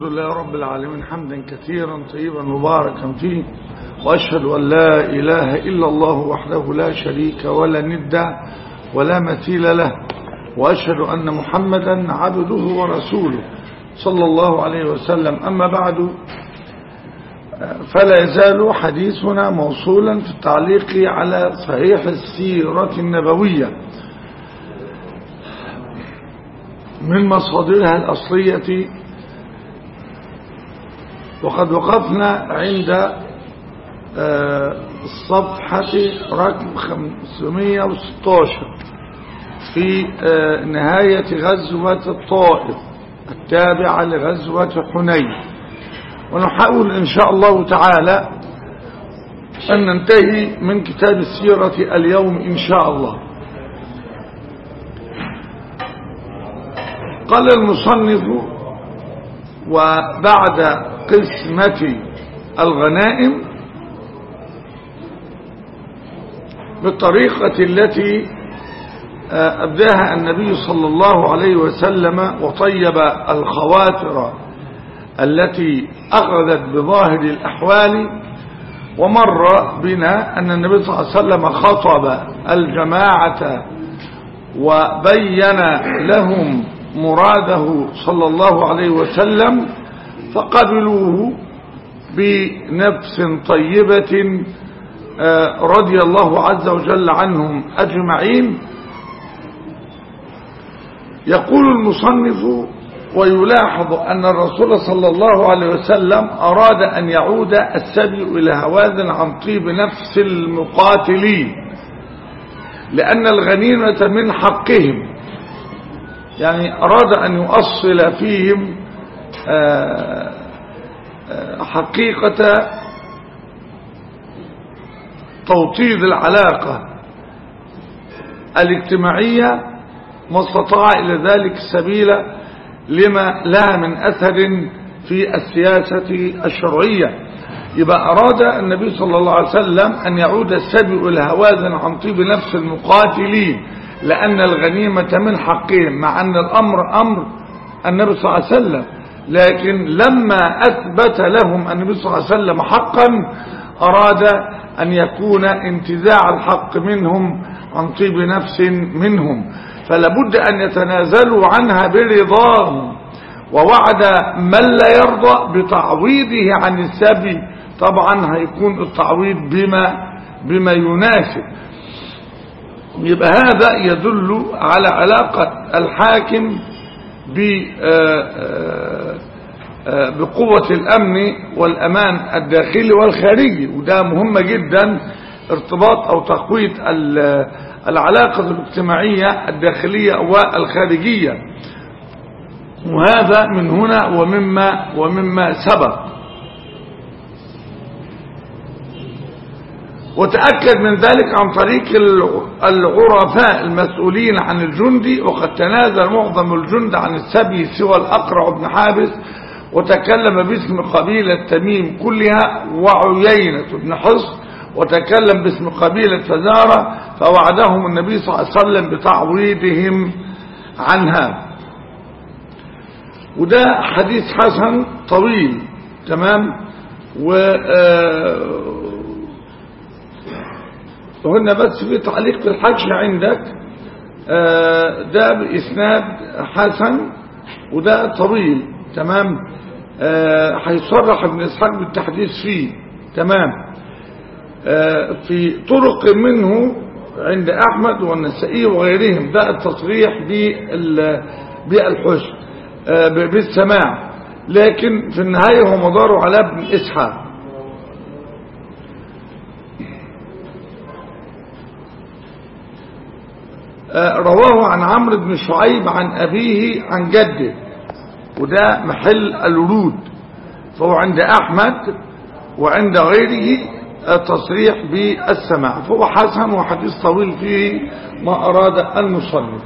الحمد لله رب العالمين حمدا كثيرا طيبا مباركا فيه، وأشهد أن لا إله إلا الله وحده لا شريك ولا ند ولا مثيل له، وأشهد أن محمدا عبده ورسوله صلى الله عليه وسلم. أما بعد، فلا يزال حديثنا موصولا في التعليق على صحيح السيرة النبوية من مصادرها الأصلية، وقد وقفنا عند الصفحة رقم 516 في نهاية غزوة الطائف التابعة لغزوة حنين، ونحاول إن شاء الله تعالى أن ننتهي من كتاب السيرة اليوم إن شاء الله. قال المصنف: وبعد قسمة الغنائم بالطريقة التي أبداها النبي صلى الله عليه وسلم وطيب الخواطر التي أخذت بظاهر الأحوال، ومر بنا أن النبي صلى الله عليه وسلم خطب الجماعة وبين لهم مراده صلى الله عليه وسلم، فقبلوه بنفس طيبة رضي الله عز وجل عنهم أجمعين. يقول المصنف: ويلاحظ أن الرسول صلى الله عليه وسلم أراد أن يعود السبي إلى هوازن عن طيب نفس المقاتلين، لأن الغنيمة من حقهم، يعني أراد أن يؤصل فيهم حقيقة توطيد العلاقة الاجتماعية، ما استطاع إلى ذلك سبيلا لما لها من أثر في السياسة الشرعية. يبقى أراد النبي صلى الله عليه وسلم أن يعود السبي إلى هوازن عن طيب نفس المقاتلين، لأن الغنيمة من حقهم، مع أن الأمر أمر النبي صلى الله عليه وسلم، لكن لما أثبت لهم النبي صلى الله عليه وسلم حقا أراد أن يكون انتزاع الحق منهم عن طيب نفس منهم، فلابد أن يتنازلوا عنها برضاهم، ووعد من لا يرضى بتعويضه عن السبي. طبعا هيكون التعويض بما يناسب. يبقى هذا يدل على علاقة الحاكم بقوة الأمن والأمان الداخلي والخارجي، وده مهم جدا، ارتباط أو تقوية العلاقة الاجتماعية الداخلية والخارجية، وهذا من هنا ومما سبق. وتأكد من ذلك عن طريق العرفاء المسؤولين عن الجند، وقد تنازل معظم الجند عن السبي سوى الأقرع بن حابس، وتكلم باسم قبيلة تميم كلها، وعيينة بن حصن وتكلم باسم قبيلة فزارة، فوعدهم النبي صلى الله عليه وسلم بتعويضهم عنها. وده حديث حسن طويل، تمام. وهنا بس في تعليق في الحج عندك، ده بإسناد حسن وده طويل، تمام. هيصرح ابن إسحاق بالتحديث فيه، تمام. في طرق منه عند أحمد والنسائي وغيرهم ده التصريح بالحسن بالسماع، لكن في النهاية هو مداره على ابن إسحاق. رواه عن عمرو بن شعيب عن أبيه عن جده، وده محل الورود، فهو عند أحمد وعند غيره تصريح بالسماع، فهو حسن وحديث طويل فيه ما أراد المصنف.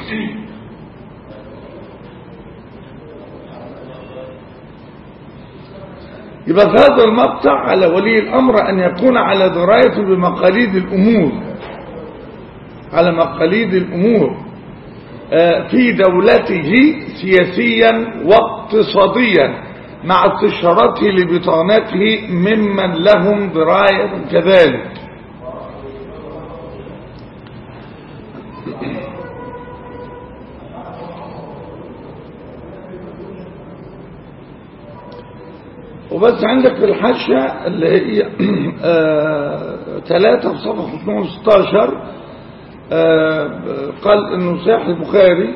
يبقى في هذا المقطع على ولي الأمر أن يكون على دراية بمقاليد الأمور، على مقاليد الأمور في دولته سياسيا واقتصاديا، مع استشارته لبطانته ممن لهم دراية كذلك. وبس عندك في الحاشية اللي هي 3 في صفحة 516 قال انه صحيح البخاري،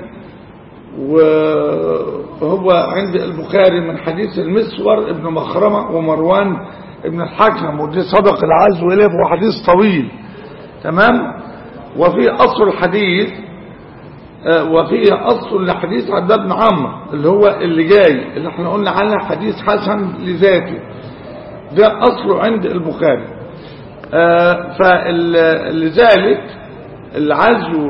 وهو عند البخاري من حديث المسور ابن مخرمة ومروان ابن الحكم، ودي صدق العزو إليه، هو حديث طويل تمام. وفي أصل الحديث وفي أصل لحديث عبد بن عمرو اللي هو اللي جاي اللي احنا قلنا عنه حديث حسن لذاته، ده أصله عند البخاري. فلذلك العزو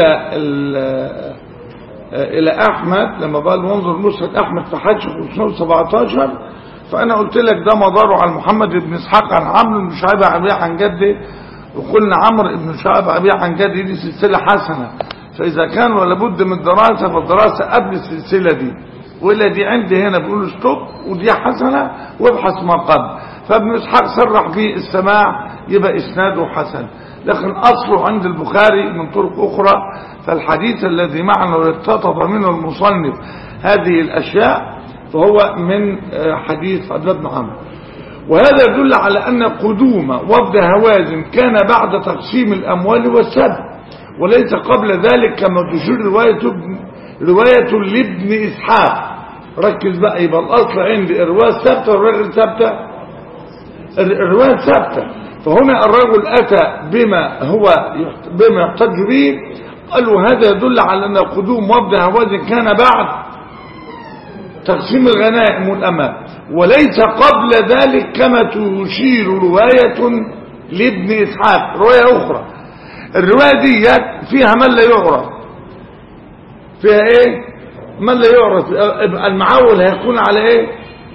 إلى أحمد لما بقى ننظر مسند أحمد في حج 517، فأنا قلت لك ده مداره على محمد بن إسحاق عن عمرو بن شعيب عن أبيه عن جده، وقلنا عمرو بن شعيب عن أبيه عن جده دي سلسلة حسنة، فإذا كان ولا بد من الدراسة فالدراسة قبل السلسلة دي، وإلا دي عندي هنا بيقولوا ستوب ودي حسنة وابحث ما قبل. فابن إسحاق صرح به السماع يبقى إسناده حسن، لكن أصله عند البخاري من طرق أخرى. فالحديث الذي معنا واقتطف منه المصنف هذه الأشياء فهو من حديث عبد بن عمرو. وهذا يدل على أن قدوم وفد هوازن كان بعد تقسيم الأموال والسبت، وليس قبل ذلك كما تشير رواية لابن إسحاق. ركز بقى، يبقى الأصل عندي الرواية ثابتة والرجل ثابتة، الرواية ثابتة. فهنا الرجل أتى بما يحتج به، قالوا هذا يدل على أن قدوم وفد هوازن كان بعد تقسيم الغنائم والأموال، وليس قبل ذلك كما تشير رواية لابن إسحاق. رواية أخرى، الرواية دي فيها من لا يعرف، فيها ايه من لا يعرف. المعول هيكون على ايه؟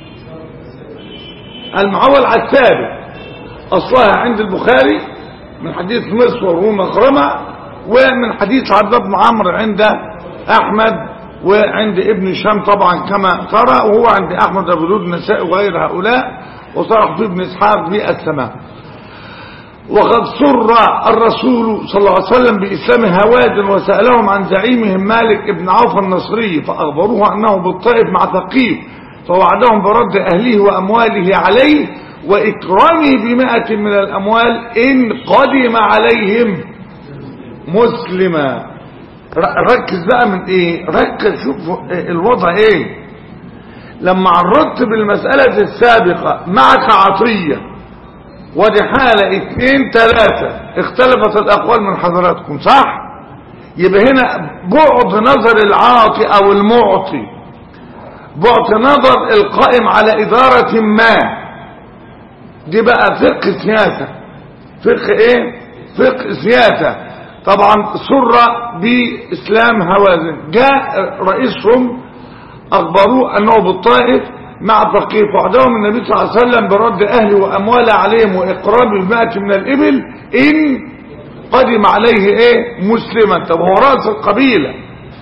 المعول على الثابت. اصلها عند البخاري من حديث مسور ومخرمة، ومن حديث عبد بن عمرو عند احمد وعند ابن شام طبعا كما ترى، وهو عند احمد ابو داود النسائي وغير هؤلاء، وصرح في ابن اسحاق بالسماع. وقد سر الرسول صلى الله عليه وسلم بإسلام هوازن وسألهم عن زعيمهم مالك بن عوف النصري، فأخبروه أنه بالطائف مع ثقيف، فوعدهم برد أهله وأمواله عليه وإكرامه ب100 من الأموال إن قدم عليهم مسلما. ركز بقى من إيه؟ ركز شوف الوضع إيه. لما عرضت بالمسألة السابقة معك عطية ودي حالة 2 3 اختلفت الأقوال من حضراتكم صح؟ يبقى هنا بعد نظر العاطي أو المعطي، بعد نظر القائم على إدارة ما، دي بقى فقه سياسة. فقه ايه؟ فقه سياسة. طبعا سر بإسلام هوازن، جاء رئيسهم أخبروه أنه بالطائف مع ثقيف، وعدهم النبي صلى الله عليه وسلم برد أهله وأمواله عليهم وإقرام 100 من الإبل إن قدم عليه إيه؟ مسلما. طب هو رأس القبيلة،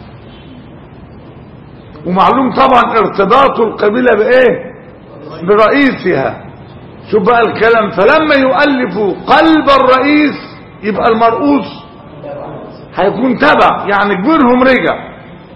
ومعلوم طبعا ارتباط القبيلة بإيه؟ برئيسها. شوف بقى الكلام، فلما يؤلفوا قلب الرئيس يبقى المرؤوس هيكون تبع، يعني كبيرهم رجع.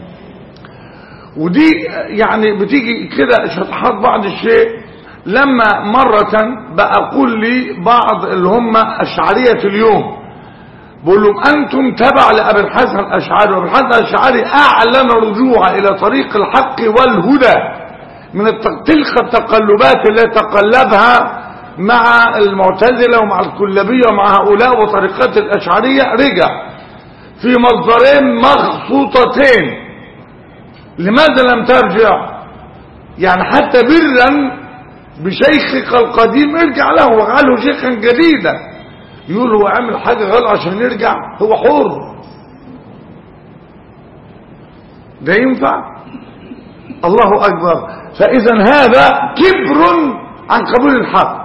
ودي يعني بتيجي كده شطحات بعض الشيء. لما مرة بقول لي بعض اللي هم أشعرية اليوم، بقول لهم أنتم تبع لأبي الحسن الأشعري، وأبي الحسن الأشعري أعلن رجوعه إلى طريق الحق والهدى من تلك التقلبات التي تقلبها مع المعتزلة ومع الكلابية ومع هؤلاء وطريقات الأشعرية. رجع في مصدرين مخصوصتين. لماذا لم ترجع؟ يعني حتى برا بشيخك القديم ارجع له واجعله شيخا جديدا. يقول هو عمل حاجة غلط عشان يرجع؟ هو حر، ده ينفع؟ الله أكبر. فإذا هذا كبر عن قبول الحق.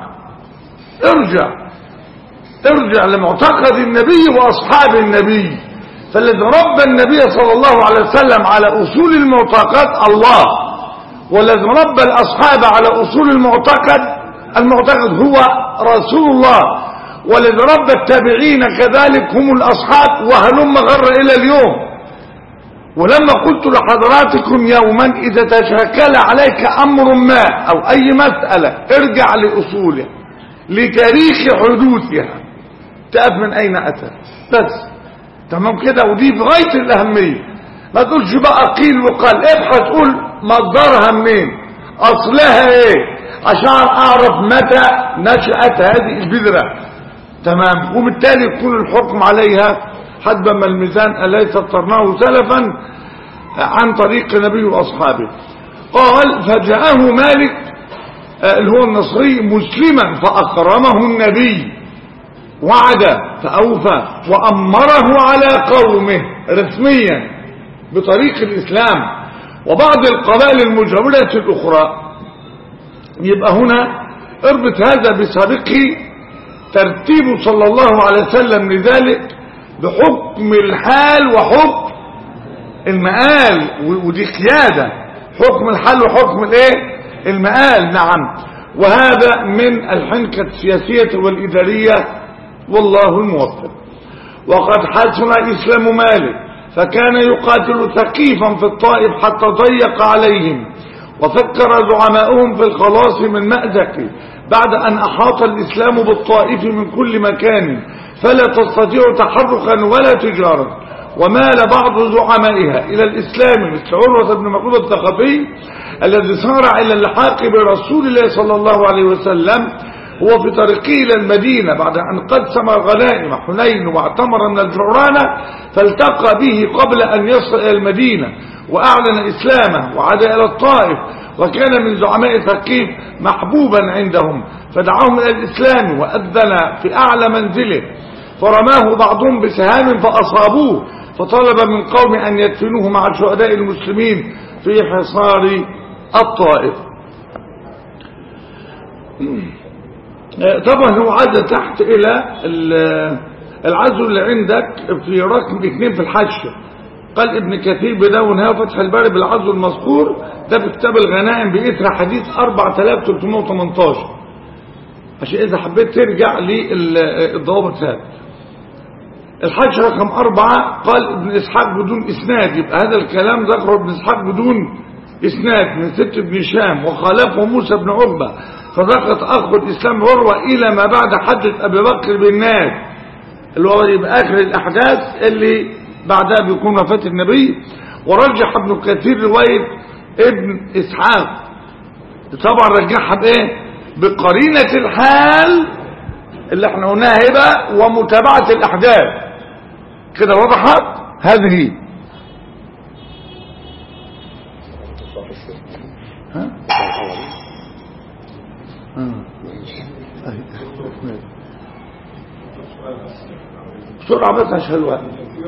ارجع لمعتقد النبي وأصحاب النبي. فالذي ربى النبي صلى الله عليه وسلم على أصول المعتقد الله، والذي ربى الأصحاب على أصول المعتقد هو رسول الله، والذي ربى التابعين كذلك هم الأصحاب، وهلم غر إلى اليوم. ولما قلت لحضراتكم يوما إذا تشكل عليك أمر ما أو أي مسألة ارجع لأصوله لتاريخ حدوثها تعرف من أين أتت بس. تمام كده؟ ودي في غاية الأهمية. ما تقولش بقى قيل وقال، ابحث قول مصدرها منين، أصلها ايه، عشان أعرف متى نشأت هذه البذرة. تمام. وبالتالي يكون الحكم عليها حسب ما الميزان أليس اخترناه سلفا عن طريق النبي وأصحابه. قال فجاءه مالك اللي هو النصري مسلما فأكرمه النبي وعد فأوفى وأمره على قومه رسميا بطريق الإسلام وبعض القبائل المجاورة الأخرى. يبقى هنا اربط هذا بسابقه ترتيب صلى الله عليه وسلم لذلك بحكم الحال وحكم المآل، ودي قيادة حكم الحال وحكم الايه المآل. نعم. وهذا من الحنكة السياسية والإدارية والله الموفق. وقد حسن إسلام مالك فكان يقاتل ثقيفا في الطائف حتى ضيق عليهم وفكر زعماؤهم في الخلاص من مأزق بعد أن أحاط الإسلام بالطائف من كل مكان فلا تستطيع تحركا ولا تجارة. ومال بعض زعمائها إلى الإسلام مثل عروة بن مسعود الثقفي الذي سارع إلى اللحاق برسول الله صلى الله عليه وسلم هو في طريقه إلى المدينة بعد أن قسم غنائم حنين واعتمر من الجعرانة، فالتقى به قبل أن يصل إلى المدينة وأعلن إسلامه وعاد إلى الطائف، وكان من زعماء ثقيف محبوبا عندهم فدعاهم إلى الإسلام وأذن في أعلى منزله، فرماه بعضهم بسهام فأصابوه، فطلب من قوم أن يدفنوه مع شهداء المسلمين في حصار الطائف. طبعا هو عاد تحت إلى العزو اللي عندك في رقم 2 في الحاشية. قال ابن كثير بدونها فتح الباري بالعزو المذكور ده في كتاب الغنائم بإثر حديث 4318 عشان إذا حبيت ترجع للضوابط هذا. الحاشية رقم 4 قال ابن إسحاق بدون إسناد، يبقى هذا الكلام ذكره ابن إسحاق بدون إسناد من ست بن هشام وخالفه موسى بن عقبة فذكرت أخذ الإسلام عروة إلى ما بعد حجة أبي بكر بالناس اللي هو يبقى آخر الأحداث اللي بعدها بيكون وفاة النبي. ورجح ابن كثير رواية ابن إسحاق طبعا رجحها بإيه؟ بقرينة الحال اللي احنا قلناها هبة ومتابعة الأحداث كده وضحت هذه. ها؟ بسرعة بس عشان الوقت.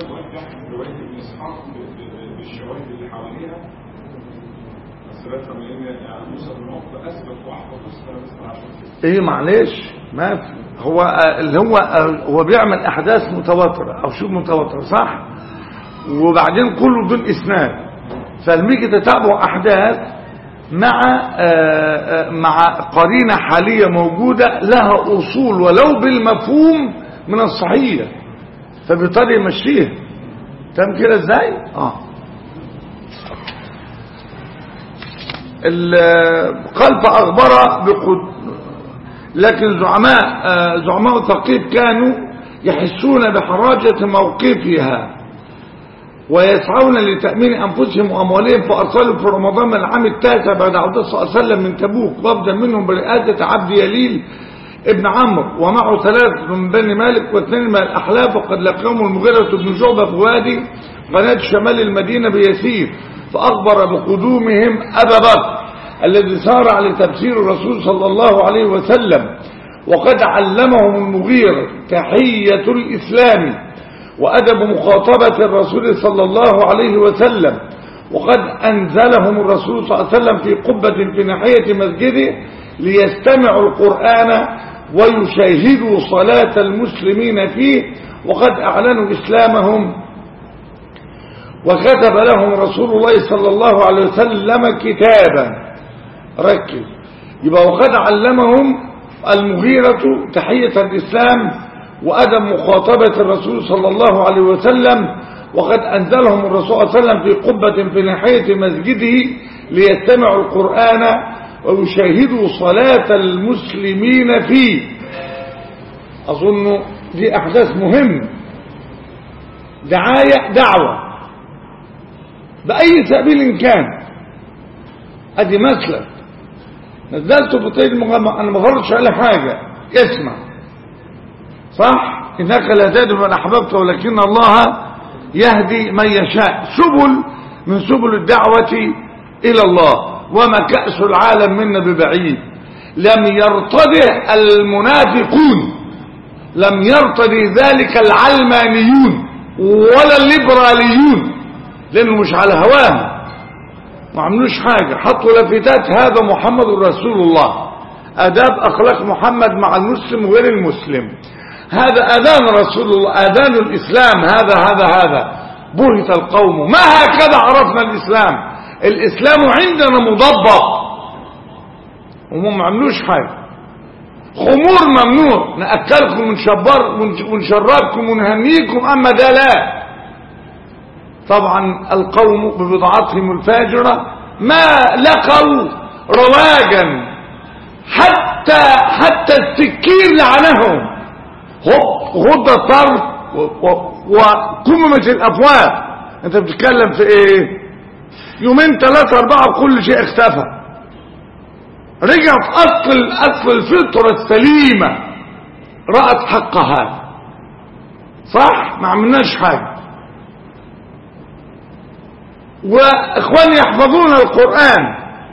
ايه معلش ما في هو اللي هو بيعمل احداث متواتره او شبه متواتره صح، وبعدين كله بدون اسناد، فالميجي تتابع احداث مع قرينه حاليه موجوده لها اصول ولو بالمفهوم من الصحيح فبالتالي يمشيها. تمام كده ازاي؟ قال فاخبر لكن زعماء ثقيف كانوا يحسون بحراجة موقفها ويسعون لتأمين أنفسهم وأموالهم، فأرسلوا في رمضان من العام 9 بعد عودة صلى الله عليه وسلم من تبوك وفدا منهم برئاسة عبد يليل ابن عمرو ومعه 3 من بني مالك و2 من الأحلاف، وقد لقيهم المغيرة بن شعبة في وادي قناة شمال المدينة بيسير، فأخبر بقدومهم أبا بكر الذي سارع لتبشير الرسول صلى الله عليه وسلم، وقد علمهم المغيرة تحية الإسلام وأدب مخاطبة الرسول صلى الله عليه وسلم، وقد أنزلهم الرسول صلى الله عليه وسلم في قبة في ناحية مسجده ليستمعوا القرآن ويشاهدوا صلاة المسلمين فيه، وقد أعلنوا إسلامهم، وكتب لهم رسول الله صلى الله عليه وسلم كتابا ركز. يبقى وقد علمهم المغيرة تحية الإسلام وأدب مخاطبة الرسول صلى الله عليه وسلم، وقد أنزلهم الرسول صلى الله عليه وسلم في قبة في ناحية مسجده ليستمعوا القرآن ويشاهدوا صلاة المسلمين فيه. أظن دي أحداث مهمة، دعوة بأي سبيل كان. أدي مسلك نزلت في طريق المغامرة، أنا ما فرضش عليه حاجة، اسمع صح، إنك لا تهدي من أحببت ولكن الله يهدي من يشاء. سبل من سبل الدعوة إلى الله، وما كأس العالم منا ببعيد. لم يرتضي المنافقون، لم يرتضي ذلك العلمانيون ولا الليبراليون، لأنه مش على هواهم، ما عملوش حاجة، حطوا لافتات هذا محمد رسول الله، آداب أخلاق محمد مع المسلم وغير المسلم، هذا أذان رسول الله، أذان الإسلام، هذا بهت القوم. ما هكذا عرفنا الإسلام. الإسلام عندنا مضبط، وهم ما عملوش حاجة. خمور ممنوع، نأكلكم ونشربكم ونهنيكم، أما ده لا. طبعا القوم ببضاعتهم الفاجرة ما لقوا رواجا، حتى السكين لعنهم، غض الطرف وكممت الأفواه. انت بتتكلم في ايه؟ يومين 3 4 كل شيء اختفى، رجعت أصل الفطرة السليمة، رأت حقها، صح؟ ما عملناش حاجة. واخواني يحفظون القرآن،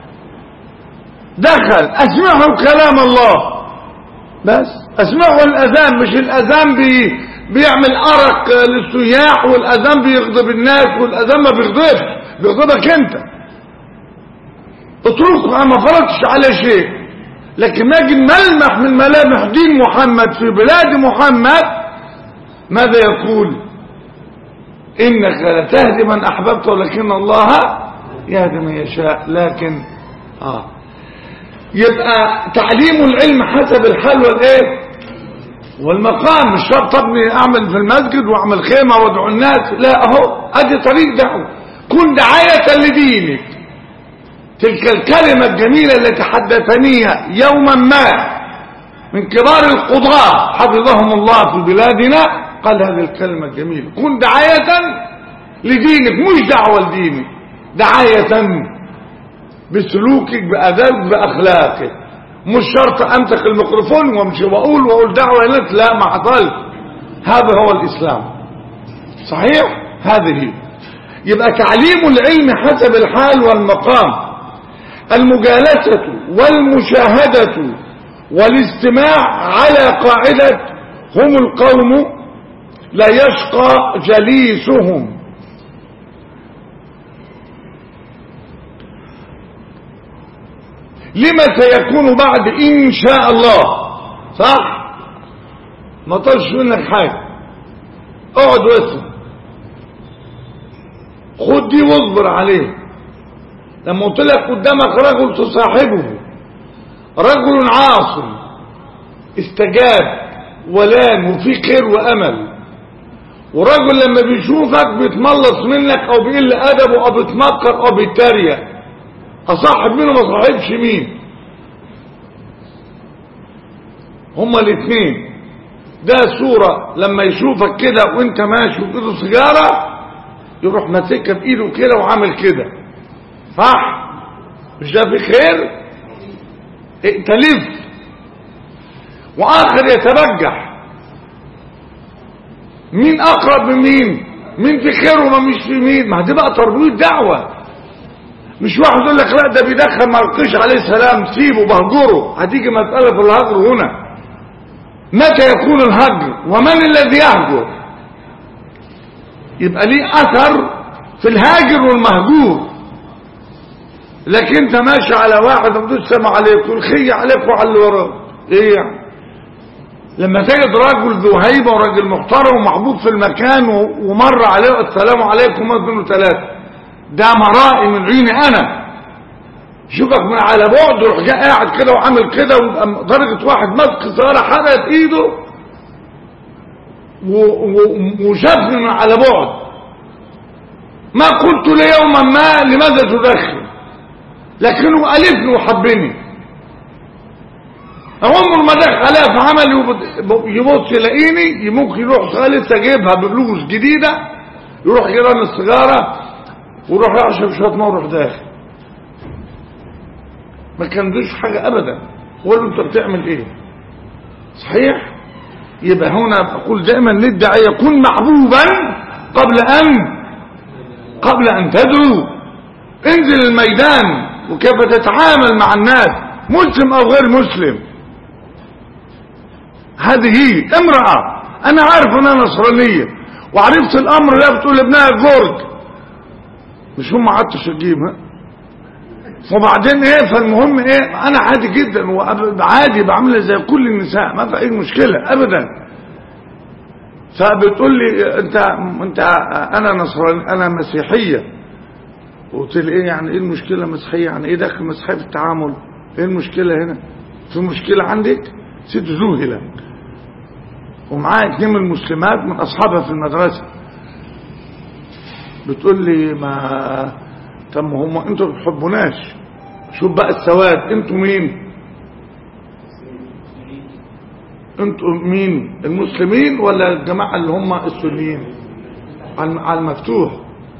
دخل اسمعوا كلام الله، بس اسمعوا الأذان، مش الأذان بيعمل أرق للسياح، والأذان بيغضب الناس، والأذان ما بيغضبش، بيغضبك انت. اتركوا، انا ما فرضتش على شيء، لكن ما يجي ملمح من ملامح دين محمد في بلاد محمد، ماذا يقول؟ انك لا تهدي من احببت ولكن الله يهدي من يشاء. لكن يبقى تعليم العلم حسب الحال والايه والمقام. مش شرط ابني اعمل في المسجد واعمل خيمه وادعو الناس، لا، اهو ادي طريق دعوه. كن دعايه لدينك. تلك الكلمه الجميله التي حدثنيها يوما ما من كبار القضاة حفظهم الله في بلادنا، قال هذه الكلمة الجميلة: كن دعاية لدينك، مش دعوة لدينك، دعاية بسلوكك، بأدابك، بأخلاقك. مش شرط أمسك الميكروفون وامشي وأقول دعوة لك، لا، ما حصل. هذا هو الإسلام، صحيح؟ هذه يبقى تعليم العلم حسب الحال والمقام. المجالسة والمشاهدة والاستماع على قاعدة هم القوم لا يشقى جليسهم. لما سيكون بعد إن شاء الله، صح؟ ما طلش منك حاجة، اقعد واسمع، خد دي واصبر عليه. لما قلت لك قدامك رجل تصاحبه، رجل عاصم استجاب ولان وفي خير وامل، ورجل لما بيشوفك بيتملص منك او بيقل ادبه او بيتمكر او بيتريق، اصاحب مين وما صاحبش مين؟ هما الاثنين. ده صورة لما يشوفك كده وانت ماشي وبإيده سيجارة، يروح ماسكها بإيده كده وعامل كده، صح؟ مش ده في خير؟ تلف. واخر يتبجح، مين اقرب من مين في خير وما مش في مين. ما دي بقى تربية دعوة. مش واحد يقول لك لا ده بيدخل ما القيش عليه السلام، سيبه بهجره. هتيجي مسألة في الهجر هنا، متى يكون الهجر ومن الذي يهجر؟ يبقى ليه اثر في الهاجر والمهجور. لكن انت ماشي على واحد وبدوش سمع عليك والخي عليك وعلى اللي وراك، ايه يعني؟ لما تجد رجل ذو هيبه وراجل محترم ومحبوب في المكان ومر عليه السلام عليكم 2 و3، ده مرائي من عيني انا، شوفك من على بعد يروح جاي قاعد كده وعامل كده، درجة واحد مسك سيارة حرقت ايده وشافني من على بعد، ما قلت له يوما ما لماذا تدخن، لكنه ألفني وحبني. عمر ما دخل عليها في عمل يبص يلاقيني ممكن يروح لسه جايبها بفلوس جديدة، يروح يرن السيجارة ويروح يعشب شوية ما ويروح داخل. ما كانش حاجة أبدا. وقال له أنت بتعمل إيه؟ صحيح؟ يبقى هنا بقول دائما للداعية يكون محبوبا قبل أن تدعو. انزل الميدان وكيف تتعامل مع الناس، مسلم أو غير مسلم. هذه امرأة أنا عارف أنها نصرانية وعرفت الأمر لا بتقول لابنها الجورج، مش هم عدتش تجيبها. وبعدين ايه، فالمهم ايه، انا عادي جدا وعادي بعملها زي كل النساء، ما في اي مشكلة ابدا. فبتقول لي انت انا نصراني انا مسيحية. قلت لي ايه يعني، ايه المشكلة مسيحية يعني، ايه داخل مسيحية في التعامل، ايه المشكلة هنا، في مشكلة عندك؟ ست ذهلة ومعايا 2 من المسلمات من اصحابها في المدرسة. بتقول لي ما طب هم انتوا ما بتحبوناش. شوف بقى السواد، انتوا مين؟ انتوا مين، المسلمين ولا الجماعة اللي هم السنيين؟ على المفتوح.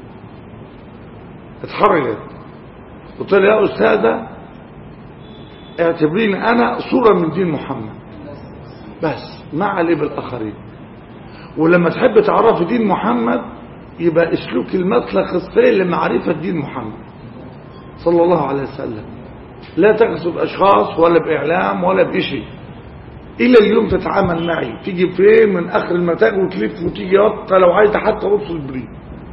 اتحرجت. قلت لها يا أستاذة اعتبريني أنا صورة من دين محمد بس، ما عليه بالآخرين. ولما تحب تعرفي دين محمد يبقى اسلوك المسلك الصحيح لمعرفة دين محمد صلى الله عليه وسلم. لا تقصد أشخاص ولا بإعلام ولا بإشي. إلى اليوم تتعامل معي، تيجي فين من آخر المتاج وتلف وتيجي حتى لو عايزة حتى رص البريد.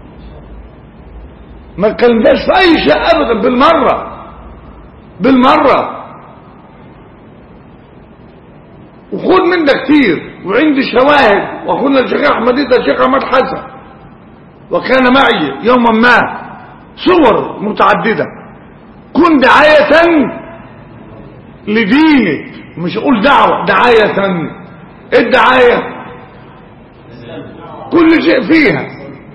ما تكلمناش في أي شيء أبدا بالمرة. وخد من ده كتير، وعندي شواهد. وأخونا الشيخ أحمد الشيخ أحمد حسن وكان معي يوما ما صور متعددة. كن دعاية لدينك، مش أقول دعاية. الدعاية كل شيء فيها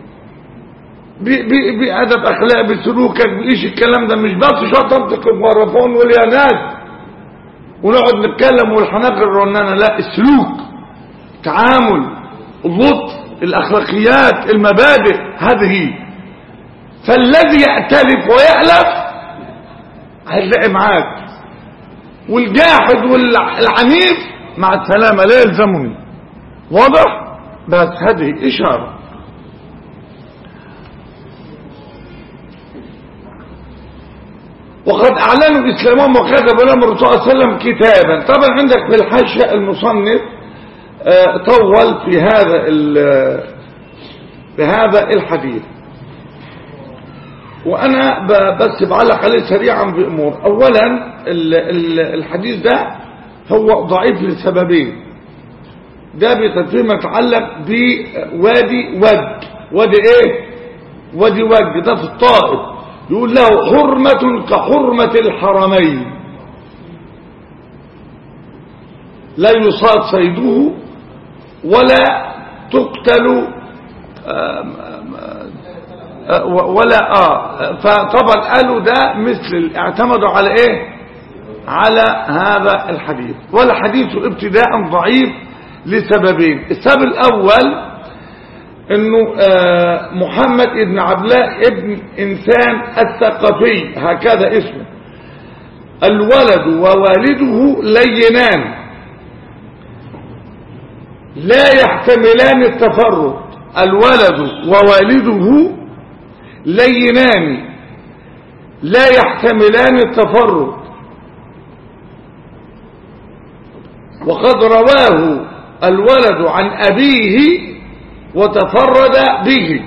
بأدب أخلاق بسلوكك بإيش الكلام ده، مش بس شطرتك المغرفون واليانات ونقعد نتكلم والحناقر الرنانة. لا، السلوك، تعامل، اللطف، الأخلاقيات، المبادئ، هذه. فالذي يأتلف ويألف هتلاقي معاك، والجاحد والعنيف مع السلامة لا يلزمني. واضح؟ بس هذه إشارة. وقد أعلنوا إسلامهم وكتب لهم الرسول صلى الله عليه وسلم كتابا. طبعا عندك في الحاشية المصنف طول في هذا الحديث، وأنا بس بعلق عليه سريعا بأمور. أولا الحديث ده هو ضعيف لسببين. ده فيما يتعلق بوادي وج. وادي ايه؟ وادي وج ده في الطائف. يقول له حرمة كحرمة الحرمين، لا يصاد صيده ولا تقتل ولا فطبعا قالوا ده مثل اعتمدوا على ايه؟ على هذا الحديث. والحديث ابتداء ضعيف لسببين. السبب الاول انه محمد ابن عبد الله ابن انسان الثقفي، هكذا اسمه، الولد ووالده لينان لا يحتملان التفرق. الولد ووالده لينان لا يحتملان التفرق. وقد رواه الولد عن أبيه وتفرد به،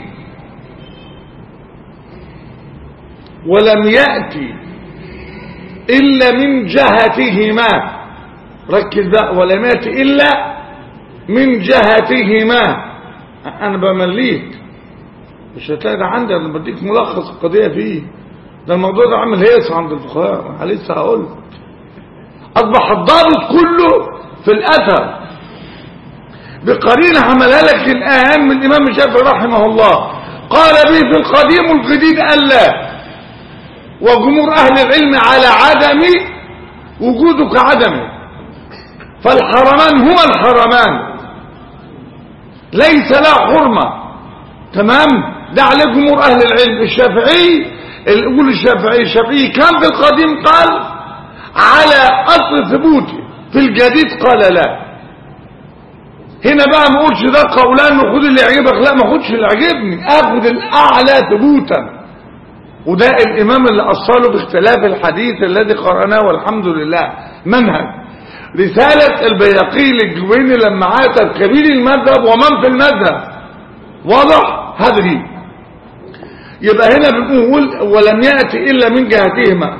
ولم يأتي إلا من جهتهما. ركز بقى، ولم يأتي إلا من جهتهما. أنا بمليك، مش هتلاقي ده عندي، أنا بديك ملخص القضية فيه. ده الموضوع ده عامل هيص عند الفقهاء، انا لسه هقول. اصبح الضابط كله في الاثر بقرينه حملها لك الان من الامام الشافعي رحمه الله، قال به في القديم والجديد الا، وجمهور اهل العلم على عدم وجوده كعدمه، فالحرمان هما الحرمان ليس لا حرمه. تمام، ده عليه جمهور اهل العلم. الشافعي يقول الشافعي كان في القديم قال على اصل ثبوته، في الجديد قال لا. هنا بقى ما اقولش ده قولان خد اللي يعجبك، لا ما اخدش اللي يعجبني، اخد الاعلى ثبوتا. وده الامام اللي اصله باختلاف الحديث الذي قرأناه والحمد لله منهج. رسالة البيهقي للجويني لما عاتب كبير المذهب ومن في المذهب، واضح هذه. يبقى هنا بنقول ولم يأتي إلا من جهتهما،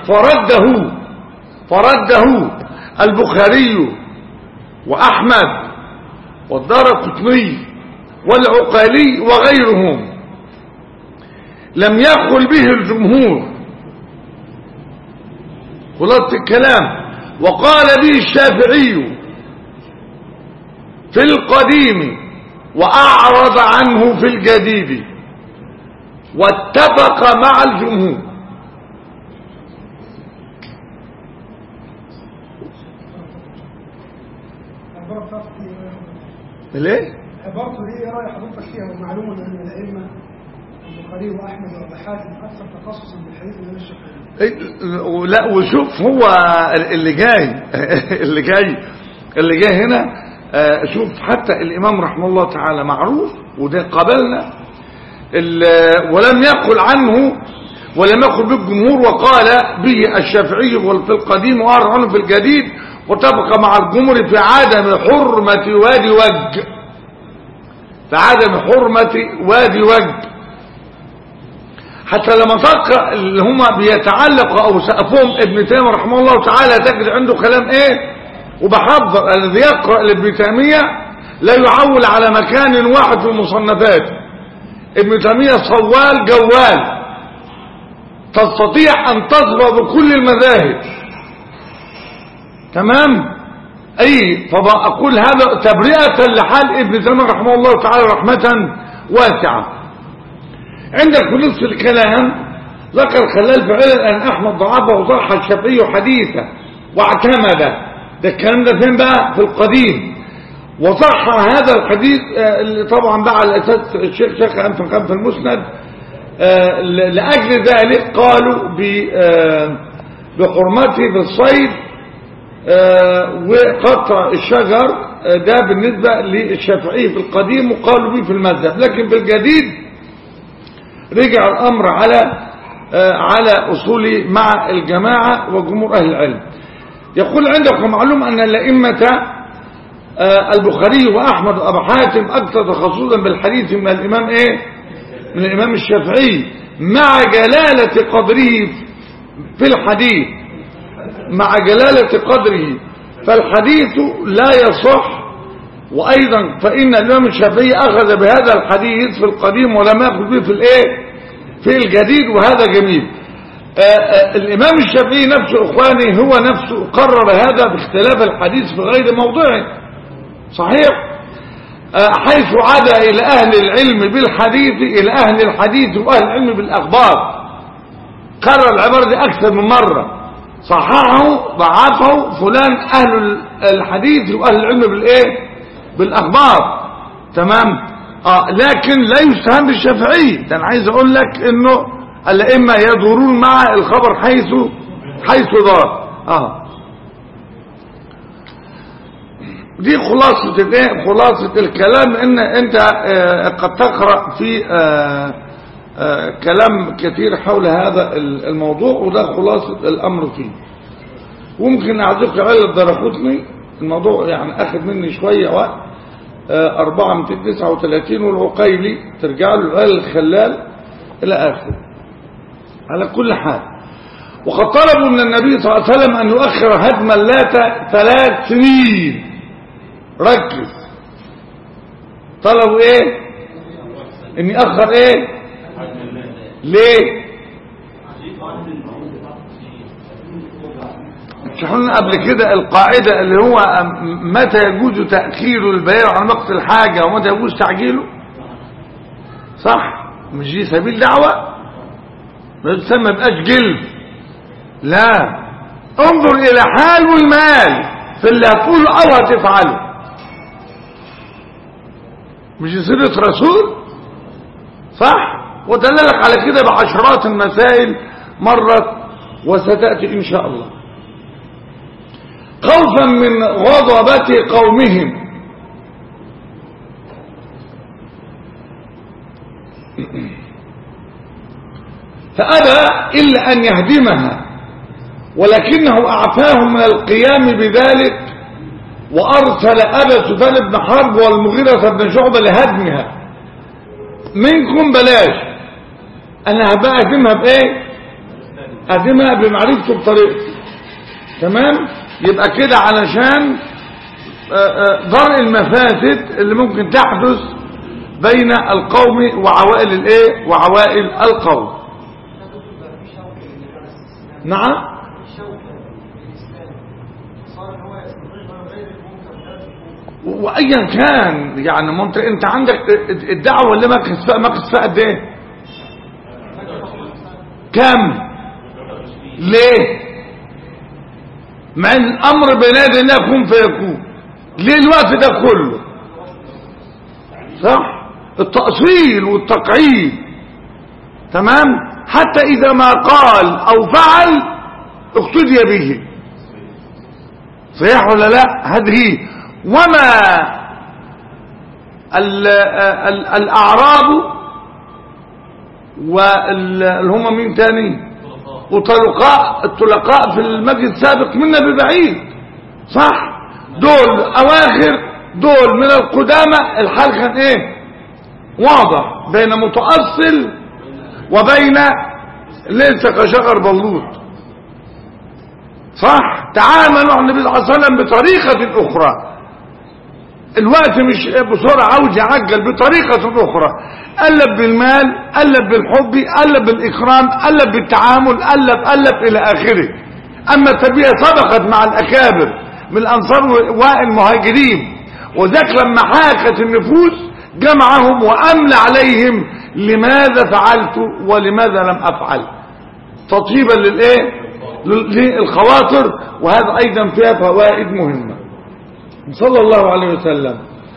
فرده البخاري وأحمد والدارقطني والعقيلي وغيرهم، لم يقل به الجمهور، خلاصة الكلام. وقال به الشافعي في القديم وأعرض عنه في الجديد، واتفق مع الجمهور. ليه؟ عبارته دي ايه راي حضرتك فيها؟ ومعلومه ان الائمه البخاري واحمد وابو حاتم اكثر تخصصا بالحديث من الشافعي. لا وشوف هو اللي جاي هنا. شوف حتى الامام رحمه الله تعالى معروف وده قبلنا، ولم يقل عنه ولم يقل بالجمهور، وقال به الشافعي في القديم وأعرض عنه في الجديد، واتفق مع الجمهور في عدم حرمة وادي وج، في عدم حرمة وادي وج. حتى لما تقرأ اللي هم بيتعلقوا او سقفهم ابن تيمية رحمه الله تعالى تجد عنده كلام ايه. وبحضر الذي يقرأ لابن تيمية لا يعول على مكان واحد في المصنفات. ابن تيمية صوال جوال، تستطيع ان تصبر بكل المذاهب. تمام. اي فبقول هذا تبرئة لحال ابن تيمية رحمه الله تعالى رحمة واسعة. عندك في نصف الكلام ذكر خلال فعلا ان احمد ضعفه وصح الشافعي حديثا واعتمد. ده الكلام ده فين بقى؟ في القديم. وصح هذا الحديث اللي طبعا بقى على اساس الشيخ شيخ كان في المسند. لاجل ذلك قالوا بحرمته في الصيد وقطع الشجر، ده بالنسبة للشافعي في القديم، وقالوا به في المذهب. لكن في الجديد رجع الامر على اصول مع الجماعة وجمهور اهل العلم. يقول عندكم معلوم ان الائمة البخاري واحمد وابو حاتم اكثر تخصصا بالحديث من الامام ايه؟ من الامام الشافعي، مع جلالة قدره في الحديث، مع جلالة قدره فالحديث لا يصح. وايضا فان الامام الشافعي اخذ بهذا الحديث في القديم ولم ياخذ به في الايه؟ في الجديد، وهذا جميل. الامام الشافعي نفسه اخواني هو نفسه قرر هذا باختلاف الحديث في غير موضعه، صحيح، حيث عاد الى اهل العلم بالحديث الى اهل الحديث واهل العلم بالاخبار. كرر العبارة دي اكثر من مرة، صححه ضعفه فلان اهل الحديث واهل العلم بالايه؟ بالاخبار. تمام. لكن لا يستهان بالشافعي. ده انا عايز اقول لك انه الائمه يدورون مع الخبر حيث دار. دي خلاصة الايه؟ خلاصة الكلام. ان انت قد تقرأ في كلام كثير حول هذا الموضوع، وده خلاصة الامر فيه. وممكن اعزق على الدارقطني، الموضوع يعني اخذ مني شوية وقت. 439 والعقيلي ترجع له على الخلال الى اخره. على كل حال، وقد طلبوا من النبي صلى الله عليه وسلم ان يؤخر هدم اللات 3 سنين. ركز، طلبوا ايه؟ ان يأخر ايه؟ ليه؟ شرحنا قبل كده القاعدة اللي هو متى يجوز تأخير البيان عن وقت الحاجة ومتى يجوز تعجيله، صح؟ مش دي سبيل دعوة؟ ما تسمى بقاش جلد، لا، انظر الى حال والمال في اللي هتقوله او هتفعله، مش سيرة رسول، صح؟ ودللك على كده بعشرات المسائل مرت وستأتي ان شاء الله. خوفا من غضبة قومهم، فأبى إلا أن يهدمها، ولكنه أعفاهم من القيام بذلك، وأرسل أبا سفيان بن حرب والمغيرة بن شعبة لهدمها. منكم بلاش، أنا هبقى أهدمها بإيه؟ أهدمها بمعرفته بطريقتي، تمام؟ يبقى كده علشان ضرء المفاسد اللي ممكن تحدث بين القوم وعوائل الايه وعوائل القوم. نعم، وايا كان يعني ما انت عندك الدعوه اللي ما كسفها قد ايه؟ كم؟ ليه؟ مع الامر بينادي الله يكون فيكون، ليه الوقت ده كله؟ صح؟ التأصيل والتقعيد، تمام؟ حتى إذا ما قال أو فعل اقتدي به، صحيح ولا لا؟ هذه وما الأعراب واللي هم مين تاني الطلقاء في المجلس السابق منا ببعيد، صح؟ دول أواخر، دول من القدامى، الحال كان ايه؟ واضح بين متأصل وبين ليس كشجر بلوط، صح؟ تعاملوا النبي صلى الله عليه وسلم بطريقة أخرى، الوقت مش بسرعة عاوز يعجل، بطريقة أخرى، قلب بالمال، قلب بالحب، قلب بالإكرام، قلب بالتعامل، قلب إلى آخره. أما التربية سبقت مع الأكابر من الأنصار والمهاجرين، وذاك لما حاكت النفوس جمعهم وأملى عليهم لماذا فعلت ولماذا لم أفعل، تطيبا للخواطر، وهذا أيضا فيها فوائد مهمة. صلى الله عليه وسلم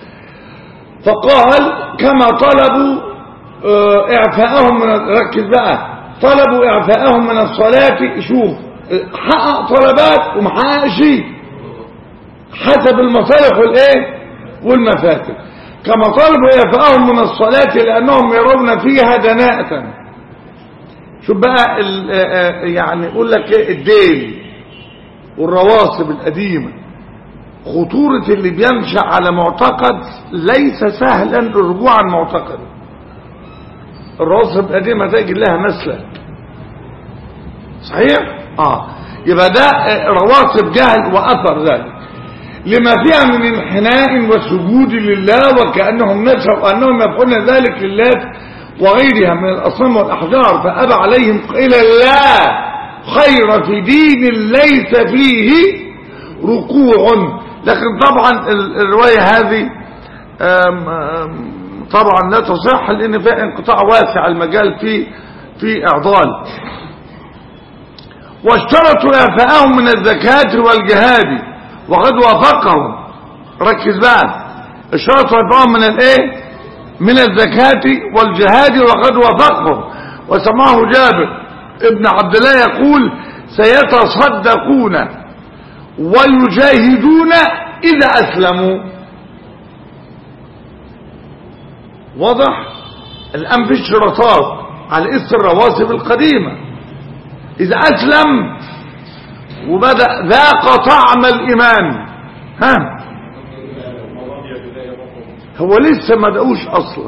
فقال كما طلبوا إعفاءهم من، ركز بقى، طلبوا إعفاءهم من الصلاة، شوف حقق طلبات ومحققش حسب المصالح والمفاسد. كما طلبوا إعفاءهم من الصلاة لأنهم يرون فيها دناءة. شوف بقى يعني يقول لك ايه الدين والرواسب القديمة، خطورة اللي بينشأ على معتقد ليس سهلا الرجوع عن معتقد. الرواسب القديمة تجد لها مسلك، صحيح؟ يبقى ده رواسب جهل وأثر ذلك لما فيها من انحناء وسجود لله، وكأنهم نشأوا أنهم يفعلون ذلك لله وغيرها من الأصنام والأحجار، فأبى عليهم إلى الله خير في دين ليس فيه ركوع. لكن طبعا الرواية هذه طبعا لا تصح، لأن فيها انقطاع واسع المجال في إعضال. واشترطوا إعفاءهم من الزكاة والجهاد وقد وافقهم، ركز بقى، اشترطوا إعفاءهم من من الزكاة والجهاد وقد وافقهم. وسمعه جابر ابن عبد الله يقول سيتصدقون ويجاهدون إذا أسلموا. واضح؟ الآن في اشتراطات على إثر الرواسب القديمة، إذا أسلم وبدأ ذاق طعم الإيمان، هو لسه ما دقوش أصلا،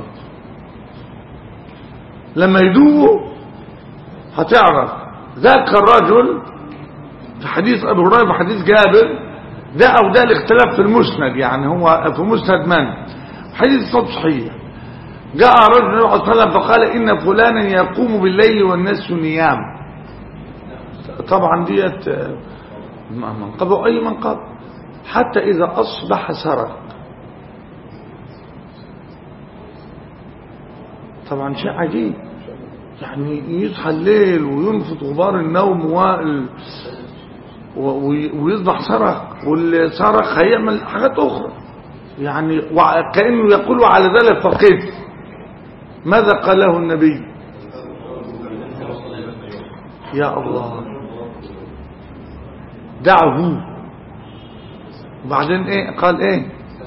لما يدوه هتعرف. ذاك الرجل في حديث أبي هريرة وحديث جابر ده أو ده الاختلاف في المسند، يعني هو في مسند من حديث صحيح. جاء رجل صلى الله عليه وسلم فقال إن فلانا يقوم بالليل والناس نيام. طبعا ديت منقبه أي منقب، حتى إذا أصبح سرق. طبعا شيء عجيب، يعني يصحى الليل وينفض غبار النوم ويصبح سرق، واللي سرق هيعمل حاجات أخرى، يعني كأنه يقول على ذلك فقد. ماذا قاله النبي؟ يا الله دعه. وبعدين ايه قال؟ ايه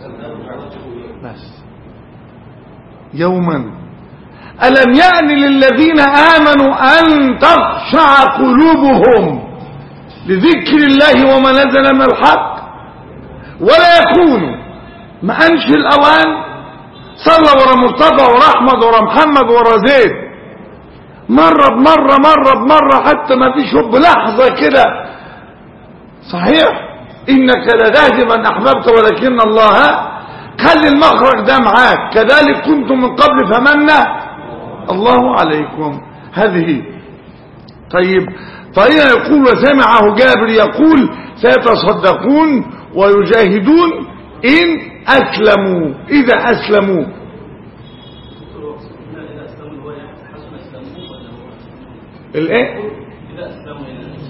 بس يوما ألم يأن للذين آمنوا أن تخشع قلوبهم لذكر الله وما نزل من الحق ولا يكونوا ما أنش الأوان. صلى ورا مصطفى ورا أحمد ورا محمد ورا زيد، مرة بمرة مرة بمرة، حتى ما فيش حب لحظة كده. صحيح إنك لتهدي من أحببت ولكن الله خلي المخرج ده معاك. كذلك كنتم من قبل فمن الله عليكم. هذه طيب. فهنا يقول وسمعه جابر يقول سيتصدقون ويجاهدون إن أسلموا، إذا أسلموا. الإيه؟ إذا أسلموا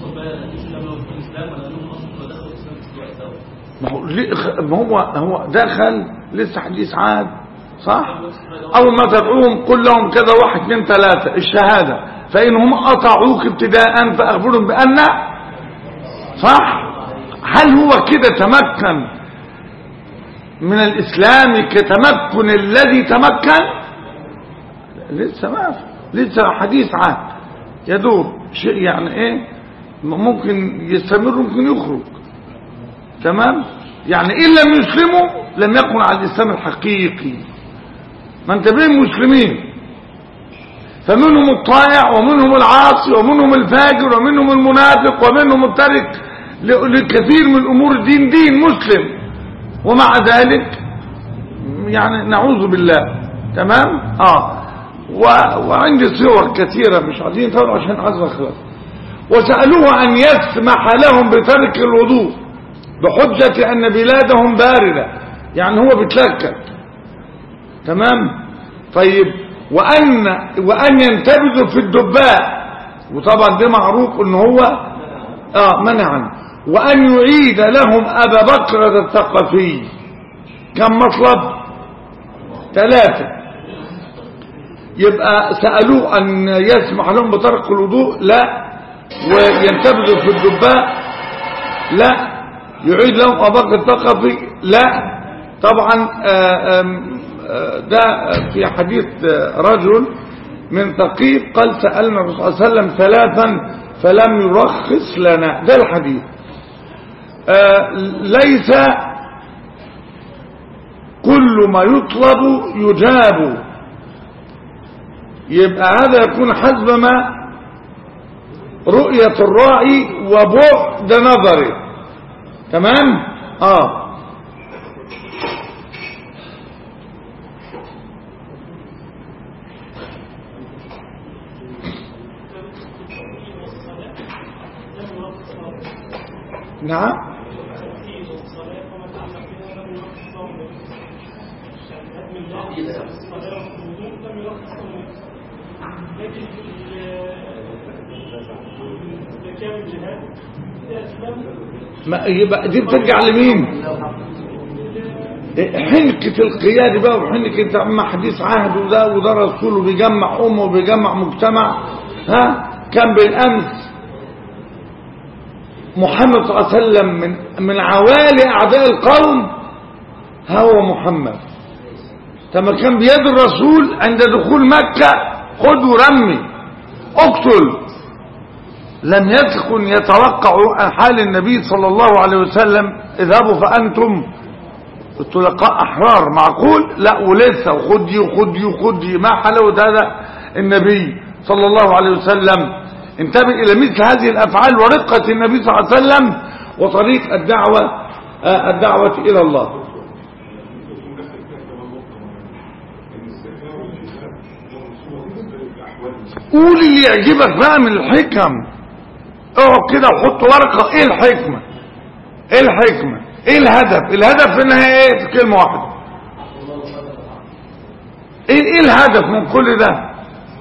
ما هو دخل لسه حديث عاد صح. أول ما تدعوهم قل لهم كذا 1 2 3 الشهادة، فإنهم أطاعوك ابتداء فأخبرهم بأن صح. هل هو كده تمكن من الإسلام كتمكن الذي تمكن؟ لسه ما لسه حديث عاد يدور شيء، يعني ايه ممكن يستمر ممكن يخرج. تمام. يعني إن لم يسلموا لم يكن على الإسلام الحقيقي. ما انت بين مسلمين، فمنهم الطائع ومنهم العاصي ومنهم الفاجر ومنهم المنافق ومنهم التارك لكثير من أمور الدين. دين مسلم ومع ذلك يعني نعوذ بالله. تمام. وعندي صور كثيرة مش عايزين طبعا عشان عايز اخلص. وسألوه أن يسمح لهم بترك الوضوء بحجة أن بلادهم باردة، يعني هو بيتلكك. تمام. طيب وأن ينتبذوا في الدباء، وطبعا ده معروف ان هو منعا. وأن يعيد لهم أبا بكر الثقفي. كم مطلب؟ 3. يبقى سألوه أن يسمح لهم بترك الوضوء لا، وينتبذوا في الدباء لا، يعيد لهم أبا بكر الثقفي لا. طبعا ده في حديث رجل من ثقيف قال سألنا الرسول صلى الله عليه وسلم 3 فلم يرخص لنا. ده الحديث. ليس كل ما يطلب يجاب، يبقى هذا يكون حسب ما رؤية الراعي وبعد نظره. تمام. نعم. ما يبقى دي بترجع لمين؟ حنكة القيادة بقى، وحنكة اما حديث عهد وده رسوله بيجمع امه وبيجمع مجتمع. كان بالامس محمد صلى الله عليه وسلم من عوالي اعداء القوم هو محمد. كما كان بيد الرسول عند دخول مكة خذ ورمي اقتل. لم يكن يتوقع حال النبي صلى الله عليه وسلم اذهبوا فأنتم الطلقاء أحرار. معقول؟ لا، ولسه وخدي وخدي وخدي. ما حلاوة هذا النبي صلى الله عليه وسلم. انتبه إلى مثل هذه الأفعال ورقة النبي صلى الله عليه وسلم وطريق الدعوة إلى الله. قول اللي يعجبك بقى من الحكم. اقعد كده وحط ورقة ايه الحكمة. ايه الحكمة؟ ايه الهدف؟ الهدف في النهاية ايه؟ في كلمة واحدة. ايه الهدف من كل ده؟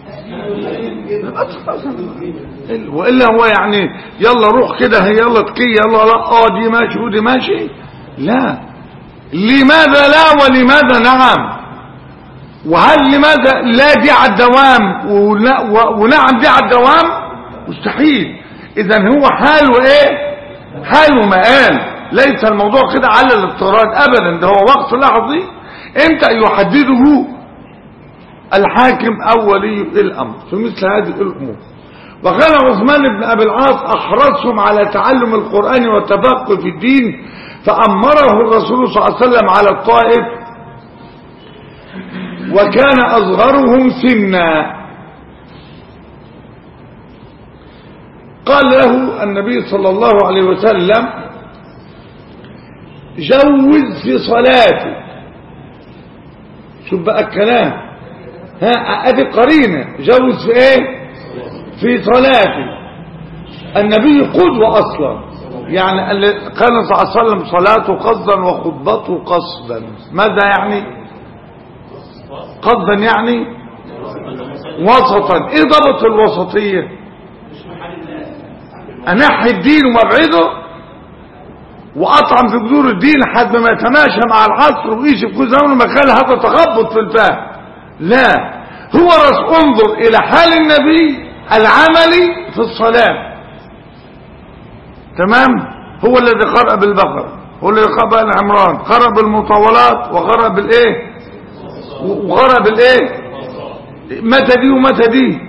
والا هو يعني يلا روح كده، يلا تكي، يلا لا دي ماشي ودي ماشي. لا، لماذا لا ولماذا نعم؟ وهل لماذا لا دي على الدوام ونعم دي على الدوام؟ مستحيل. اذا هو حال وايه؟ حال ومآل. ليس الموضوع كده على الاضطراد ابدا، ده هو وقت لحظي امتى يحدده الحاكم او ولي الامر في مثل هذه الامور. وكان عثمان بن ابي العاص احرصهم على تعلم القرآن والتفقه في الدين، فامره الرسول صلى الله عليه وسلم على الطائف، وكان اصغرهم سنا. قال له النبي صلى الله عليه وسلم جوز في صلاتك. شوف بقى الكلام، ادي قرينه، جوز في ايه؟ في صلاتك. النبي قدوه اصلا، يعني كان صلى الله عليه وسلم صلاته قصدا وخطبته قصدا. ماذا يعني قصدا؟ يعني وسطا. ايه ضبط الوسطيه؟ انحي الدين ومبعده واطعم في جذور الدين لحد ما يتماشى مع العصر ويجي في كل زمن مكان هذا تخبط في الفهم. لا، هو انظر الى حال النبي العملي في الصلاة. تمام؟ هو الذي قرأ بالبقرة، هو الذي قرأ بالعمران، قرأ بالمطولات وقرأ بالايه وقرأ بالايه متى دي ومتى دي.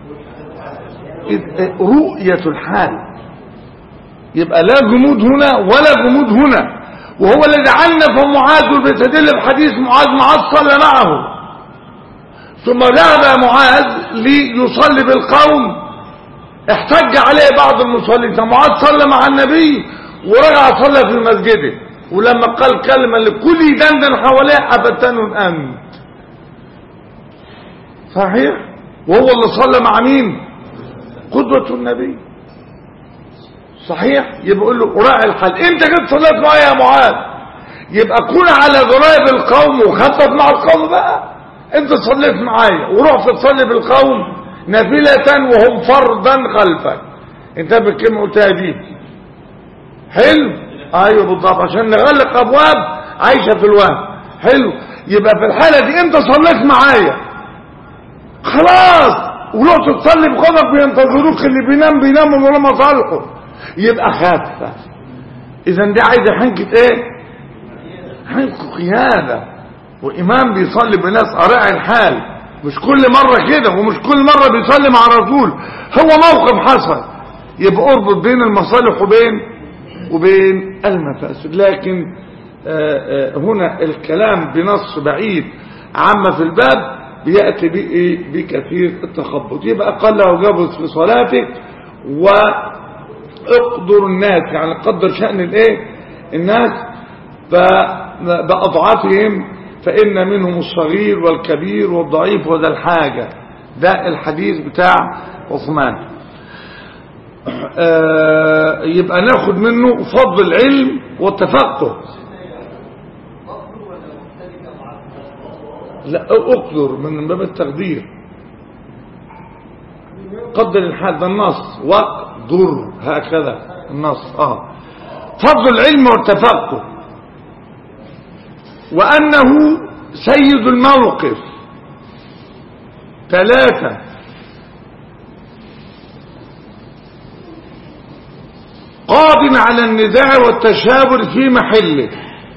رؤية الحال، يبقى لا جمود هنا ولا جمود هنا. وهو الذي عنف معاذ بيستدل بحديث معاذ صلى معه، ثم ذهب معاذ ليصلي بالقوم، احتج عليه بعض المصلين. معاذ صلى مع النبي ورجع صلى في مسجده، ولما قال كلمة لكل دندن حواليه أفتن أنت. صحيح؟ وهو اللي صلى مع مين؟ قدوة النبي. صحيح؟ يبقى يقول له راعي الحال. انت جيت صليت معايا يا معاذ، يبقى كون على ضرائب القوم وخطط مع القوم بقى. انت صليت معايا ورحت تصلي بالقوم نافلة وهم فرضا خلفك. انت بالكلمة قلتها دي حلو؟ ايوه بالضبط، عشان نغلق ابواب عايشة في الوهم. حلو؟ يبقى في الحالة دي انت صليت معايا خلاص ورحت تصلي بقومك بينتظروك، اللي بينام ولا مصالحه، يبقى خافة. اذا دي عايزة حنكة ايه؟ حنكة قيادة، وامام بيصلي بناس اراعي الحال، مش كل مرة كده، ومش كل مرة بيصلي مع الرسول. هو موقف حصل، يبقى اربط بين المصالح وبين المفاسد. لكن هنا الكلام بنص بعيد عما في الباب بيأتي بكثير التخبط. يبقى قال له جبس في صلاتك واقدر الناس، يعني قدر شأن الايه الناس بأضعافهم، فإن منهم الصغير والكبير والضعيف وذا الحاجة. ده الحديث بتاع عثمان. يبقى ناخد منه فضل العلم والتفقه. لا، اقدر من باب التقدير، قدر الحال، ده النص، واقدر هكذا النص. فضل العلم والتفقه، وأنه سيد الموقف. 3 قاض على النزاع والتشاور في محله.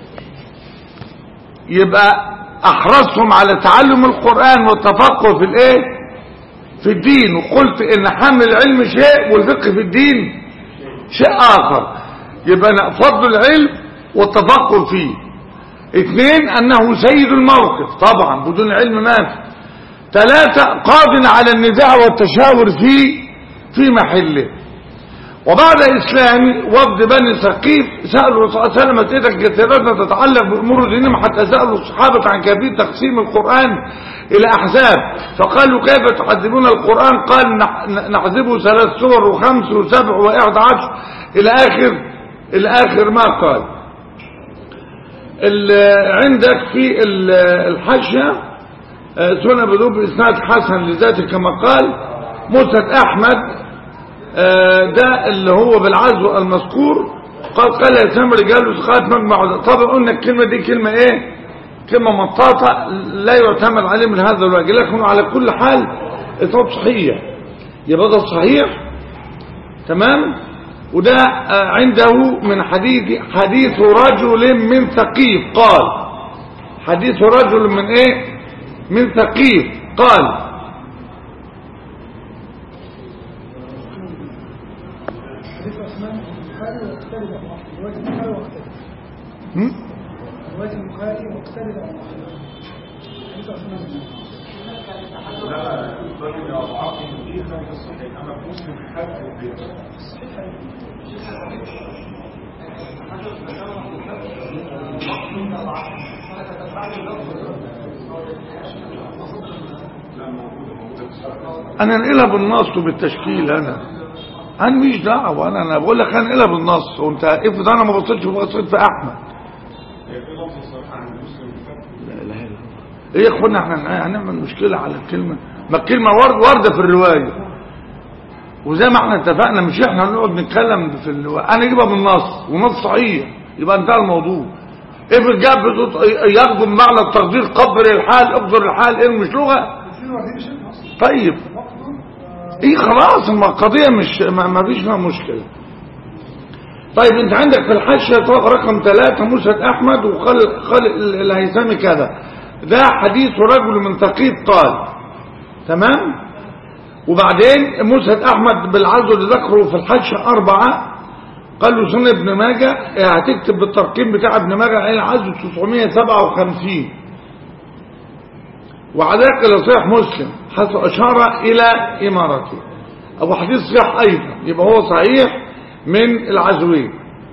يبقى احرصهم على تعلم القرآن والتفقه في الايه في الدين. وقلت ان حمل العلم شيء والفقه في الدين شيء اخر. يبقى فضل العلم والتفقه فيه. 2 انه سيد الموقف، طبعا بدون علم ما في. 3 قاض على النزاع والتشاور في محله. وبعد إسلام وفد بني ثقيف سألوا الرسول صلى الله عليه وسلم أسئلة كثيرة تتعلق بأمور دينهم، حتى سألوا الصحابة عن كيفية تقسيم القرآن إلى أحزاب، فقالوا كيف تحزبون القرآن؟ قال نحزبه 3 سور و5 و7 و11 إلى آخر إلى آخر ما قال. عندك في الحاشية سنن أبي داود بإسناد حسن لذاته كما قال. مسند أحمد ده اللي هو بالعزو المذكور قال يسمى رجال وثقات مجمع. طبعا قلنا الكلمة دي كلمة ايه؟ كلمة مطاطة لا يعتمد عليه من هذا الوجه، لكن على كل حال إسناد صحيح، يبقى ده صحيح تمام. وده عنده من حديث رجل من ثقيف قال، حديث رجل من ايه؟ من ثقيف قال رواية البخاري مختلفة عن انا انقلها بالنص وبالتشكيل. انا مش دعوه، انا بقول لك انقلها بالنص، وانت افرض انا ما بصيتش وبصيت في احمد. لا اله الا الله. ايه يا اخوانا احنا هنعمل مشكله على الكلمه؟ ما الكلمه وارده في الروايه، وزي ما احنا اتفقنا مش احنا هنقعد نتكلم في انا اجيبها بالنص ونص صحيح يبقى انتهى الموضوع. افرض جاب ياخدوا بمعنى التقدير قدر الحال اقدر الحال، ايه مش لغه؟ طيب ايه خلاص القضيه مش ما فيش فيها مشكله. طيب انت عندك في الحاشيه رقم 3 مسند احمد وقال الهيثمي كذا، ده حديث رجل من ثقيف قال تمام. وبعدين مسند احمد بالعزو اللي ذكره في الحاشيه 4 قال له سنن ابن ماجه، هتكتب بالترقيم بتاع ابن ماجه العزو 957. وعذاك الى صحيح مسلم حيث اشار الى امارته، ابو حديث صحيح ايضا، يبقى هو صحيح من العزوين.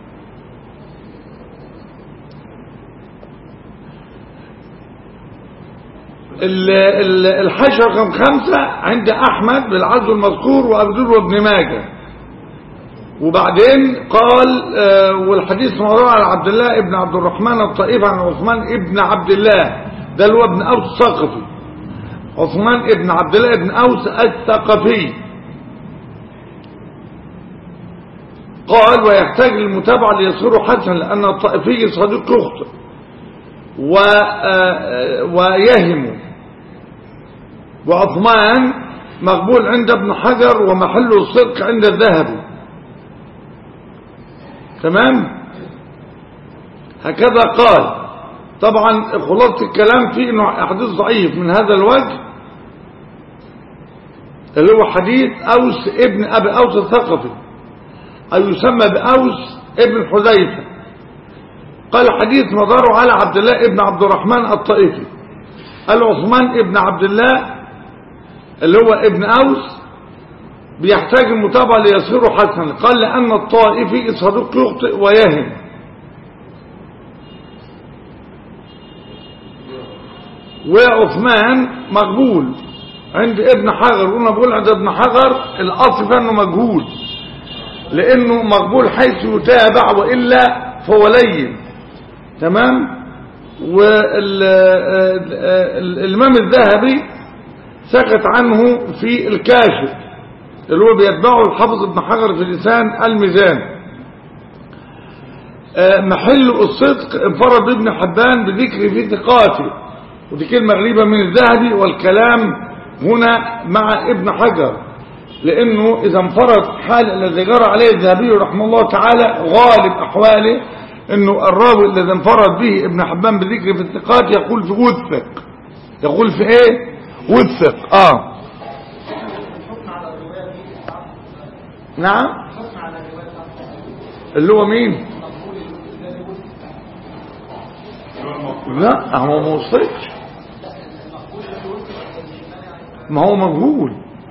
الحاشية رقم 5 عند احمد بالعزو المذكور وابو داود وابن ماجه. وبعدين قال والحديث مروي عن عبد الله ابن عبد الرحمن الطائفي عن عثمان ابن عبد الله، ده اللي هو ابن اوس الثقفي، عثمان ابن عبد الله ابن اوس الثقفي قال ويحتاج للمتابعة ليصير حسن لأن الطائفي صديق يخطئ ويهم. وعثمان مقبول عند ابن حجر ومحله الصدق عند الذهبي تمام. هكذا قال. طبعا خلاصة الكلام فيه انه حديث ضعيف من هذا الوجه اللي هو حديث اوس ابن ابي اوس الثقفي أو يسمى بأوس ابن حذيفة. قال حديث مداره على عبد الله ابن عبد الرحمن الطائفي. قال عثمان ابن عبد الله اللي هو ابن أوس بيحتاج المتابعة ليصير حسنا. قال لأن الطائفي صدوق يخطئ ويهم. وعثمان مقبول عند ابن حجر، قلنا بقول عند ابن حجر الأصل فانه مجهول لانه مقبول حيث يتابع والا فهو لين تمام. والامام الذهبي سكت عنه في الكاشف اللي هو بيتبعه الحافظ ابن حجر في لسان الميزان. محل الصدق انفرد بابن حبان بذكر في ثقاته، ودي كلمه غريبه من الذهبي، والكلام هنا مع ابن حجر لانه اذا انفرد حال الذي جرى عليه الذهبي رحمه الله تعالى غالب احواله انه الراوي الذي انفرد به ابن حبان بذكر في الثقات يقول في وثق، يقول في ايه وثق. نعم اللي هو مين؟ لا هو ما وصلش، ما هو مجهول.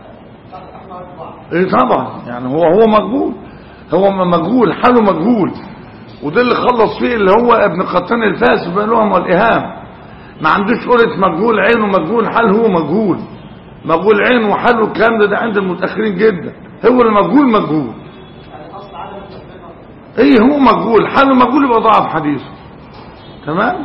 ايه طبعا يعني هو مجهول، هو مجهول حاله مجهول. وده اللي خلص فيه اللي هو ابن قطان الفاسد بالوهم والايهام، ما عندوش قولة مجهول عين ومجهول حال، هو مجهول مجهول عين وحاله. الكلام ده عند المتاخرين جدا، هو المجهول مجهول. ايه هو مقبول، حاله مقبول يبقى ضعف حديثه. تمام.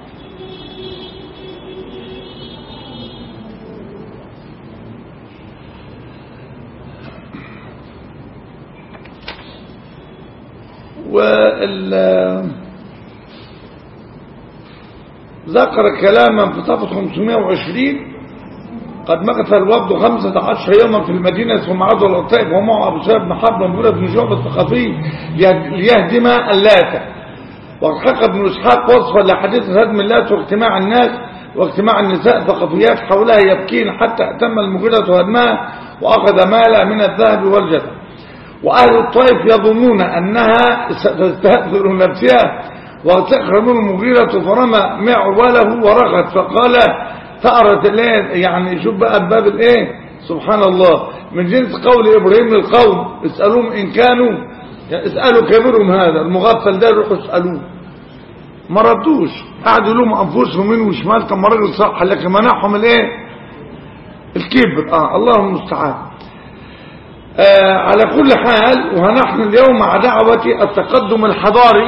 ذكر كلاما في صفحة 520: قد مكث الوفد 15 يوما في المدينة ثم عادوا إلى الطائف ومعه أبو سعيد بن حرب ومغيرة بن شعبة الثقفي ليهدم اللات. وحكى ابن إسحاق وصفا لحديث هدم اللات واجتماع الناس واجتماع النساء الثقفيات حولها يبكين حتى أتم المغيرة هدمها وأخذ مالا من الذهب والجدع. وأهل الطائف يظنون أنها ستستهزئ نفسها وتخرج منه المغيرة فرمى معوله ورغت فقال ثأرت الايه، يعني شوف بقى الباب الايه، سبحان الله، من جنس قول ابراهيم للقوم: اسألوهم ان كانوا، يعني اسألوا كبيرهم هذا المغفل ده، روحوا اسألوه. ما ردوش، قعدوا يلوموا انفسهم يمين وشمال. طب ما راجل صح، لكن منعهم الايه، الكبر. الله المستعان. على كل حال، ونحن اليوم مع دعوة التقدم الحضاري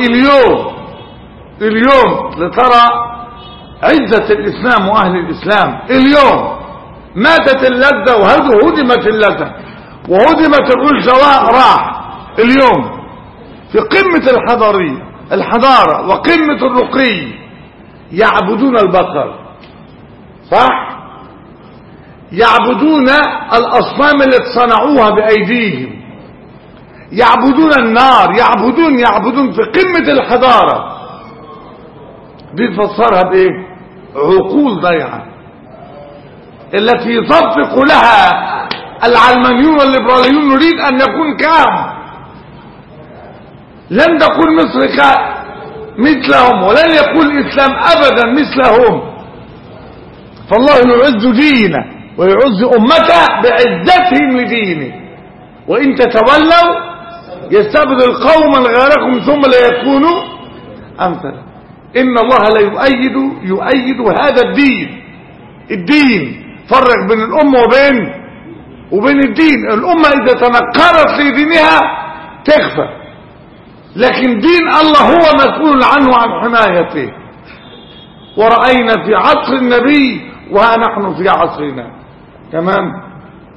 اليوم لترى عزة الإسلام وأهل الإسلام. اليوم ماتت اللذة وهدمت اللذة وهدمت الرجوة راح. اليوم في قمة الحضارة وقمة الرقي يعبدون البقر، صح؟ يعبدون الأصنام التي صنعوها بأيديهم، يعبدون النار، يعبدون في قمة الحضارة. دي تفسرها بايه؟ عقول ضيعة التي يصفق لها العلمانيون والليبراليون. نريد ان يكون كام، لن تكون مصر مثلهم، ولن يكون الاسلام ابدا مثلهم. فالله يعز دينه ويعز امته بعزتهم لدينه. وان تتولوا يستبدل قوما غيركم ثم لا يكونوا امثلكم. إن الله لا يؤيد هذا الدين. فرق بين الأمة وبين الدين. الأمة إذا تنكرت لدينها تخفى، لكن دين الله هو مسؤول عنه وعن حمايته. ورأينا في عصر النبي وها نحن في عصرنا. تمام.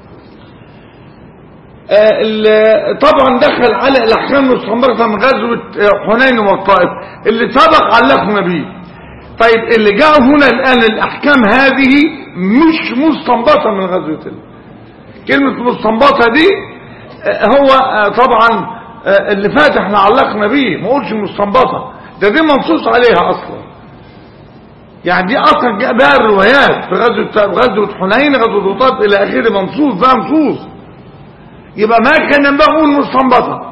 طبعا دخل على الاحكام المستنبطه من غزوه حنين والطائف اللي سبق علقنا بيه. طيب اللي جاء هنا الان الاحكام هذه مش مستنبطه من غزوه كلمه مستنبطه دي هو طبعا اللي فات احنا علقنا بيه، ما قلتش مستنبطه، دي منصوص عليها اصلا. يعني دي اصلا جاء بها الروايات في غزوه حنين، غزوه الطائف الى اخره، منصوص بها نصوص. يبقى ما كان ينبغي نقول مستنبطه.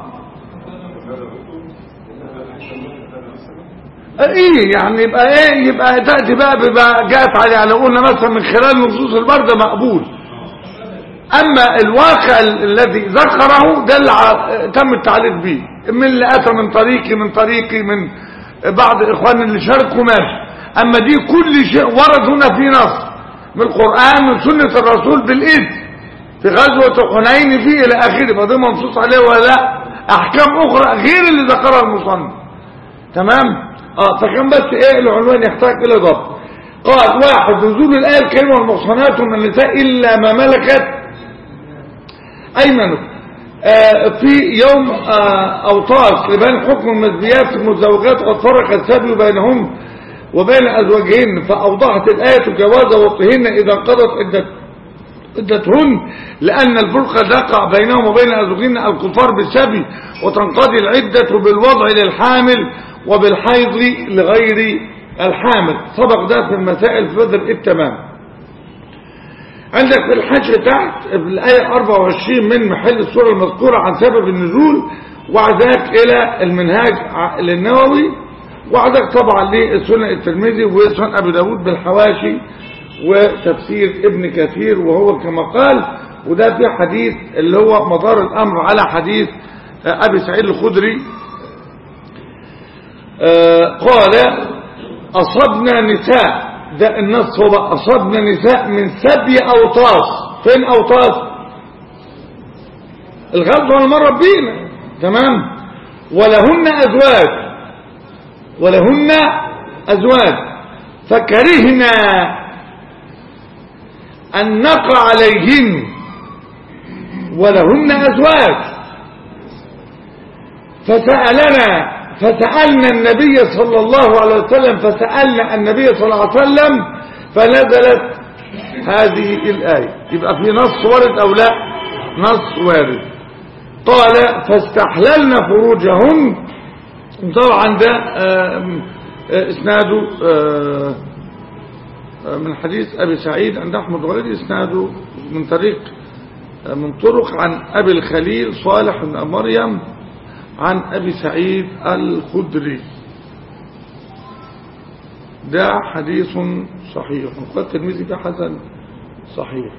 ايه يعني يبقى تاتي بقى جاءت على قلنا مثلا من خلال نصوص البرده مقبول. اما الواقع الذي ذكره ده اللي تم التعليق به، من اللي اتى من طريقي من بعض اخواننا اللي شاركوا ماشي. اما دي كل شيء ورد هنا في نص من القران وسنه الرسول بالاذن في غزوة حنين فيه الى اخره، فده منصوص عليه ولا احكام اخرى غير اللي ذكرها المصنف. تمام. فكان بس ايه العنوان يحتاج الى ضبط. قال: 1. نزول الايه الكريمه والمحصنات من النساء الا ما ملكت ايمانكم في يوم اوطاس لبيان حكم المزبيات المتزوجات قد فرق السبي بينهم وبين ازواجهن، فاوضحت الايه جواز وطئهن اذا انقضت عدتهن، لأن الفرقة تقع بينهم وبين أزواجهن الكفار بالسبي، وتنقضي العدة بالوضع للحامل وبالحيض لغير الحامل. سبق ده في المسائل في بدر التمام. عندك في الحاشية تحت في الآية 24 من محل السورة المذكورة عن سبب النزول، وعداك إلى المنهاج للنووي، وعداك طبعا للسنن الترمذي وسنن أبي داود بالحواشي وتفسير ابن كثير، وهو كما قال. وده في حديث اللي هو مدار الأمر على حديث أبي سعيد الخدري قال: أصبنا نساء، ده النص هو أصبنا نساء من سبي أوطاس. فين أوطاس؟ الغزوة المرة بينا. تمام. ولهن أزواج فكرهنا أن نقع عليهن ولهن أزواج فسألنا النبي صلى الله عليه وسلم فنزلت هذه الآية. يبقى في نص وارد أو لا؟ نص وارد. قال فاستحللنا فروجهن. طبعا ده اسناده من حديث أبي سعيد عند أحمد وغيره، اسناده من طرق عن أبي الخليل صالح بن مريم عن أبي سعيد الخدري. ده حديث صحيح، وقال الترمذي ده حسن صحيح.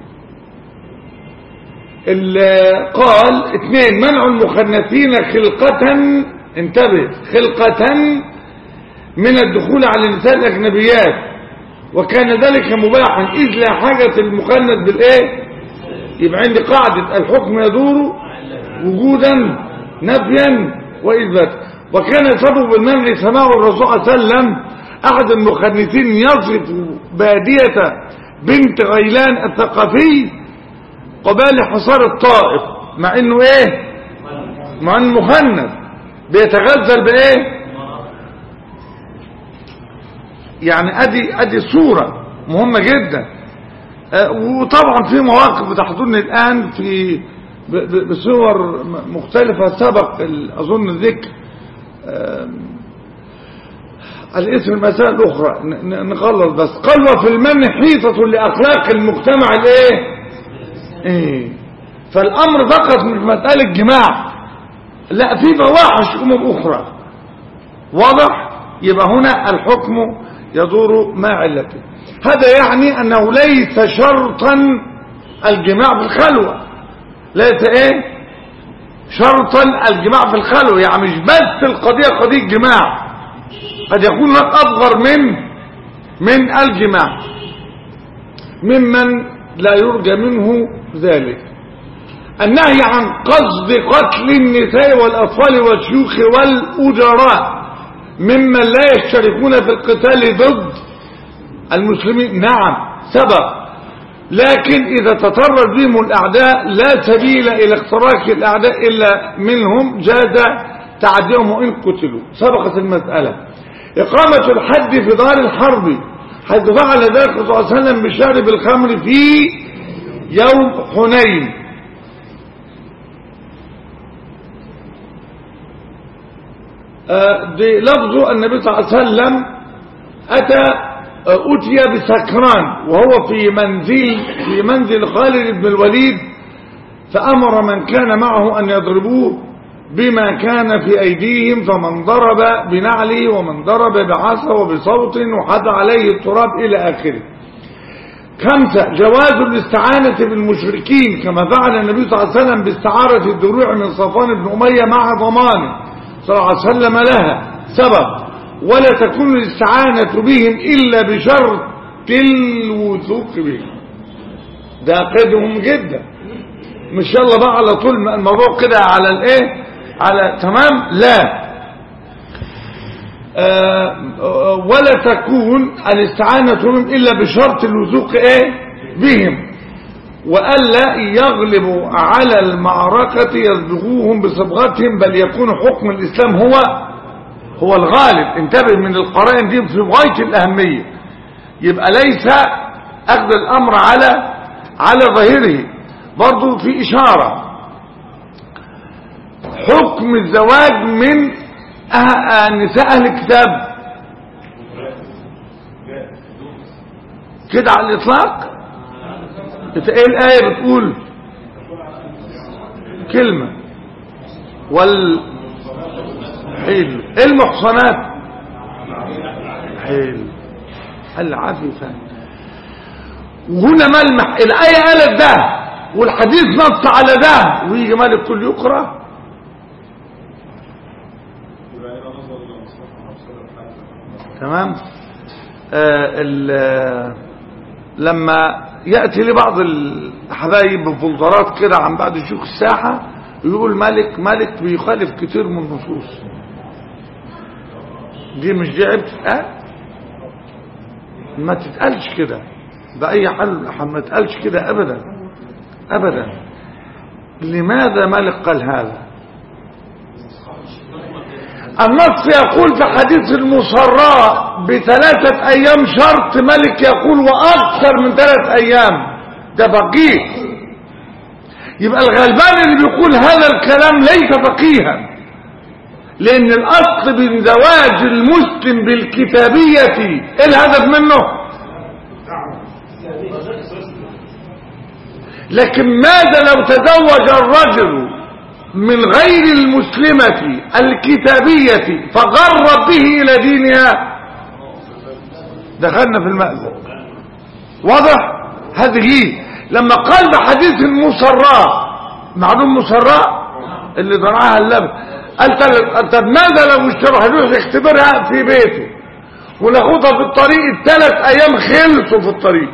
قال 2 منع المخنثين خلقة، انتبه، خلقة من الدخول على النساء الأجنبيات، وكان ذلك مباحا إذ لا حاجة المخنث بالإيه. يبقى عندي قاعدة الحكم يدور وجودا نفيا وإثباتا. وكان سبب المنع سماع الرسول صلى الله عليه وسلم أحد المخنثين يصف بادية بنت غيلان الثقفي قبال حصار الطائف، مع انه ايه، مع انه مخنث بيتغزل بايه. يعني ادي صورة مهمة جدا. وطبعا في مواقف بتحضرني الان في بصور مختلفة سبق اظن الذكر الاسم المسائل الاخرى نخلص بس. قال وفي المنع حيطة لاخلاق المجتمع الايه. فالامر فقط مش مسألة جماع، لا، في فواحش امور اخرى، واضح. يبقى هنا الحكم يدور مع علته. هذا يعني انه ليس شرطا الجماع في الخلوة، ليس ايه شرطا الجماع في الخلوة. يعني مش بس القضية قضية جماع، قد يكون هناك اصغر من الجماع ممن لا يرجى منه ذلك. النهي عن قصد قتل النساء والأطفال والشيوخ والأجراء ممن لا يشتركون في القتال ضد المسلمين، نعم سبق، لكن إذا تطرد بهم الأعداء لا سبيل إلى اختراق الأعداء إلا منهم جاز تعديهم وإن قتلوا. سبقت المسألة. إقامة الحد في دار الحرب حيث فعل ذلك صلى الله عليه وسلم بشارب الخمر في يوم حنين. دي لفظ النبي صلى الله عليه وسلم أتي بسكران وهو في منزل خالد بن الوليد، فأمر من كان معه أن يضربوه بما كان في أيديهم، فمن ضرب بنعله ومن ضرب بعصا وبصوت وحد عليه التراب إلى آخره. 5 جواز الاستعانة بالمشركين كما فعل النبي صلى الله عليه وسلم باستعارة الدروع من صفوان بن أمية مع ضمانه صلى الله عليه وسلم لها. سبب ولا تكون الاستعانة بهم إلا بشرط الوثوق بهم. ده قيدهم جدا، مش يلا بقى على طول الموضوع كده على الايه، على تمام، لا. ولا تكون الاستعانة بهم إلا بشرط الوثوق ايه بهم، وألا يغلبوا على المعركة يصبغوهم بصبغتهم، بل يكون حكم الإسلام هو الغالب. انتبه من القرائن دي في غاية الأهمية. يبقى ليس أخذ الأمر على ظاهره. برضو في إشارة حكم الزواج من نساء أهل الكتاب كده على الإطلاق. ايه الآية بتقول؟ كلمة حلو. المحصنات حلو العفيفات. وهنا ملمح الآية قالت ده والحديث نص على ده، ويجي مالك كل يقرأ. تمام. لما يأتي لبعض الحبايب بفلترات كده عن بعض شيوخ الساحة يقول مالك بيخالف كتير من النصوص دي، مش دي عيب ما تتقالش كده بأي حال، ما تتقالش كده أبدا أبدا. لماذا مالك قال هذا؟ النص يقول في حديث المصراء ب3 أيام شرط، مالك يقول وأكثر من 3 أيام، ده فقيه. يبقى الغلبان اللي بيقول هذا الكلام ليس فقيها، لأن الأصل من زواج المسلم بالكتابية إيه الهدف منه؟ لكن ماذا لو تزوج الرجل من غير المسلمة الكتابية فغرب به إلى دينها؟ دخلنا في المأزق. واضح؟ هذه لما قال بحديث المصراء، معلوم مصراء اللي ضرعها اللبن، قال طب ماذا لو اشترى هيروح يختبرها في بيته وناخدها في الطريق، 3 أيام خلصوا في الطريق،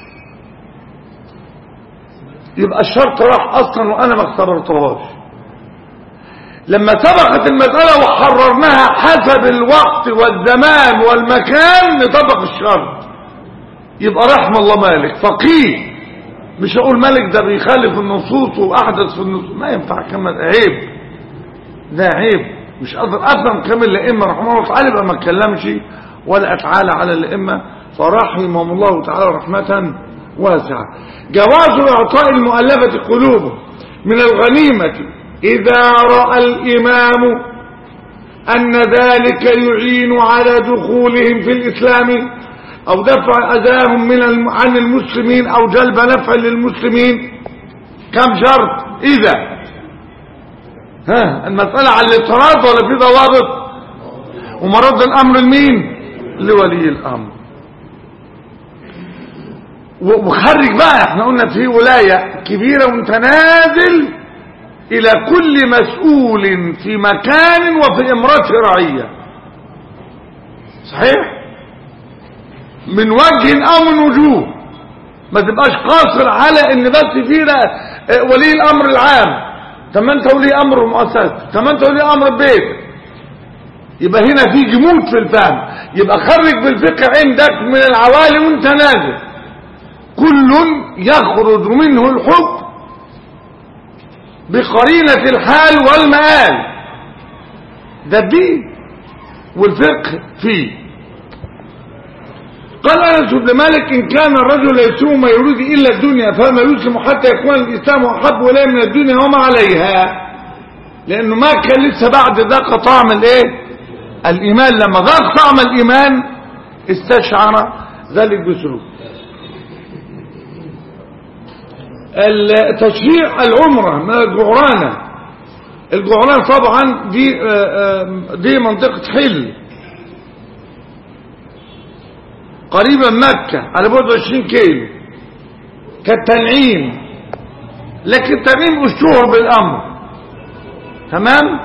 يبقى الشرط راح اصلا وانا ما اختبرتهاش. لما سبقت المسألة وحررناها حسب الوقت والزمان والمكان نطبق الشرط. يبقى رحم الله مالك فقيه، مش هقول مالك ده بيخالف النصوص واحدث في النصوص، ما ينفع كمان، عيب، ده عيب. مش قادر افهم كم الائمه رحمه الله تعالى يبقى ما اتكلمش ولا اتعالى على الائمه، فرحمهم الله تعالى رحمه واسعة. جواز اعطاء المؤلفة قلوبه من الغنيمة اذا رأى الامام ان ذلك يعين على دخولهم في الاسلام او دفع اذاهم عن المسلمين او جلب نفع للمسلمين. كم شرط؟ اذا المسألة على الاضطراد ولا في ضوابط؟ ومرد الامر لمين؟ لولي الامر. وخرج بقى، احنا قلنا في ولاية كبيرة ومتنازل الى كل مسؤول في مكان وفي امرته رعية، صحيح؟ من وجه او من وجوه، ما تبقاش قاصر على ان بس فينا ولي الامر العام، طب ما انت ولي امر المؤسسة، طب ما انت ولي امر البيت. يبقى هنا في جمود في الفهم. يبقى خرج بالفقه عندك من العوالي وانت نازل، كل يخرج منه الحكم بقرينة الحال والمآل، ده الدين والفقه فيه. قال أنس بن مالك إن كان الرجل يسوم ما يريد إلا الدنيا فما يسلم حتى يكون الإسلام أحب إليه من الدنيا وما عليها، لأنه ما كان لسه بعد ذاك طعم الإيمان. لما ذاق طعم الإيمان استشعر ذلك بسلوك. تشريع العمرة من الجعرانة. الجعرانة طبعا دي منطقة حل قريبا مكة على بعد 20 كيلو، كالتنعيم، لكن التنعيم اشتهر بالامر، تمام.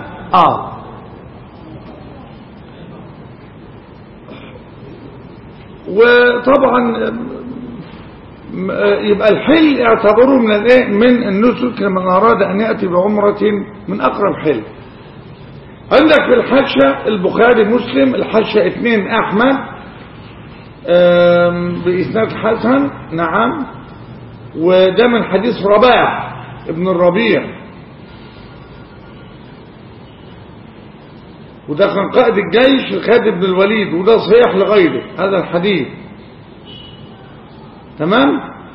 وطبعا يبقى الحل اعتبروه من الايه، من النسك لمن اراد ان ياتي بعمره من اقرب حل. عندك في الحاشيه البخاري مسلم، الحاشيه 2 احمد باسناد حسن، نعم، وده من حديث رباح ابن الربيع، وده كان قائد الجيش خالد بن الوليد، وده صحيح لغيره هذا الحديث، تمام.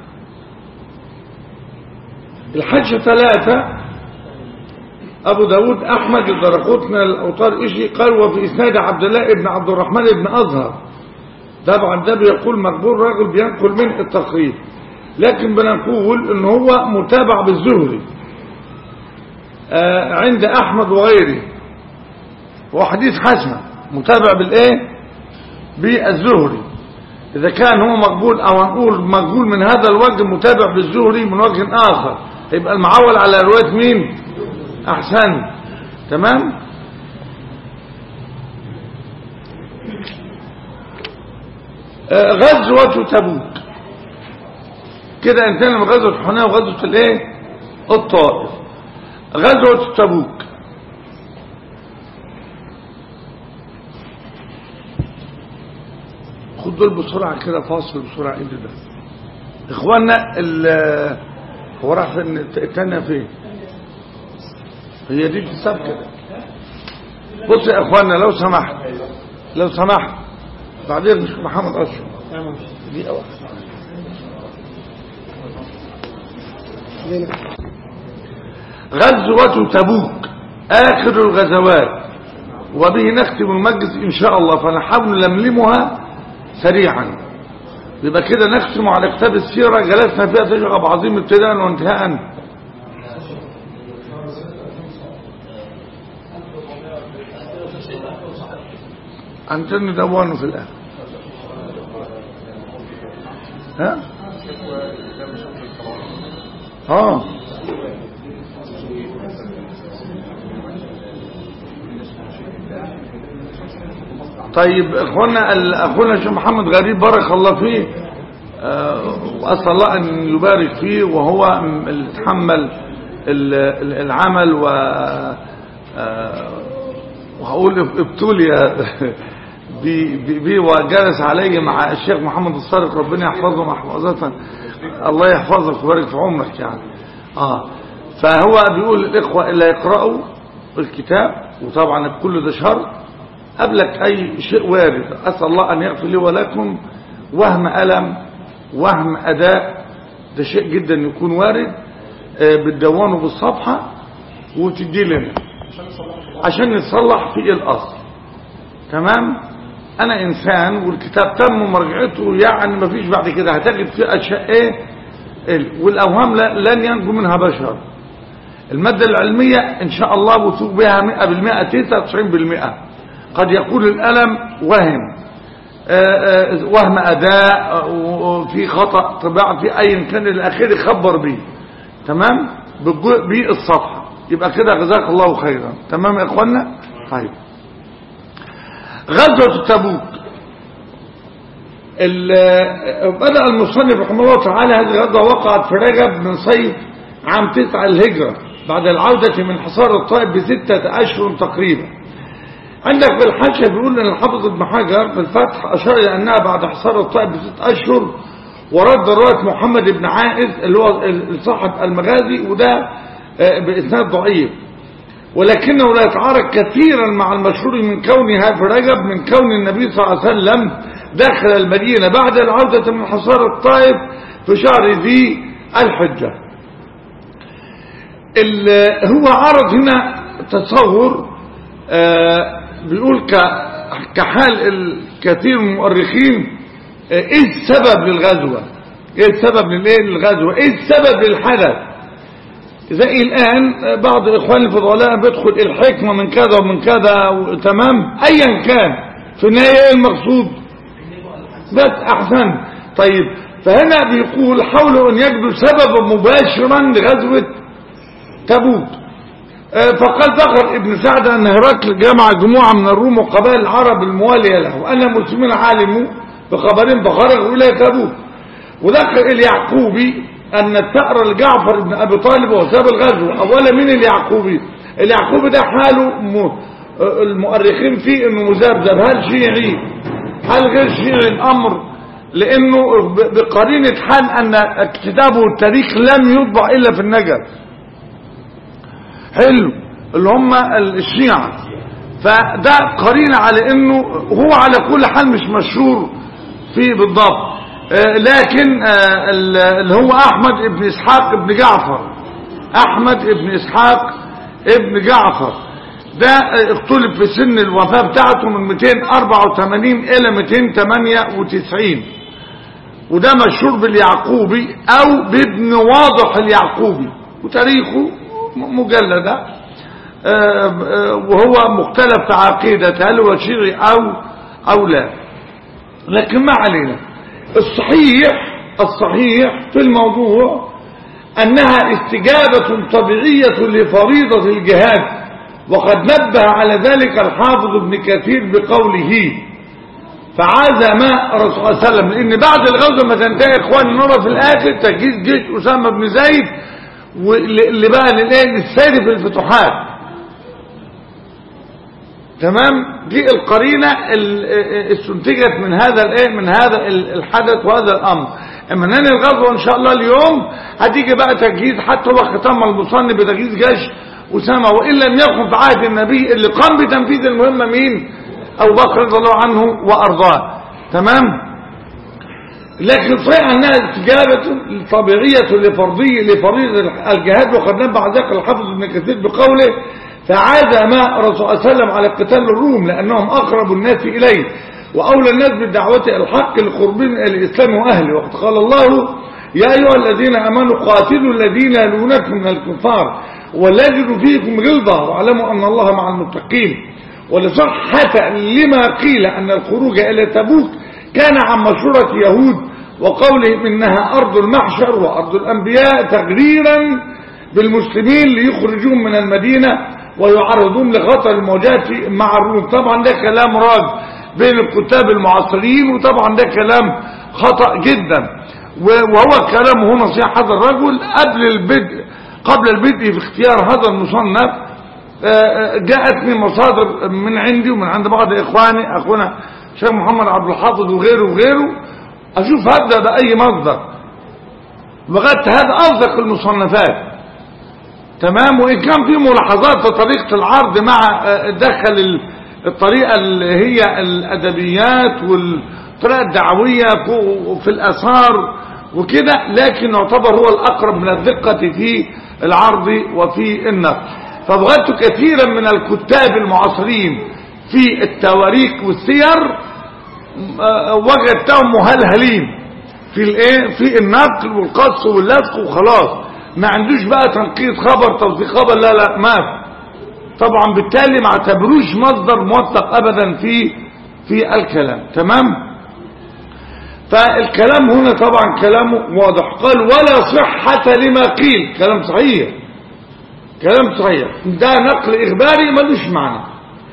الحج 3 أبو داود أحمد الدرقطني الأوطار إشي قال وفي إسناد عبد الله بن عبد الرحمن بن أزهر، طبعا ده بيقول مقبول، راجل بينقل من التقريب، لكن بنقول إن هو متابع بالزهري عند أحمد وغيره، وحديث حسن متابع بالإيه، بالزهري. إذا كان هو مقبول أو نقول مقبول من هذا الوجه متابع بالزهري من وجه آخر، يبقى المعول على رواية مين؟ أحسن، تمام. غزوة تبوك كده انتهينا من غزوة حنين وغزوة الايه، الطائف. غزوة تبوك. خد دول بسرعة كده، فاصل بسرعة. ايه ده اخوانا؟ هو راح فين التانية؟ فين هي دي السبب كده؟ بص يا اخوانا لو سمحت بعدين مش محمد اشرف دي اول غزوة تبوك آخر الغزوات، وبه نختم المجلس إن شاء الله، فنحاول نلملمها سريعا. يبقى كده نختم على كتاب السيرة جلسنا فيها تشغب عظيم ابتداء وانتهاء. عندنا دوانه في الآخر. ها طيب اخونا الشيخ محمد غريب بارك الله فيه، واسال الله ان يبارك فيه، وهو اللي تحمل العمل وهقول ابتلي بي وجلس عليه مع الشيخ محمد الصادق، ربنا يحفظه محفظة، الله يحفظك ويبارك في عمرك يعني. فهو بيقول الاخوه اللي يقرأوا الكتاب، وطبعا بكل ده شرط قبلك اي شيء وارد، اسال الله ان يغفر لي ولكم وهم ألم وهم اداء، ده شيء جدا يكون وارد، بتدونه بالصفحه وتدي لنا عشان نتصلح في الاصل. تمام؟ انا انسان والكتاب تم مراجعته، يعني مفيش بعد كده هتجد فيه اشياء والاوهام لن ينجو منها بشر. الماده العلميه ان شاء الله وثوق بها 100% 99%. قد يكون الألم وهم أداء، وفي خطأ طباعة في أي كان الأخير يخبر به. تمام؟ بالصفحة. يبقى كده جزاك الله خيرا. تمام يا إخوانا؟ طيب غزوة تبوك بدأ المصنف رحمه الله تعالى هذه الغزوة وقعت في رجب من صيف عام 9 الهجرة، بعد العودة من حصار الطائف ب6 أشهر تقريبا. عندك بالحاشية بيقول ان الحافظ ابن حجر في الفتح اشار الى انها بعد حصار الطائف ب6 اشهر، ورد رواية محمد بن عائز اللي هو صاحب المغازي، وده باسناد ضعيف، ولكنه لا يتعارض كثيرا مع المشهور من كونها في رجب، من كون النبي صلى الله عليه وسلم داخل المدينة بعد العودة من حصار الطائف في شهر ذي الحجة. هو عرض هنا تصور بيقول كحال الكثير من المؤرخين، ايه السبب للغزوة، ايه السبب للغزوة، ايه السبب للحدث. زي الان بعض اخوان الفضلاء بيدخل الحكمة من كذا ومن كذا، تمام، ايا كان في النهاية المقصود بس احسن. طيب فهنا بيقول حاولوا ان يجدوا سببا مباشرا لغزوة تبوك، فقال ذكر ابن سعد أن هرقل جمع جموعة من الروم وقبائل العرب الموالية له، أن المسلمين علموا بخبرين فخرجوا إلى تبوك. وذكر اليعقوبي أن الثأر لجعفر بن أبي طالب وساب الغزو. أولا من اليعقوبي؟ اليعقوبي ده حاله المؤرخين فيه أنه مذبذب، هل شيعي هل غير شيعي الأمر، لأنه بقرينة حال أن كتابه التاريخ لم يطبع إلا في النجف، حلو، اللي هم الشيعة، فده قرينة على انه هو على كل حال مش مشهور فيه بالضبط. لكن اللي هو احمد ابن اسحاق ابن جعفر، احمد ابن اسحاق ابن جعفر ده اختلف في سن الوفاة بتاعته من 284 الى 298، وده مشهور باليعقوبي او بابن واضح اليعقوبي، وتاريخه مجلدة، وهو مختلف في عقيدته هل هو شيعي أو لا، لكن ما علينا. الصحيح في الموضوع أنها استجابة طبيعية لفريضة الجهاد، وقد نبه على ذلك الحافظ ابن كثير بقوله فعزم الرسول صلى الله عليه وسلم، لأن بعد الغزوة ما تنتهي إخوان نرى في الآخر تجهيز جيش أسامة بن زيد واللي بقى للسير في الفتوحات. تمام. دي القرينة استنتجت من هذا من هذا الحدث وهذا الامر. اما ننهي الغزوة ان شاء الله اليوم هتيجي بقى تجهيز، حتى هو ختم المصنف بتجهيز جيش أسامة، وإن لم يكن في عهد النبي اللي قام بتنفيذ المهمة مين؟ أبو بكر رضي الله عنه وأرضاه. تمام. لكن صحيح أنها استجابة طبيعية لفريضة الجهاد، وقد نبه ذلك الحافظ ابن كثير بقوله فعاد ما الرسول صلى الله عليه وسلم على قتال الروم لأنهم أقرب الناس إليه وأولى الناس بالدعوة الحق لقربهم إلى الإسلام وأهله. وقد قال الله يا أيها الذين آمنوا قاتلوا الذين يلونكم من الكفار وليجدوا فيكم غلظة واعلموا أن الله مع المتقين. ولصحة لما قيل أن الخروج إلى تبوك كان عن مشورة يهود وقولهم إنها أرض المحشر وأرض الأنبياء تغريرا بالمسلمين ليخرجون من المدينة ويعرضون لخطر المواجهة مع الروم. طبعا ده كلام راج بين الكتاب المعاصرين، وطبعا ده كلام خطأ جدا، وهو كلامه نصيحة هذا الرجل قبل البدء في اختيار هذا المصنف. جاءتني مصادر من عندي ومن عند بعض اخواني، اخونا الشيخ محمد عبد الحافظ وغيره اشوف هبدا باي مصدر، وجدت هذا اصدق المصنفات. تمام. وان كان في ملاحظات في طريقه العرض مع دخل الطريقه اللي هي الادبيات والطريقه الدعويه في الاثار وكده، لكن يعتبر هو الاقرب من الدقه في العرض وفي النقد. فبغيت كثيرا من الكتاب المعاصرين في التواريخ والسير وجدتهم مهلهلين في النقل والقص واللفق وخلاص، ما عندوش بقى تنقيط خبر تصديق خبر، لا ما طبعا بالتالي ما اعتبروش مصدر موثق ابدا في الكلام. تمام. فالكلام هنا طبعا كلامه واضح. قال ولا صحة لما قيل، كلام صحيح، كلام صحيح، ده نقل إخباري ملوش معنى.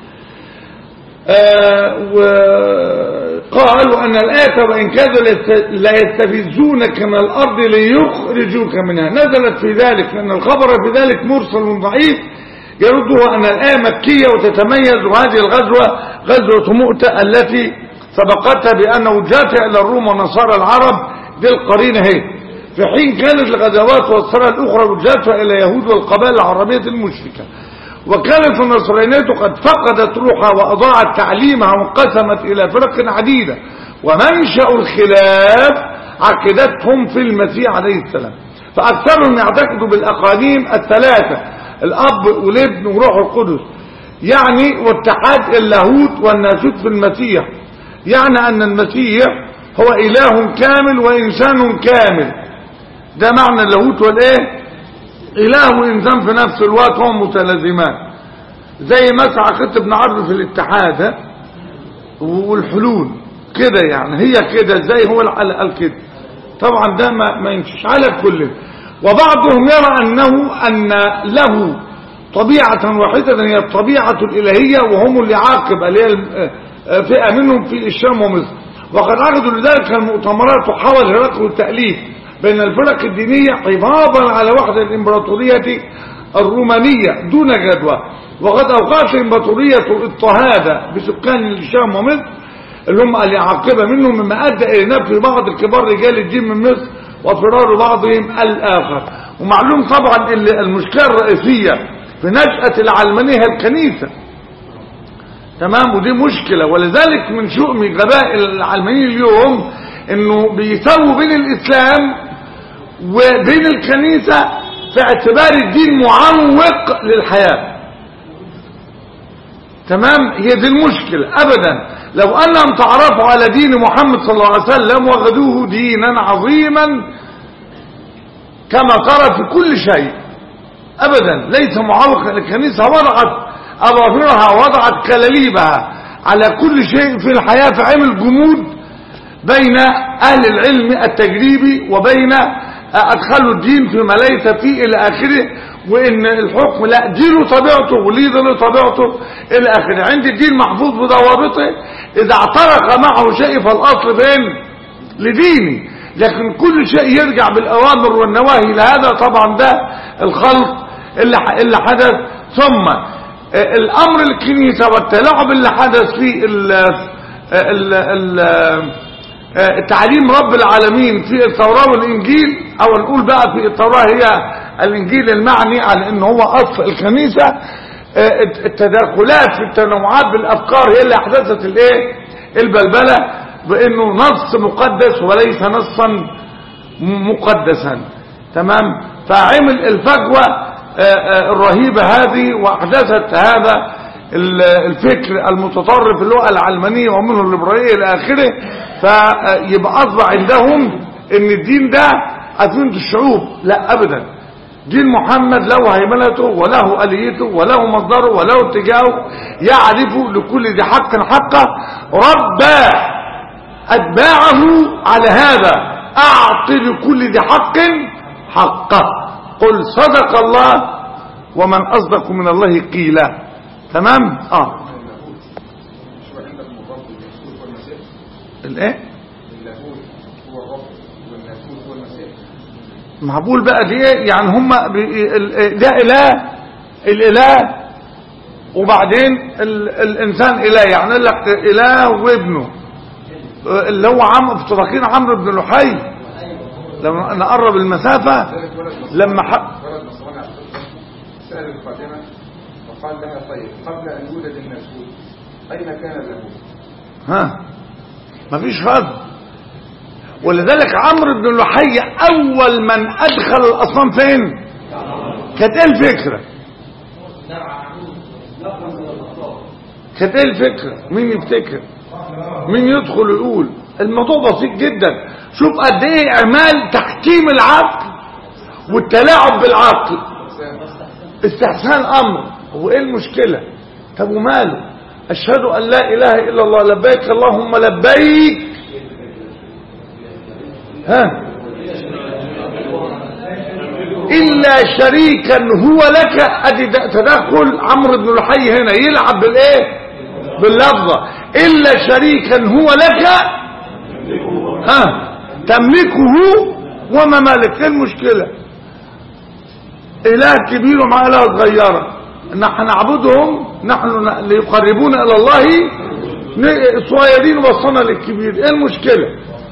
وقالوا أن الآية وإن كادوا لا يستفزونك من الأرض ليخرجوك منها نزلت في ذلك، لأن الخبر في ذلك مرسل ضعيف يرده أن الآية مكية وتتميز هذه الغزوة غزوة مؤتة التي سبقتها بأنه جاءت إلى الروم ونصارى العرب، دي القرينة هي، في حين كانت الغزوات والسرى الأخرى وجهتها إلى يهود والقبائل العربية المشركة. وكانت النصرانية قد فقدت روحها وأضاعت تعليمها وانقسمت إلى فرق عديدة، ومنشأ الخلاف عقيدتهم في المسيح عليه السلام. فأكثرهم يعتقدوا بالأقانيم الثلاثة، الأب والابن وروح القدس، يعني واتحاد اللاهوت والناسوت في المسيح، يعني أن المسيح هو إله كامل وإنسان كامل، ده معنى اللاهوت والإيه، إله وإنسان في نفس الوقت هم متلازمان، زي مثلا عقيدة ابن عربي في الاتحاد والحلول كده، يعني هي كده زي هو قال كده. طبعا ده ما يمشيش على كل. وبعضهم يرى أن له طبيعة واحدة هي الطبيعة الإلهية، وهم اللي عاقب اللي هي فئة منهم في الشام ومصر. وقد عقدوا لذلك المؤتمرات وحاول هرقل التأليف بين الفرق الدينية حفاظا على وحدة الإمبراطورية الرومانية دون جدوى. وقد أوقعت الإمبراطورية اضطهاد بسكان الشام ومصر اللي هم اللي عاقبة منهم، مما أدى إلى نفي بعض الكبار رجال الدين من مصر وفرار بعضهم الآخر. ومعلوم طبعا المشكلة الرئيسية في نشأة العلمانية الكنيسة. تمام. ودي مشكلة، ولذلك من شؤم غباء العلمانيين اليوم انه بيسووا بين الاسلام وبين الكنيسة في اعتبار الدين معوق للحياة. تمام. هي دي المشكلة. ابدا لو انهم تعرفوا على دين محمد صلى الله عليه وسلم وغدوه دينا عظيما كما ترى في كل شيء، ابدا ليس معوقا. الكنيسة وضعت أظافرها وضعت كلاليبها على كل شيء في الحياة، فعمل جمود بين أهل العلم التجريبي وبين أدخلوا الدين فيما ليس فيه إلى آخره، وإن الحكم لا دي له طبيعته وليه له طبيعته إلى آخره. عند الدين محفوظ بضوابطه، إذا اعترق معه شيء فالأصل فين؟ لديني. لكن كل شيء يرجع بالأوامر والنواهي لهذا طبعا ده الخلط اللي حدث، ثم الامر الكنيسة والتلاعب اللي حدث في تعليم رب العالمين في التوراة والانجيل، او نقول بقى في التوراة هي الانجيل المعني على ان هو اصل الكنيسة. التداخلات في التنوعات بالافكار هي اللي احدثت البلبلة، بانه نص مقدس وليس نصا مقدسا. تمام. فعمل الفجوة الرهيبة هذه، واحدثت هذا الفكر المتطرف اللي هو العلمانية ومنه الليبرالية الى اخره. فيبقى اصبح عندهم ان الدين ده أزمنة الشعوب. لا ابدا، دين محمد له هيمنته وله آليته وله مصدره وله اتجاهه، يعرف لكل ذي حق حقه، ربى أتباعه على هذا، أعط لكل ذي حق حقه، قل صدق الله ومن أصدق من الله قيلا. تمام. الايه هو الرب والناسوت هو المسيح. معقول بقى دي يعني هم ده الاله وبعدين الانسان اله، يعني قال لك اله وابنه اللي هو افتراقين عمرو بن لحي. لما نقرب المسافه لما ولد نصراني سأل الخادمة وقال لها طيب قبل ان يولد الناسوت اين كان اللاهوت؟ مفيش رد. ولذلك عمرو بن لحي اول من ادخل الاصنام فين؟ كانت ايه الفكره؟ كانت ايه الفكره؟ مين يفتكر؟ مين يدخل يقول؟ الموضوع بسيط جدا. شوف قد ايه اعمال تحكيم العقل والتلاعب بالعقل، استحسان امر. هو ايه المشكله؟ طب وماله؟ اشهد ان لا اله الا الله لبيك اللهم لبيك. إلا شريكا هو لك. أدي تدخل عمرو بن لحي هنا يلعب بالإيه؟ باللفظة. إلا شريكا هو لك تملكه وما مالك. إيه المشكلة؟ إله كبير ومع إله صغيرة، نحن نعبدهم نحن ليقربونا إلى الله صغيرين وصلنا للكبير. إيه المشكلة؟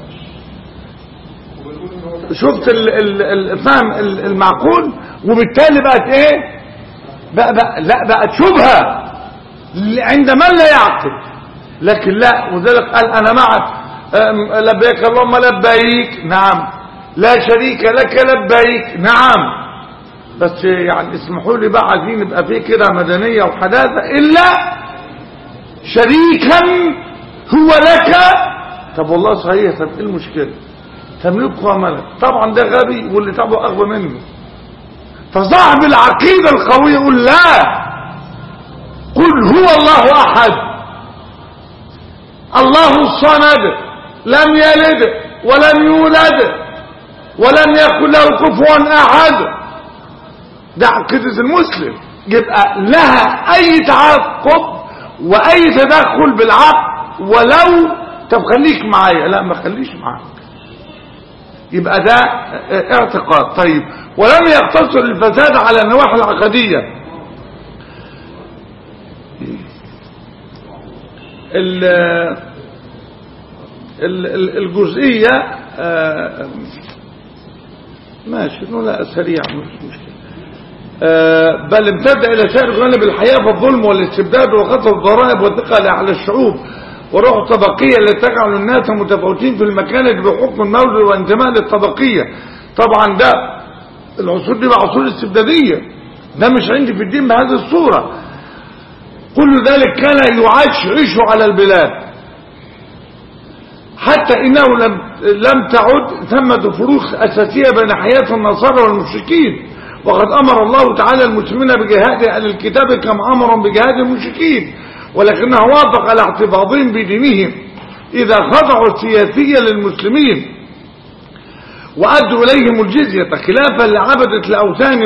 شفت الفهم المعقول؟ وبالتالي بقت ايه بقى لا بقت شبهه عند من لا يعقل. لكن لا، وذلك قال انا معك لبيك اللهم لبيك. نعم. لا شريك لك لبيك. نعم. بس يعني اسمحوا لي بقى، عايزين يبقى فيه كده مدنيه وحداثه. الا شريكا هو لك. طب والله صحيح. طب ايه المشكله؟ تملكه وملك. طبعا ده غبي واللي تابعه اغبى منه. فصاحب العقيده القويه يقول لا، قل هو الله احد الله الصمد لم يلد ولم يولد ولم يكن له كفوا احد. ده عقيده المسلم. يبقى لها اي تعاقب واي تدخل بالعقل ولو طب خليك معايا، لا ما خليش معاك. يبقى ده اعتقاد. طيب، ولم يقتصر الفساد على النواحي العقدية. الجزئية ماشي لا سريع مش مشكلة. بل امتد الى سائر جوانب الحياة فالظلم والاستبداد وخطف الضرائب والثقل على الشعوب وروح الطبقية اللي تجعل الناس متفاوتين في المكانة بحكم المولد وانتماء للطبقية. طبعا ده العصور دي عصور استبدادية، ده مش عندي في الدين بهذه الصورة. كل ذلك كان يعيش على البلاد حتى انه لم تعد ثمة فروق اساسية بين حياة النصارى والمشركين. وقد امر الله تعالى المسلمين بجهاد اهل الكتاب كما امرهم بجهاد المشركين، ولكنه وافق على احتفاظهم بدينهم اذا خضعوا سياسيا للمسلمين وادوا اليهم الجزية خلافا لعبدة الاوثان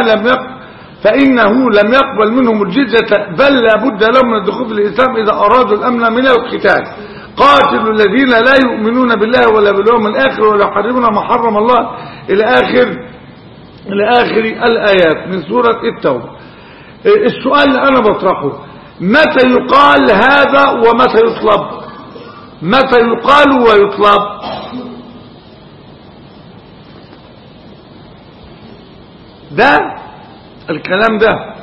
فانه لم يقبل منهم الجزية، بل لابد لهم من الدخول في الاسلام اذا ارادوا الامن من القتال. قاتلوا الذين لا يؤمنون بالله ولا باليوم الاخر ولا يحرمون ما حرم الله الى اخر إلى آخر الآيات من سورة التوبة. السؤال اللي أنا بطرحه، متى يقال هذا ومتى يطلب؟ متى يقال ويطلب؟ ده الكلام ده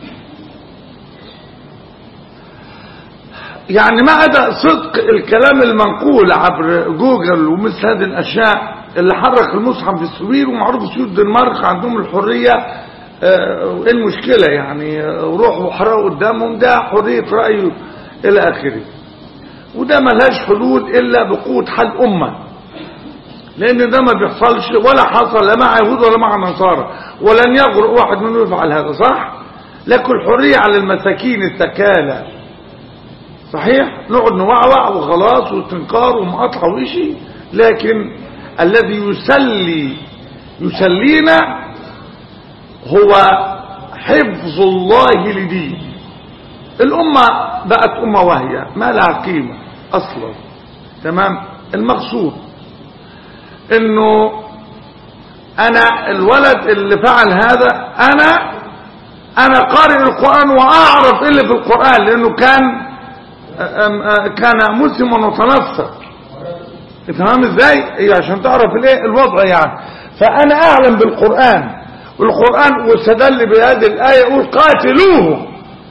يعني ما عدا صدق الكلام المنقول عبر جوجل ومثل هذه الأشياء اللي حرك المصحف في السويد، ومعروف السويد الدنمارك عندهم الحرية، ايه المشكلة يعني؟ روحوا حرقوا قدامهم، ده حرية رأي إلى آخره. وده ملهاش حلول إلا بقوة حل أمة، لأن ده ما بيحصلش ولا حصل لا مع يهود ولا مع نصارى، ولن يجرؤ واحد منهم يفعل هذا، صح؟ لكن الحرية على المساكين التكالى، صحيح؟ نقعد نوعوع وخلاص وتنكار ومقاطعة وإشي، لكن الذي يسلينا هو حفظ الله لدين. الأمة بقت أمة واهية ما لها قيمة أصلا، تمام؟ المقصود إنه أنا الولد اللي فعل هذا، أنا قارئ القرآن وأعرف اللي في القرآن، لأنه كان مسلم وتنصر، تمام ازاي؟ ايه عشان تعرف الايه الوضع يعني. فانا اعلم بالقرآن، والقرآن واستدل بهذه الآية يقول قاتلوه.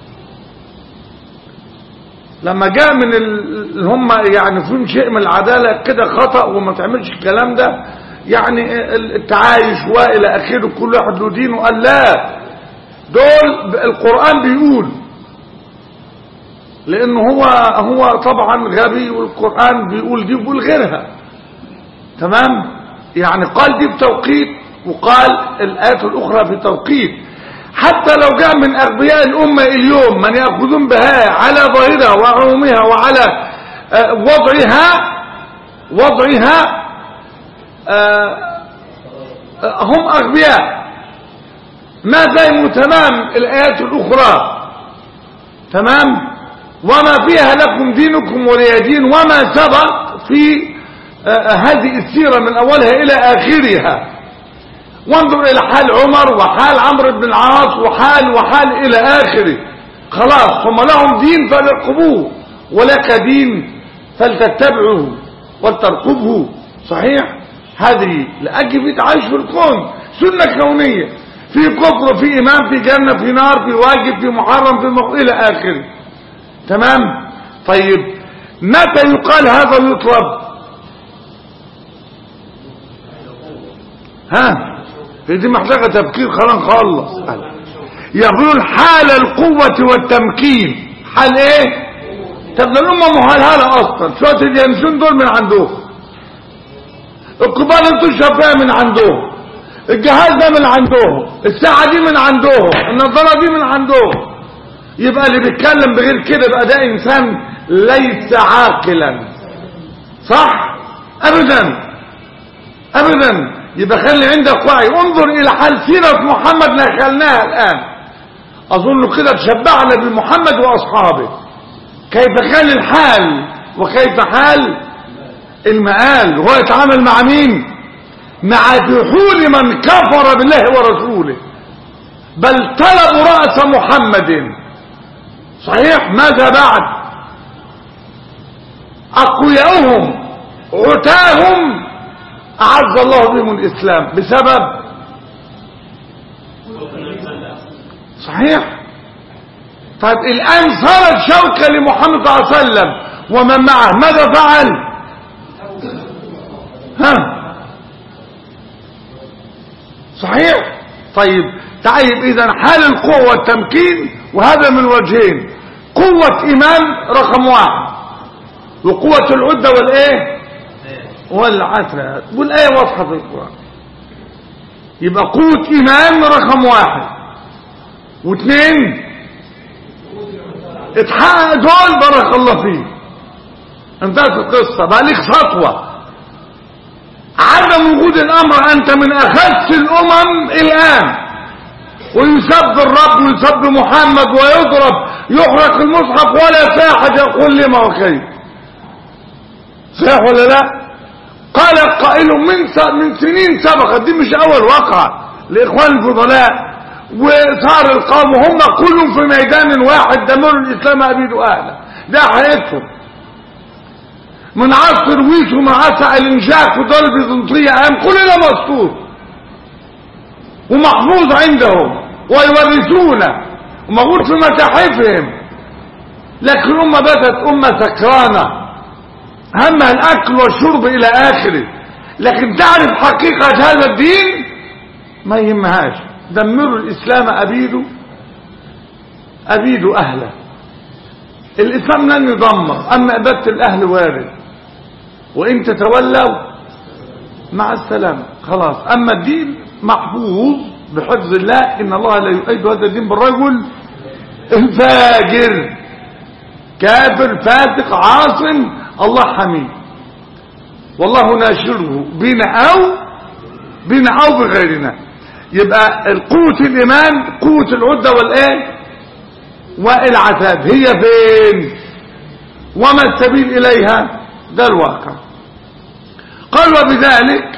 لما جاء من اللي هم يعني فيهم شيء من العدالة كده خطأ وما تعملش الكلام ده، يعني التعايش والى اخره، كل واحد له دينه، قال لا، دول القرآن بيقول، لانه هو طبعا غبي، والقرآن بيقول دي بيقول غيرها، تمام؟ يعني قال دي بتوقيت، وقال الآيات الأخرى في توقيت. حتى لو جاء من أغبياء الأمة اليوم من يأخذون بها على ظاهرها وعمومها وعلى وضعها هم أغبياء، ما فهموا تمام الآيات الأخرى، تمام؟ وما فيها لكم دينكم ولي دين، وما سبق في هذه السيرة من أولها إلى آخرها. وانظر إلى حال عمر وحال عمرو بن العاص وحال إلى آخره. خلاص هم لهم دين فليرقبوه، ولك دين فلتتبعه ولترقبه، صحيح؟ هذه لأجل في تعيش في الكون، سنة كونية، في كفر، في إيمان، في جنة، في نار، في واجب، في محرم، في مخ إلى آخره، تمام؟ طيب متى يقال هذا ويطلب؟ دي محتاجة تفكير، خلاص نخلص. يقولون حال القوة والتمكين. حال ايه؟ طب ده الأمة مهلهلة أصلا، شوية اليانسون دول من عندهم، القبال انتوا الشفاء من عندهم، الجهاز ده من عندهم، الساعة دي من عندهم، النظارة دي من عندهم. يبقى اللي بيتكلم بغير كده بقى ده إنسان ليس عاقلا، صح؟ أبدا. يبقى خلي عندك وعي، انظر إلى حال سيرة محمد نقلناها الآن، أظن كده تشبعنا بمحمد وأصحابه، كيف كان الحال وكيف حال المآل، وهو يتعامل مع مين؟ مع جحود من كفر بالله ورسوله، بل طلبوا رأس محمد، صحيح؟ ماذا بعد؟ أقوياؤهم عتاهم أعز الله بهم الإسلام بسبب، صحيح؟ طيب الآن صارت شوكة لمحمد صلى الله عليه وسلم ومن معه، ماذا فعل؟ صحيح؟ طيب إذا حال القوة والتمكين، وهذا من وجهين: قوة إيمان رقم 1، وقوة العدة والإيه؟ والعترة، والآية واضحة في القرآن. يبقى قوة إيمان رقم 1 و2 اتحقق دول، بارك الله فيه، انتهت القصة، بقى ليك سطوة. عدم وجود الأمر أنت من أخس الأمم الآن، ويسب الرب ويسب محمد ويضرب، يحرق المصحف ولا في أحد يقول لما وكيف، صحيح ولا لا؟ قال قائل من سنين سبقت، دي مش أول وقعة، الإخوان الفضلاء وصار القوم هم كلهم في ميدان واحد، دمروا الإسلام أبيدوا أهله، ده حياتهم من عصر ويس ومن عصر الانشاق والدولة البيزنطية أيام كل ده مسطور ومحفوظ عندهم ويورثونه وموجود في متاحفهم. لكن الأمة باتت أمة سكرانة همها الأكل والشرب إلى آخره، لكن تعرف حقيقة هذا الدين ما يهمهاش. دمروا الإسلام أبيدوا أهله. الإسلام لن يدمر، أما أبدت الأهل وارد، وإن تتولوا مع السلامة خلاص. أما الدين محفوظ بحفظ الله، إن الله لا يؤيد هذا الدين بالرجل الفاجر كافر فاسق عاصم، الله حميد والله ناشره بنا أو بغيرنا. يبقى القوة الإيمان قوة العدة والعتاب هي فين وما السبيل إليها؟ ده الواقع. قال وبذلك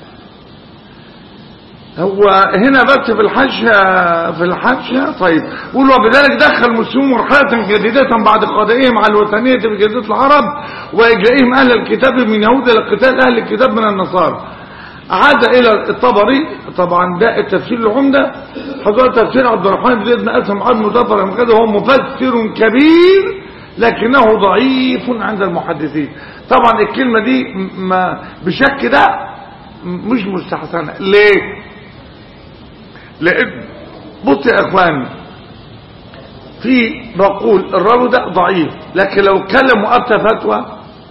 هو هنا بس في الحاشية طيب قول وبذلك دخل المسلمون مرحلة جديدة بعد قضائهم على الوثنية بجزيرة العرب وإجائهم أهل الكتاب من يهود إلى قتال أهل الكتاب من النصارى. عاد إلى الطبري، طبعا ده التفسير العمدة، حضر تفسير عبد الرحمن بن زيد بن أسلم عبد مظفر المكذب، هو مفسر كبير لكنه ضعيف عند المحدثين. طبعا الكلمة دي بشك ده مش مستحسنة. ليه؟ لأن بص يا اخواني، في بقول الراوي ده ضعيف، لكن لو اتكلم وأفتى فتوى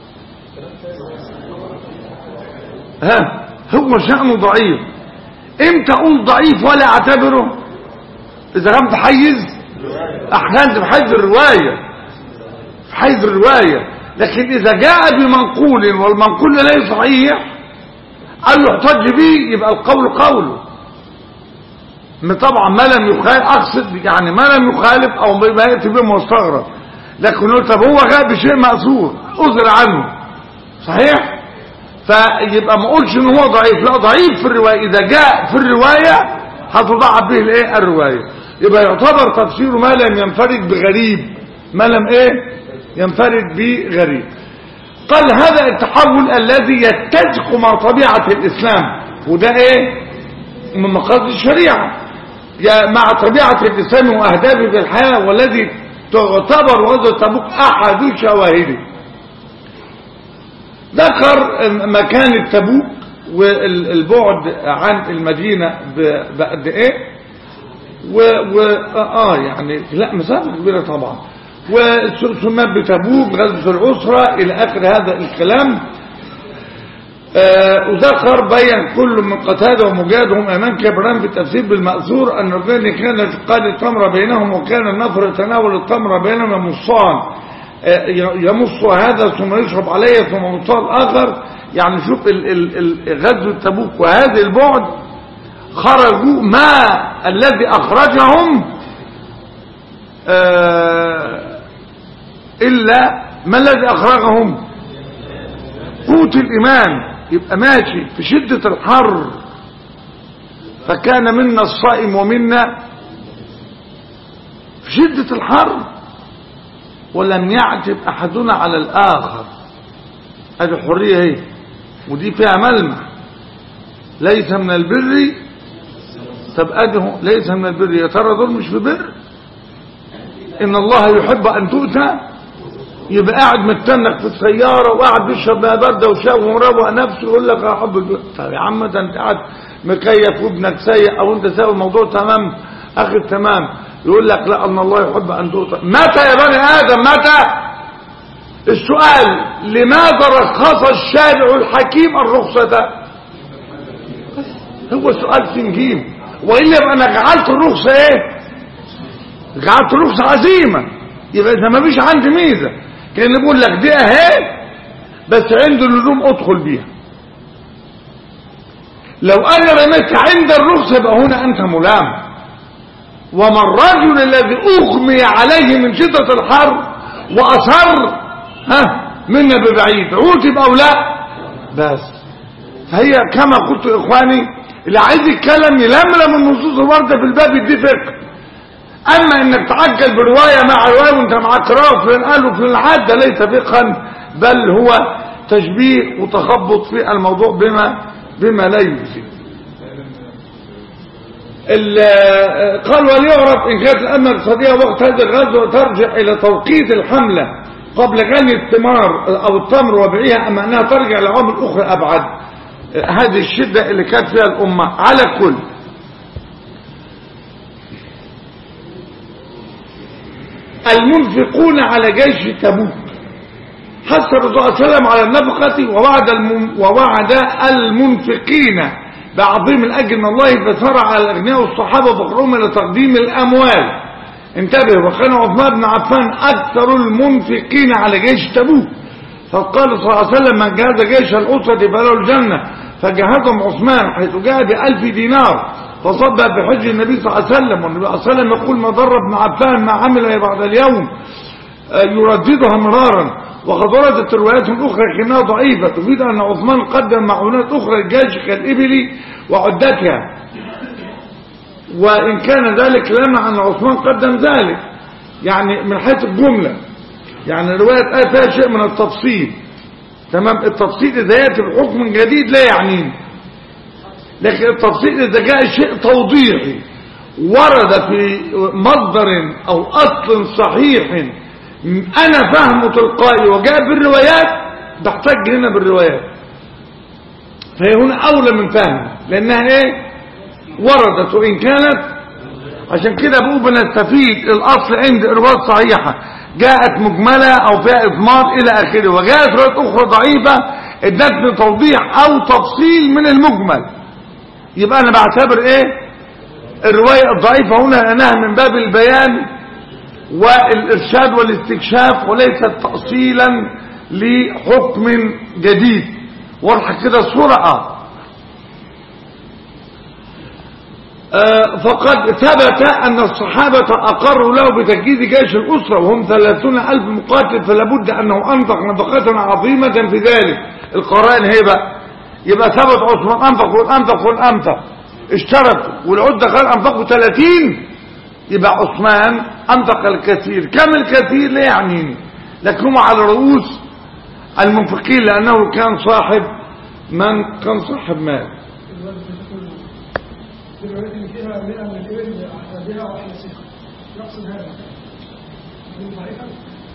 هو شأنه ضعيف. امتى اقول ضعيف ولا اعتبره؟ اذا كان في حيز احيانا في حيز الرواية، لكن اذا جاء بمنقول والمنقول لا صحيح قال يحتج به يبقى القول قوله. طبعا ما لم يخالف، اقصد يعني ما لم يخالف او ما ياتي به مستغرب، لكن طب هو جاء بشيء مأثور اذر عنه صحيح، فيبقى ما اقولش ان هو ضعيف، لا ضعيف في الروايه. اذا جاء في الروايه هتضاعف به الروايه، يبقى يعتبر تفسيره ما لم ينفرد بغريب، ما لم ينفرد بغريب. قال هذا التحول الذي يتسق مع طبيعه الاسلام، وده من مقاصد الشريعه، مع طبيعه الاسلام واهدافه في الحياه، والذي تعتبر غزوه تبوك احد شواهده. ذكر مكان تبوك والبعد عن المدينة بقد ايه يعني لا مسافة كبيرة طبعا، وسمى بتبوك غزوة العسرة الى اخر هذا الكلام. وذكر بين كل من قتادة ومجاهد هم امان كبران في التفسير بالمأثور ان الرجلين كان يتقال التمر بينهم، وكان النفر يتناول التمر بينهم يمصان، يمص هذا ثم يشرب عليه ثم يمص الآخر. يعني شوف غزوة تبوك وهذا البعد خرجوا ما الذي أخرجهم إلا ما الذي أخرجهم قوت الإيمان. يبقى ماشي في شدة الحر، فكان منا الصائم ومنا في شدة الحر ولم يعتب احدنا على الاخر. هذه الحريه هي، ودي فيها ملمح. ليس من البر، طب ادهم ليس من البر، يا ترى دول مش في بر؟ ان الله يحب ان تؤتى. يبقى قاعد متنك في السياره وقاعد بيشرب ماء بارده وشاي ومروق نفسه يقول لك احب. طب يا عم ده انت قاعد مكيف وابنك سيء او انت ساوي الموضوع تمام اخر تمام، يقول لك لا ان الله يحب ان تؤتى. متى يا بني ادم متى؟ السؤال لماذا رخص الشارع الحكيم الرخصة؟ هو سؤال سنجيم، وإلا يبقى أنا جعلت الرخصة جعلت الرخصة عزيمة، يبقى إذا ما فيش عندي ميزة. كان بيقول لك دي أهي بس عنده اللزوم أدخل بيها. لو أنا رميت عند الرخصة يبقى هنا أنت ملام. وما الرجل الذي أغمي عليه من شدة الحر وأصر منا ببعيد عوتب أو لا؟ بس فهي كما قلت إخواني اللي عايز يتكلم يلملم النصوص الواردة في الباب يدي فقه. اما انك تعجل برواية مع رواية وانت معاك رافع قالوا في العادة ليس فقها، بل هو تشبيه وتخبط في الموضوع بما لا يجزي. قال وليعرف ان كانت الامة الاقتصادية وقت هذه الغزوة ترجع الى توقيت الحملة قبل غني الثمار او التمر وبيعها، اما انها ترجع لعوامل اخرى ابعد. هذه الشدة اللي كانت فيها الامة. على كل المنفقون على جيش تبوك حث الرسول صلى الله عليه وسلم على النفقة ووعد المنفقين بعظيم الأجر من الله، فسرع على الأغنياء والصحابة فقرهم إلى تقديم الأموال. انتبه، وكان عثمان بن عفان أكثر المنفقين على جيش تبوك، فقال صلى الله عليه وسلم من جهز جيش الأسرة فله الجنة، فجهزهم عثمان حيث جاء ب1000 دينار فصب بحج النبي صلى الله عليه وسلم. والنبي صلى الله عليه وسلم يقول ما ضر ابن عفان ما عمل بعد اليوم يرددها مرارا. وقد وردت الروايات الأخرى كأنها ضعيفة تفيد أن عثمان قدم معونات أخرى الجيش كالإبل وعدتها، وإن كان ذلك لنا أن عثمان قدم ذلك يعني من حيث الجملة، يعني الرواية فيها شيء من التفصيل. تمام، التفصيل إذا يأتي بحكم جديد لا يعنين، لكن التفصيل إذا جاء شيء توضيحي ورد في مصدر أو أصل صحيح أنا فهمه تلقائي وجاء بالروايات، تحتاج هنا بالروايات، فهي هنا أولى من فهم لأنها إيه وردت. وإن كانت عشان كده بقول بنستفيد الأصل عند الروايات صحيحة جاءت مجملة أو فيها إضمار إلى آخره، وجاءت روايات أخرى ضعيفة ادتني توضيح أو تفصيل من المجمل، يبقى أنا بعتبر إيه الرواية الضعيفة هنا لأنها من باب البيان والإرشاد والاستكشاف وليست تأصيلا لحكم جديد. واضح كده الصورة. فقد ثبت أن الصحابة أقروا له بتجهيز جيش الأسرة وهم 30,000 مقاتل، فلابد أنه أنفق نفقة عظيمة في ذلك. القرائن هي بقى يبقى ثبت عثمان أنفق اشتركوا والعدة قال أنفقوا 30، يبقى عثمان أنفق الكثير. كم الكثير لا يعنيني، لكن هم على رؤوس المنفقين لأنه كان صاحب مال. الروايات اللي فيها 100 من الإبل أحسابها وأحلاسها يقصد هذا ضعيفا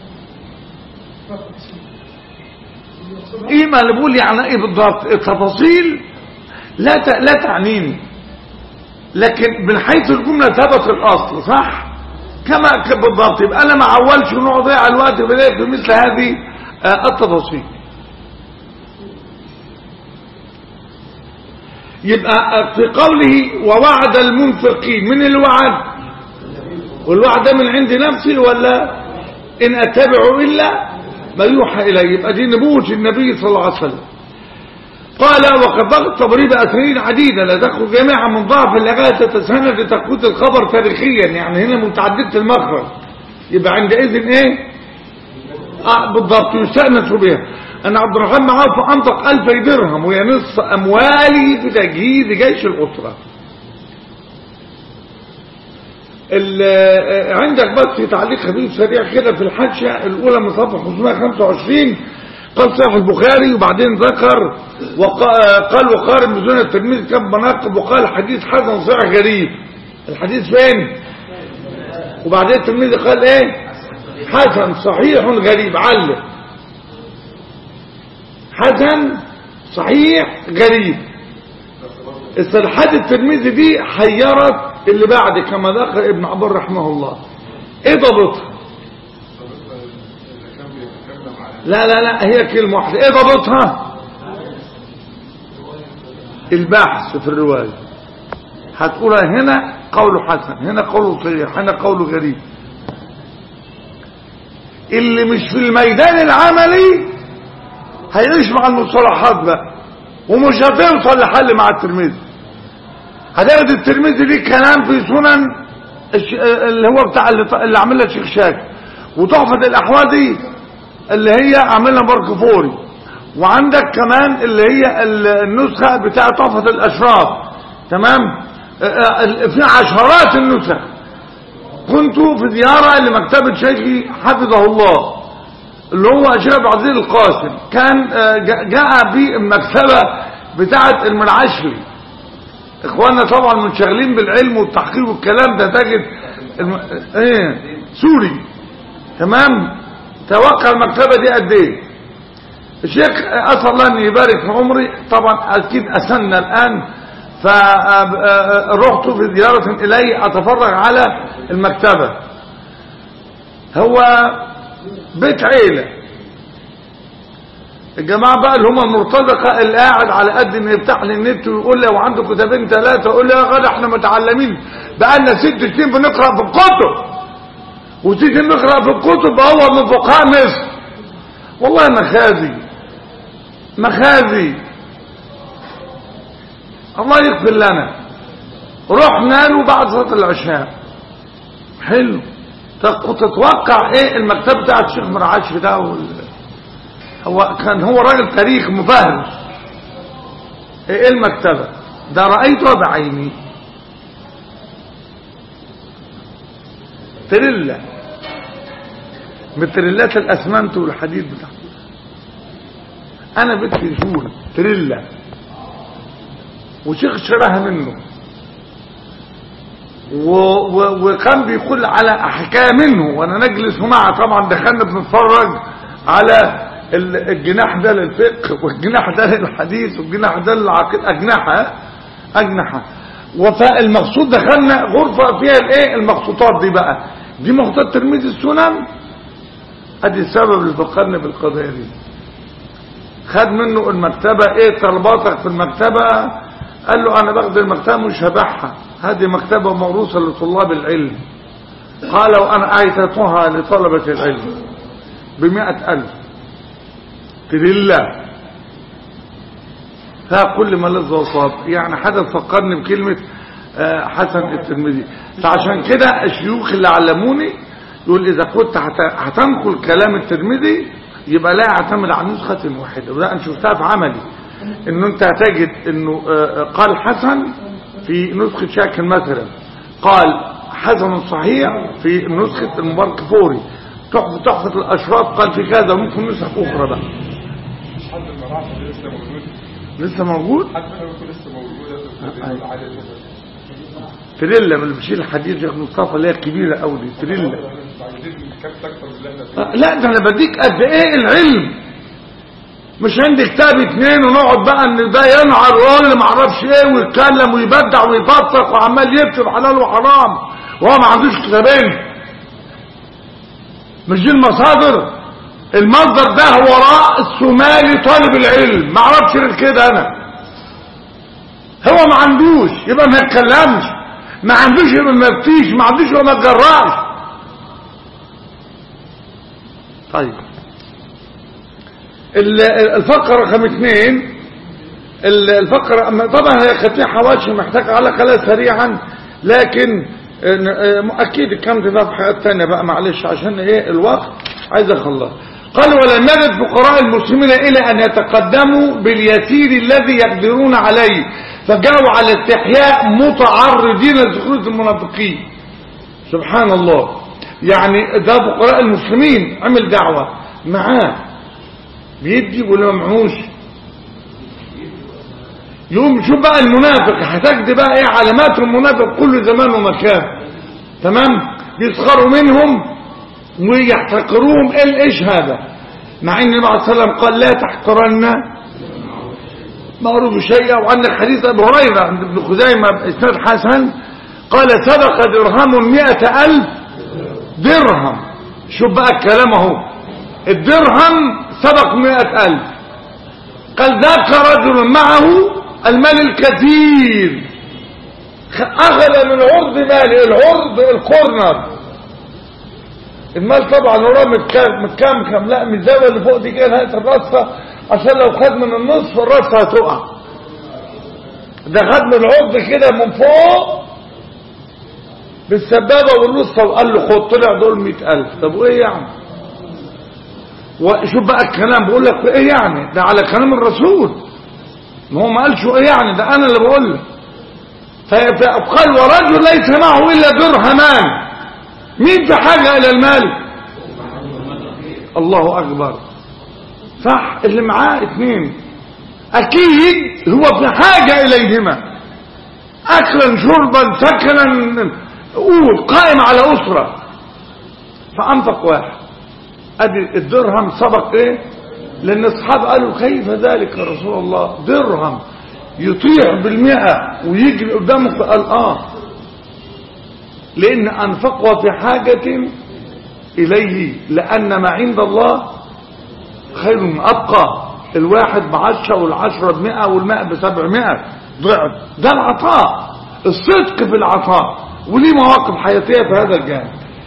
إيه ما اللي بقول يعني إيه بالضبط التفاصيل لا تعنيني، لكن من حيث الجملة ثبت الأصل صح كما بالضبط. يبقى أنا ما عولش ونقعد ضيع الوقت في مثل هذه التفاصيل. يبقى في قوله ووعد المنفقين من الوعد، والوعد ده من عند نفسي ولا إن أتبع إلا ما يوحى إليه، يبقى دي نبوة النبي صلى الله عليه وسلم. قال وقد ضغط الطبري بأسانيد عديدة لا تخرج جميعا من ضعف اللغاية تتسند لتثبيت الخبر تاريخيا، يعني هنا متعددة المخرج، يبقى عندئذ ايه بالضبط يستأنس بها أن عبد الرحمن عوف أنفق 2000 درهم وهي نصف أمواله في تجهيز جيش الأسرة. عندك بس تعليق خفيف سريع كده في الحاشية الأولى من صفحة 525 قال صحيح البخاري، وبعدين ذكر قال وقارن بسنن الترمذي كم مناقب، وقال حديث حسن صحيح غريب. الحديث فين؟ وبعدين الترمذي قال ايه حسن صحيح غريب، علق حسن صحيح غريب. الصلاحات الترمذي دي حيرت اللي بعد كما ذكر ابن عبر رحمه الله. ايه ضبطها؟ لا هي كلمة واحدة. ايه ضبطها؟ البحث في الرواية هتقولها هنا قول حسن، هنا قول صحيح، هنا قول غريب. اللي مش في الميدان العملي هيعيش مع المصطلحات بقى ومش هتوصل لحل مع الترمذي. هتاخد الترمذي ليه كلام في سنن اللي هو بتاع اللي عاملها الشيخ شاكر، وتحفة الأحوادي اللي هي عاملها باركفوري، وعندك كمان اللي هي النسخة بتاع تحفة الأشراف تمام. في عشرات النسخ. كنت في زيارة لمكتبة شيخي حفظه الله اللي هو شيخ عبد العزيز القاسم، كان جاء بالمكتبة بتاعة المنعشري. اخواننا طبعا منشغلين بالعلم والتحقيق والكلام ده، تجد سوري. تمام. توقع المكتبة دي قد ايه. الشيخ اسأل الله ان يبارك في عمري، طبعا اكيد اسنى الان، فرحت في زيارة الي اتفرج على المكتبة. هو بيت عيلة، الجماعة بقى اللي هم المرتزقة اللي قاعد على قد ان يفتح لي النت ويقول لي وعنده كتابين ثلاثة، يقول لي يا غدا احنا متعلمين بقالنا 6 سنين بنقرأ في الكتب، وتيجي نقرأ في الكتب هو من فقهاء مصر. والله مخازي الله يغفر لنا. رحنا له بعد صلاة العشاء. حلو. تتوقع ايه المكتبة بتاعت الشيخ مرعاش ده هو راجل تاريخ مفهرس. ايه المكتبة ده؟ رأيته بعيني. تريلا من تريلات الاسمنت والحديد بتاعته. انا بدي شهور تريلا وشيخ شراها منه، وكان بيقول على حكايه منه وانا نجلس معه. طبعا دخلنا بنتفرج على الجناح ده للفقه والجناح ده للحديث والجناح ده للعقيده، اجنحه. فالمقصود دخلنا غرفه فيها الايه المخطوطات دي بقى، دي مخطوطات ترمذي السنن. ادي السبب اللي فكرني بالقضيه دي. خد منه المكتبه، ايه طلباتك في المكتبه؟ قال له انا باخد المكتبه مش هبيعها، هذه مكتبه موروثه لطلاب العلم. قال وانا اعطيتها لطلبه العلم ب100,000 تريلا فيها كل ما لذ وصاب. يعني حدث فكرني بكلمه حسن الترمذي. فعشان كده الشيوخ اللي علموني يقول اذا كنت هتنقل كلام الترمذي يبقى لا يعتمد على نسخه واحده. وده انا شفتها في عملي، انه انت هتجد انه قال حسن في نسخه شاكر مثلا، قال حسن صحيح في نسخه المبارك فوري، تحفه الاشراف قال في كذا، ممكن نسخ اخرى بقى. مش حد المراحل لسه موجود؟ لسه موجود؟ حد منهم لسه موجود. تريلا من اللي بشيل الحديد شيخ مصطفى اللي هي الكبيره قوي دي تريلا. لا ده انا بديك قد ايه العلم، مش عندي كتاب 2 ونقعد بقى ان ده ينعر ويقول ما اعرفش ايه ويتكلم ويبدع ويفطق وعمال يكتب حلال وحرام وهو ما عندوش كتابين. مش دي المصادر. المصدر ده هو رأس مال طالب العلم، ما اعرفش غير كده انا. هو ما عندوش يبقى ما يتكلمش، ما عندوش يبقى ما يفتيش، ما عندوش يبقى ما يتجرأش. طيب الفقرة رقم 2، الفقرة طبعا هي كانت فيها حواشي محتاج على كلام سريعا، لكن اكيد الكلام ده في حاجات ثانيه بقى معلش عشان ايه الوقت عايز اخلص. قال ولم يرد فقراء المسلمين الى ان يتقدموا باليسير الذي يقدرون عليه، فجاءوا على استحياء متعرضين لسخرية المنافقين. سبحان الله. يعني ده فقراء المسلمين عمل دعوة معاه بيدي ولا ما معهوش. يوم شوف بقى المنافق، هتجد بقى ايه علامات المنافق كل زمان ومكان. تمام. بيسخروا منهم ويحتقروهم. ايش هذا؟ مع ان النبي عليه الصلاه والسلام قال لا تحقرن معروف شيئا. وعندك حديث ابو هريره عند ابن خزيمه باسناد حسن قال سبق درهم 100,000 درهم. شوف بقى الكلام اهو، الدرهم سبق 100,000. قال ذاك رجل معه المال الكثير اخذ من عرض ماله، العرض الكورنر، المال طبعا وراه متكام لا من الزاويه اللي فوق دي كده نهايه الرصه، عشان لو خد من النصف الرصه هتقع. ده خد من العرض كده من فوق بالسبابه والرصه وقال له خد، طلع دول 100,000. طب وايه يعني؟ وشوف بقى الكلام بقول لك ايه يعني؟ ده على كلام الرسول، ما هو ما قالش ايه يعني، ده انا اللي بقول لك. فقال ورجل ليس معه إلا درهمان. مين في حاجة إلى المال؟ الله أكبر. صح، اللي معاه 2 أكيد هو في حاجة إليهما، أكلا شربا سكنا، قول قائم على أسرة، فأنفق 1. أدي الدرهم سبق إيه؟ لأن الصحابة قالوا كيف ذلك يا رسول الله؟ درهم يطيع ب100 ويجري قدامك؟ قال لأن أنفقوا في حاجة إليه، لأن ما عند الله خير من أبقى. الواحد ب10 وال10 ب100 وال100 ب700 ضعف. ده العطاء، الصدق في العطاء، وليه مواقف حياتية في هذا الجانب.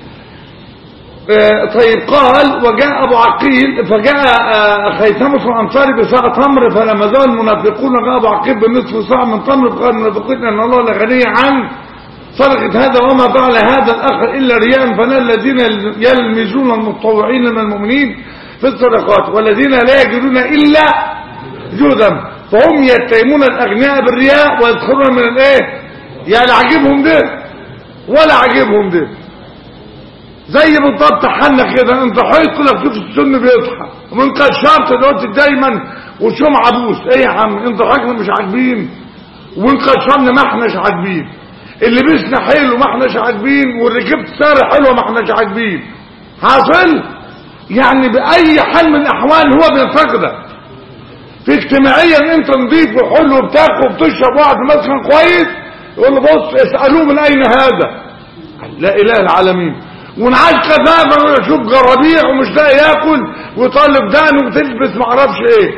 طيب قال وجاء أبو عقيل فجاء خيثمة الأنصاري بساعة تمر، فلما ذا المنافقون جاء أبو عقيل بنصف ساعة من تمر، فقال المنافقين أن الله لغني عن صدقة هذا وما فعل هذا الأخ إلا رياء، فلا الذين يلمزون المتطوعين من المؤمنين في الصدقات والذين لا يجدون إلا جهدا، فهم يتهمون الأغنياء بالرياء ويدخلون من الإيه؟ يعني عجبهم ده ولا عجبهم ده. زي بالضبط حنا كده، انت حيث لك شوف السن بيضحك ومن كشرت دلوقتي دايما وشوم عبوس. ايه يا عم انت حاجنا مش عاجبين، وان كشرنا ما احناش عاجبين، اللي بيسنا حلو ما احناش عاجبين، واللي جبت سعر حلوه ما احناش عاجبين. حاصل يعني باي حال من الاحوال هو بينتقدك. في اجتماعيا انت نضيف وحلو وبتاكل وبتشرب واحد مثلا كويس، يقول له بص اسالوه من اين هذا؟ لا اله العالمين. ونعاش كثافه ويشوف جرابيع ومش لاقي ياكل ويطالب دقن وتلبس معرفش ايه.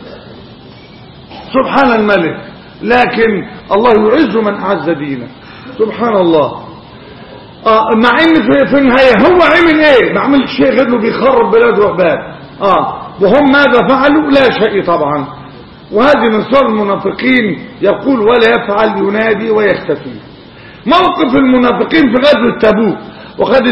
سبحان الملك. لكن الله يعز من اعز دينه. سبحان الله. مع ان في النهايه هو عمل ايه؟ ما عملش شيء غير انه بيخرب بلاد وعباد. وهم ماذا فعلوا؟ لا شيء طبعا. وهذه من صور المنافقين، يقول ولا يفعل، ينادي ويختفي. موقف المنافقين في غزوة تبوك، وقد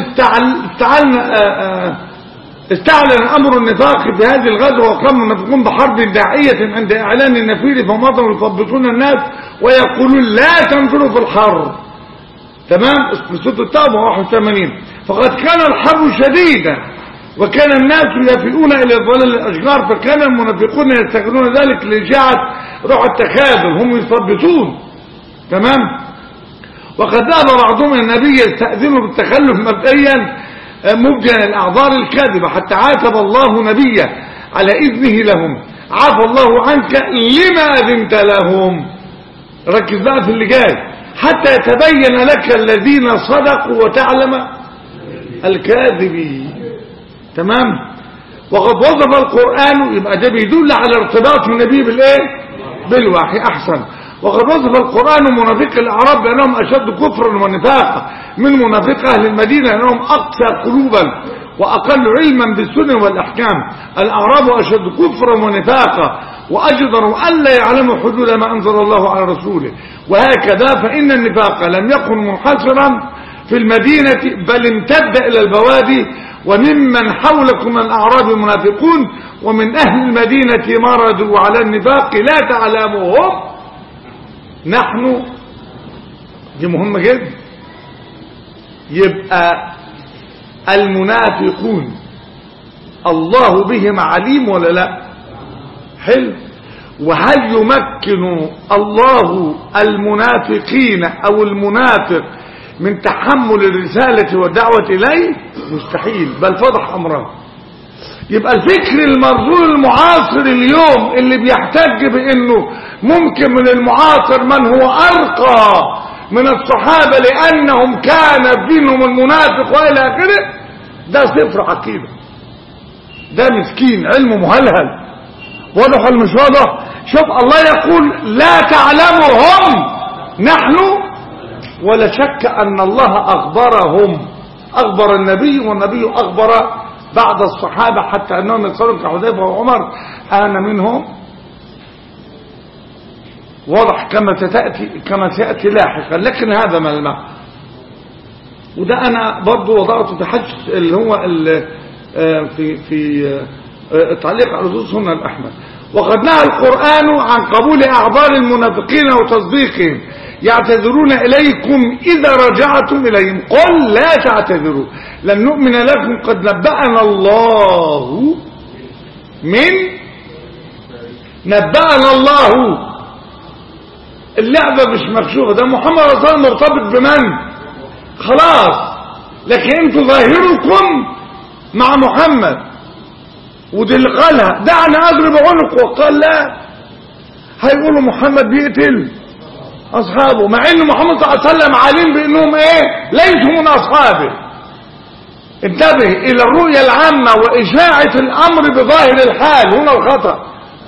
استعلن امر النفاق في هذه الغزوه، وقام المنافقون بحرب داعيه عند اعلان النفير، فمضوا يثبطون الناس ويقولون لا تنفروا في الحر. تمام. في سوره التوبه 81. فقد كان الحر شديدا وكان الناس يفئون الى ظلال الاشجار، فكان المنافقون يستغلون ذلك لجعة روح التكاذب، هم يثبطون. تمام. وقد ذهب بعضهم النبي يستأذنه بالتخلف مبدئيا مبدئا الاعذار الكاذبه، حتى عاتب الله نبيه على اذنه لهم. عفى الله عنك لما اذنت لهم. ركز بقى في اللي جاي، حتى يتبين لك الذين صدقوا وتعلم الكاذبين. تمام. وقد وصف القرآن، يبقى ده بيدل على ارتباط النبي بالايه؟ بالوحي. احسن. وقد وصف القرآن منافق الأعراب بأنهم أشد كفرا ونفاقا من منافق أهل المدينة، لأنهم أقسى قلوبا وأقل علما بالسنة والأحكام. الأعراب أشد كفرا ونفاقا وأجدروا ألا يعلموا حدود ما أنزل الله على رسوله. وهكذا فإن النفاق لم يكن منحصرا في المدينة، بل امتد إلى البوادي. وممن حولكم من الأعراب منافقون، ومن أهل المدينة مردوا على النفاق لا تعلمهم نحن. دي مهمة جدا. يبقى المنافقون الله بهم عليم ولا لا؟ حلو. وهل يمكن الله المنافقين او المنافق من تحمل الرسالة والدعوة اليه؟ مستحيل، بل فضح امره. يبقى الفكر المرذول المعاصر اليوم اللي بيحتج بانه ممكن من المعاصر من هو ارقى من الصحابة لانهم كان بينهم المنافق والى اخره، ده صفر عقيدة، ده مسكين علمه مهلهل. واضح ولا مش واضح؟ شوف الله يقول لا تعلمهم نحن، ولا شك ان الله اخبرهم، اخبر النبي والنبي اخبر بعد الصحابة، حتى انهم يصلوا كحذيفة وعمر انا منهم. واضح كما سيأتي لاحقا. لكن هذا ملمح، وده انا برضو وضعته في حج اللي هو في التعليق على نصوص السنة الأحمد. وقد نهى القرآن عن قبول أعذار المنافقين وتصديقهم. يعتذرون إليكم إذا رجعتم إليهم. قل لا تعتذروا لن نؤمن لكم قد نبأنا الله نبأنا الله. اللعبة مش مكشوفة، ده محمد رسول الله مرتبط بمن؟ خلاص. لكن انتوا ظاهركم مع محمد، ودي اللي قالها دعنا اضرب عنق، وقال لا. هيقولوا محمد بيقتل اصحابه، مع ان محمد صلى الله عليه وسلم عالم بانهم ليسوا من اصحابه. انتبه الى الرؤية العامة واشاعة الامر بظاهر الحال، هنا الخطأ.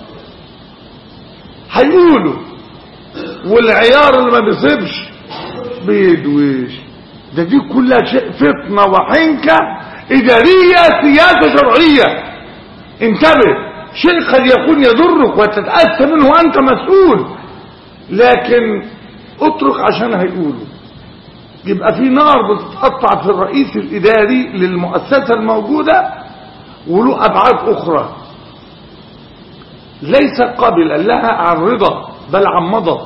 هيقولوا والعيار اللي ما بيصيبش بيدويش. دي كلها شيء فتنة وحنكة إدارية سياسة شرعية. انتبه، شيء قد يكون يضرك وتتأثر منه وأنت مسؤول، لكن اترك عشان هيقولوا. يبقى في نار بتتقطع في الرئيس الإداري للمؤسسة الموجودة وله أبعاد أخرى ليس قابلا لها عن رضا بل عن مضى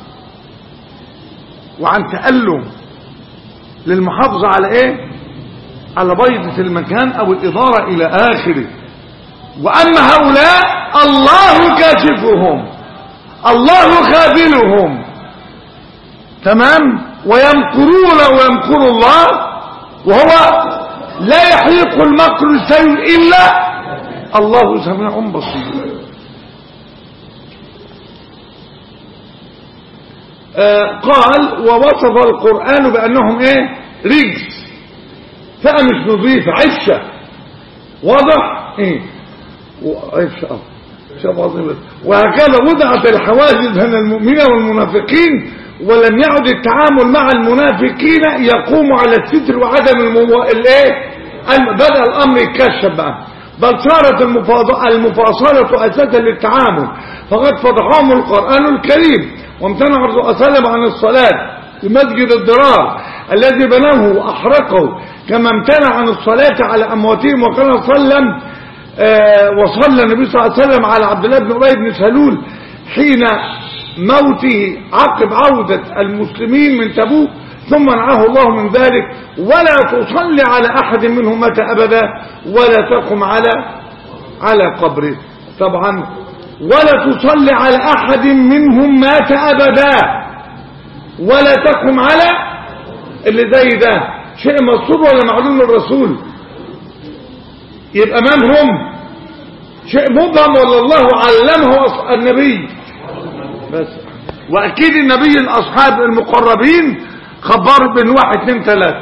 وعن تألم للمحافظة على على بيضة المكان او الإدارة الى آخره. واما هؤلاء الله كاشفهم، الله خاذلهم، تمام، ويمكرون ويمكر الله، وهو لا يحيق المكر السيء الا الله سميع بصير. قال ووصف القرآن بأنهم رجس، فئة مش نظيفة، عفشة. واضح عفشة وهكذا وضعت الحواجز بين المؤمنين والمنافقين، ولم يعد التعامل مع المنافقين يقوم على الستر وعدم بدأ الأمر يتكشف بقى، بل صارت المفاصلة أساسا للتعامل، فقد فضحهم القرآن الكريم وامتنع الرسول صلى الله عليه وسلم عن الصلاة في مسجد الضرار الذي بناه وأحرقه، كما امتنع عن الصلاة على أمواتهم. وكان وصلى النبي صلى الله عليه وسلم على عبد الله بن أبي بن سلول حين موته عقب عودة المسلمين من تبوك، ثم نعاه الله من ذلك: ولا تصلي على أحد منهم مات أبدا ولا تقم على قبره. طبعا ولا تصلي على أحد منهم مات أبدا ولا تقم على اللي زي ده شيء مصور ولا معلوم للرسول؟ يبقى من هم؟ شيء مبهم ولا الله علمه النبي بس؟ وأكيد النبي الأصحاب المقربين خبروا بين 1 2 3،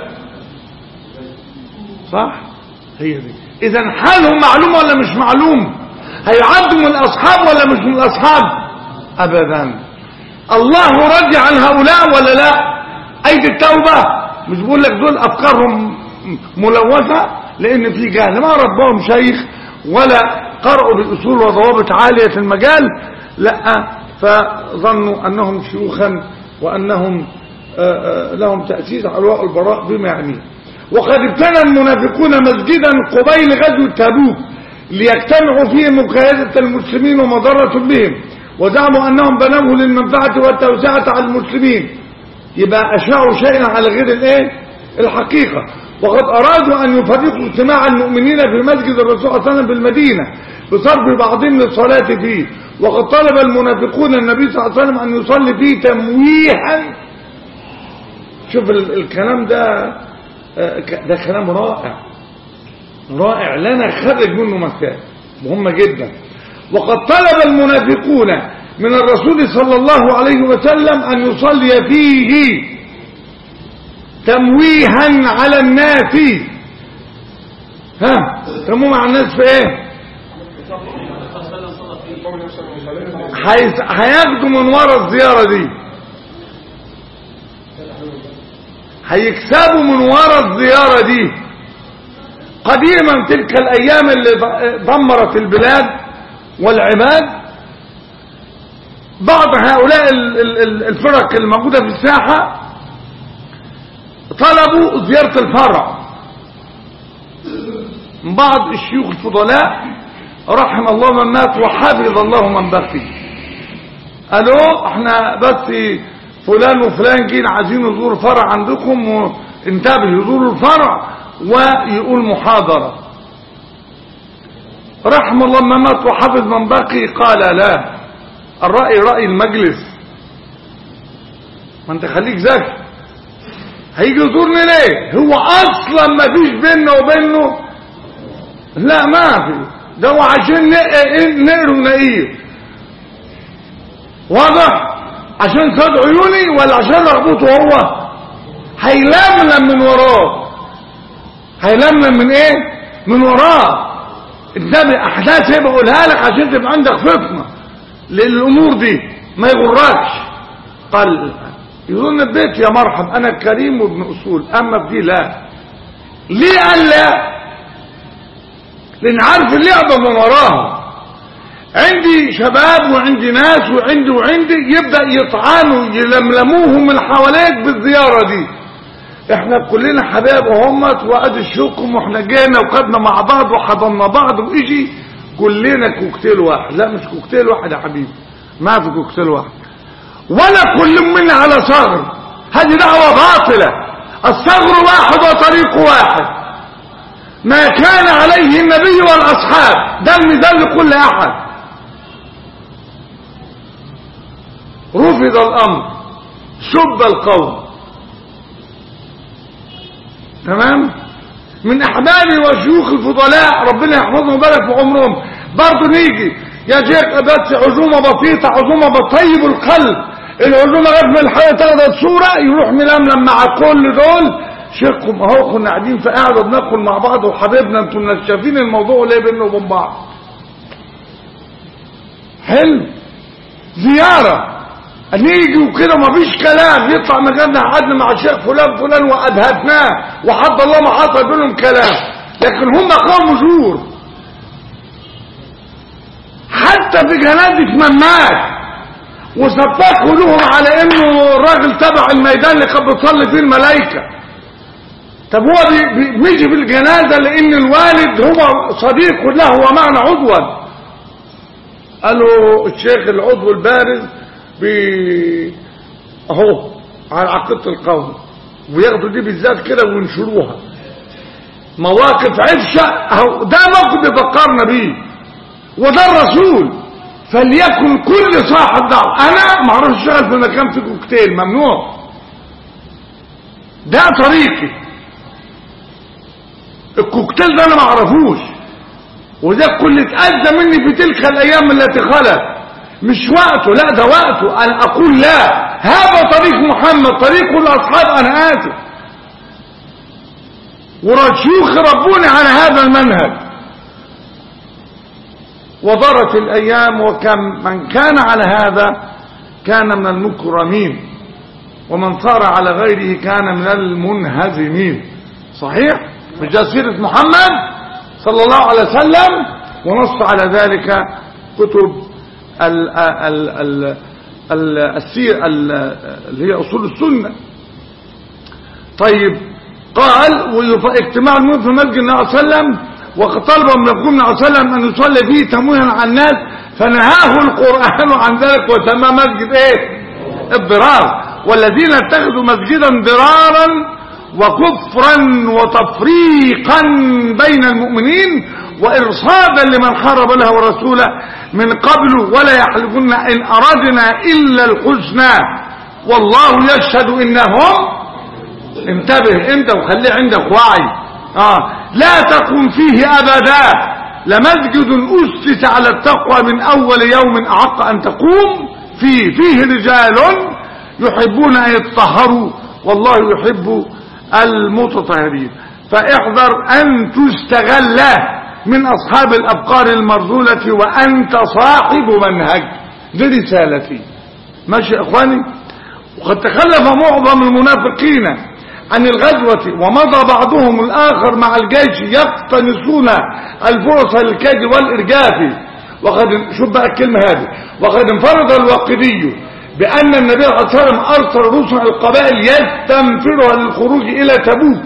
صح؟ هي دي. إذا حالهم معلوم ولا مش معلوم؟ هيعدوا من الأصحاب ولا مش من الأصحاب؟ أبدا. الله رضي عن هؤلاء ولا لا؟ أيدي التوبة مش بقول لك دول أفكارهم ملوثة لأن في جهل، ما ربهم شيخ ولا قرأوا بالأصول وضوابط عالية في المجال، لا، فظنوا أنهم شيوخا وأنهم لهم تأسيس على البراء بما يعنيه. وقد ابتنى المنافقون مسجدا قبيل غزوة تبوك ليجتمعوا فيه مكايدة المسلمين ومضرة بهم، وزعموا أنهم بنوه للمنفعة والتوسعة على المسلمين. يبقى أشاعوا شيئا على غير الحقيقة. وقد أرادوا أن يفرقوا اجتماع المؤمنين في مسجد الرسول صلى الله عليه وسلم بالمدينة بصرف بعضهم للصلاة فيه. وقد طلب المنافقون النبي صلى الله عليه وسلم أن يصلي فيه تمويها. شوف الكلام ده كلام رائع لنا خرج منه مسائل مهمة جدا. وقد طلب المنافقون من الرسول صلى الله عليه وسلم أن يصلي فيه تمويها على الناس. تموه مع الناس في هياخدوا من وراء الزيارة دي، هيكسبوا من وراء الزيارة دي. قديما تلك الأيام اللي دمرت البلاد والعباد، بعض هؤلاء الفرق الموجودة في الساحة طلبوا زيارة الفرع من بعض الشيوخ الفضلاء رحم الله من مات وحفظ الله من بقي. قالوا احنا بس فلان وفلان جين عايزين يزوروا فرع عندكم، وانتبهوا يزوروا الفرع ويقول محاضرة. رحم الله من مات وحفظ من بقي، قال لا، الرأي رأي المجلس. ما انت خليك ذكي، هيجي يزورني ليه؟ هو اصلا ما فيش بيننا وبينه، لا ما في، ده هو عشان نقر ونقير. واضح؟ عشان صاد عيوني ولا عشان رغبته هو؟ هيلملم من وراه، هيلملم من ايه؟ من وراه. النبي احداث هي بقولها لك عشان تبقى عندك فطنه للامور دي، ما يغركش. قال يظن البيت يا مرحب، انا كريم وابن اصول، اما بدي لا. ليه قال لا؟ لان عارف اللعبه من وراها. عندي شباب وعندي ناس وعندي يبدا يطعنوا يلملموهم من حواليك بالزياره دي. احنا كلنا حبايب وهمت، وقد الشوكم، واحنا جينا وخدنا مع بعض وحضننا بعض، واجي كلنا كوكتيل واحد. لا مش كوكتيل واحد يا حبيبي، ما في كوكتيل واحد، ولا كل منا على ثغر. هذه دعوه باطله. الثغر واحد وطريق واحد، ما كان عليه النبي والاصحاب، ده المثال لكل احد. رفض الامر، سب القوم، تمام؟ من احبابي وشيوخ الفضلاء ربنا يحفظهم ويبارك في عمرهم، برضه نيجي يا شيخ بس عزومه بسيطه، عزومه بطيب القلب، العزومه غير من الحياه تاخد صوره يروح ململم مع كل دول. شيخكم اهو كنا قاعدين في قاعده بناكل مع بعض وحبيبنا، انتم مش شايفين الموضوع ليه بيننا وبين بعض؟ حلو، زياره نيجي وكده مفيش كلام، يطلع مكاننا قعدنا مع الشيخ فلان وادهتناه وحد الله ما حصل بينهم كلام، لكن هم قوم زور. حتى في جنازه من مات وسبقوا لهم على انه الراجل تبع الميدان اللي كان بتصلي فيه الملائكه. طب هو بيجي في الجنازه لان الوالد هو صديق له ومعنا عضوا. قالوا الشيخ العضو البارز اهو على عقيده القوم، وياخدوا دي بالذات كده وينشروها مواقف عفشه اهو. ده موقف يفكرنا بيه، وده الرسول. فليكن كل صاحب دعوه، انا ما اعرفش اشتغل في مكان في كوكتيل، ممنوع. ده طريقي، الكوكتيل ده انا ما اعرفوش، وده كل اتأذى مني في تلك الايام التي خلت. مش وقته، لا ده وقته. انا اقول لا، هذا طريق محمد، طريق الاصحاب، انا اسف. ورشيوخ ربوني على هذا المنهج. وضرت الايام، وكم من كان على هذا كان من المكرمين، ومن صار على غيره كان من المنهزمين. صحيح؟ مش ده سيرة محمد صلى الله عليه وسلم، ونص على ذلك كتب السير اللي هي اصول السنه. طيب قال اجتماع المؤمن في مسجد النبي صلى الله عليه وسلم، وقد طلب من النبي صلى الله عليه وسلم ان يصلي فيه تمويها على الناس، فنهاه القران عن ذلك وسماه مسجد ايه؟ الضرار. والذين اتخذوا مسجدا ضرارا وكفرا وتفريقا بين المؤمنين وإرصادا لمن حارب الله ورسوله من قبل، ولا يحلفن إن أردنا إلا الحسنى والله يشهد إنهم. انتبه انت وخلي عندك وعي. لا تقم فيه أبدا لمسجد أسس على التقوى من أول يوم أحق أن تقوم فيه رجال يحبون أن يتطهروا والله يحب المتطهرين. فاحذر أن تستغل من أصحاب الأبقار المرذولة وأنت صاحب منهج. دي رسالتي، ماشي يا إخواني. وقد تخلف معظم المنافقين عن الغزوة، ومضى بعضهم الآخر مع الجيش يقتنصون الفرص للكيد والإرجاف. وقد شوف بقى الكلمة هذه، وقد انفرد الواقدي بأن النبي صلى الله عليه وسلم أرسل رسل القبائل يستنفرها للخروج إلى تبوك،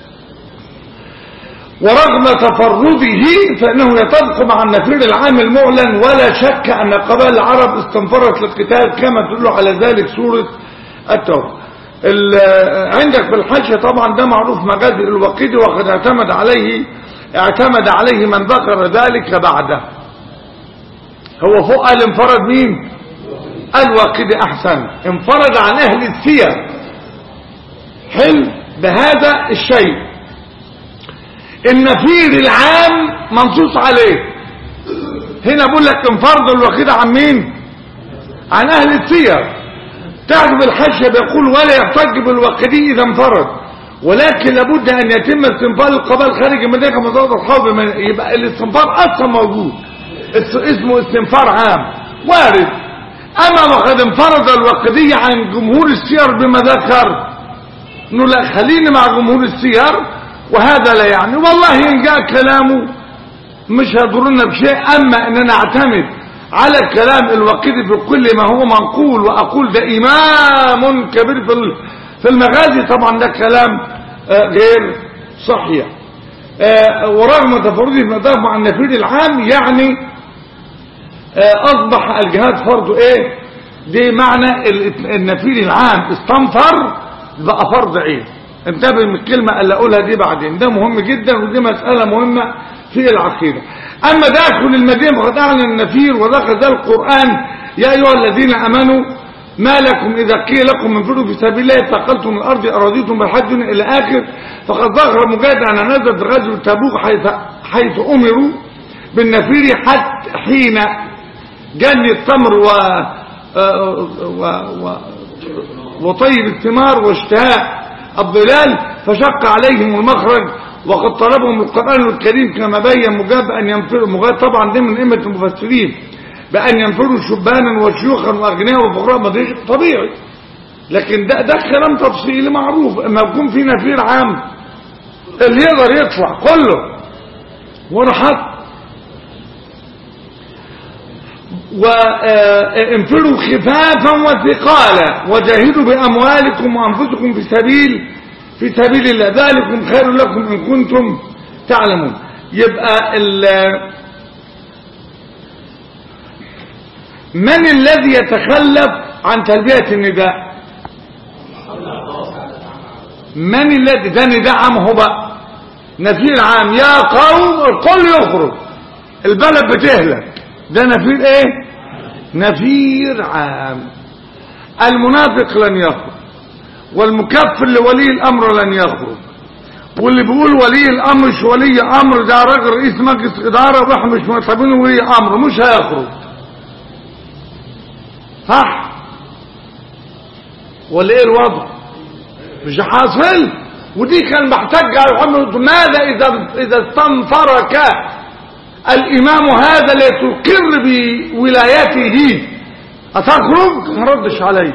ورغم تفرده فإنه يتفق مع النفير العام المعلن. ولا شك أن قبائل العرب استنفرت للقتال كما تدل على ذلك سورة التوبة. عندك في الحاشية طبعا ده معروف مجاز الوقيدي، وقد اعتمد عليه من ذكر ذلك بعده. هو فوق قال انفرد مين؟ الوقيدي. احسن، انفرد عن اهل السير. حلو بهذا الشيء. النفير العام منصوص عليه هنا، بقول لك انفرد الوقيدي عن مين؟ عن اهل السير. تعرف الحاشية بيقول ولا يحتج بالوقيدي اذا انفرد، ولكن لابد ان يتم استنفار القبائل خارج المدينة كمزاد الحرب. يبقى الاستنفار اصلا موجود، اسمه استنفار عام وارد. اما وقد انفرد الوقيدي عن جمهور السير بما ذكر، انه لا خليني مع جمهور السير، وهذا لا يعني والله ان جاء كلامه مش هيضرنا بشيء. اما ان انا اعتمد على كلام الوقيدي في كل ما هو منقول واقول ده امام كبير في المغازي، طبعا ده كلام غير صحيح. ورغم تفرده المدار مع النفير العام، يعني اصبح الجهاد فرض ايه؟ دي معنى النفير العام استنفر بقى فرض عين. انتبه من الكلمة اللي اقولها دي بعدين، ده مهم جدا ودي مسألة مهمة في العقيدة. اما داخل المدينة فقد اعلن النفير ودخل ذا القرآن يا ايها الذين امنوا ما لكم اذا قيل لكم انفروا في سبيل الله اتقلتم من الارض اراديتم بالحج الى اخر. فقد ظهر مجاهد ان نزلت غزوة تبوك حيث امروا بالنفير حتى حين جني التمر وطيب الثمار واشتهاء الظلال، فشق عليهم المخرج. وقد طلبهم القرآن الكريم كما بين مجاهد أن ينفروا، مجاهد طبعا دي من أئمة المفسرين، بأن ينفروا شبانا وشيوخا وأغنياء وفقراء مدريش طبيعي. لكن ده كلام تفصيلي معروف. اما يكون في نفير عام اللي يقدر يطلع كله ورحط. وانفروا خفافا وثقالا وجاهدوا بأموالكم وأنفسكم في سبيل الله ذلكم خير لكم إن كنتم تعلمون. يبقى من الذي يتخلف عن تلبية النداء؟ من الذي؟ ده نداء عام، هو بقى نفير عام يا قوم الكل يخرج، البلد بتهلك، ده نفير ايه؟ نفير عام. المنافق لن يخرج، والمكفر لولي الامر لن يخرج، واللي بيقول ولي الامر مش ولي امر ده راجل رئيس مجلس اداره واحنا مش مرتبين ولي امر مش هيخرج. صح ولا ايه الوضع؟ مش حاصل. ودي كان محتاج على محمد ماذا اذا استنفرك الامام هذا لتقر بولايته اتخرج؟ ما ردش عليه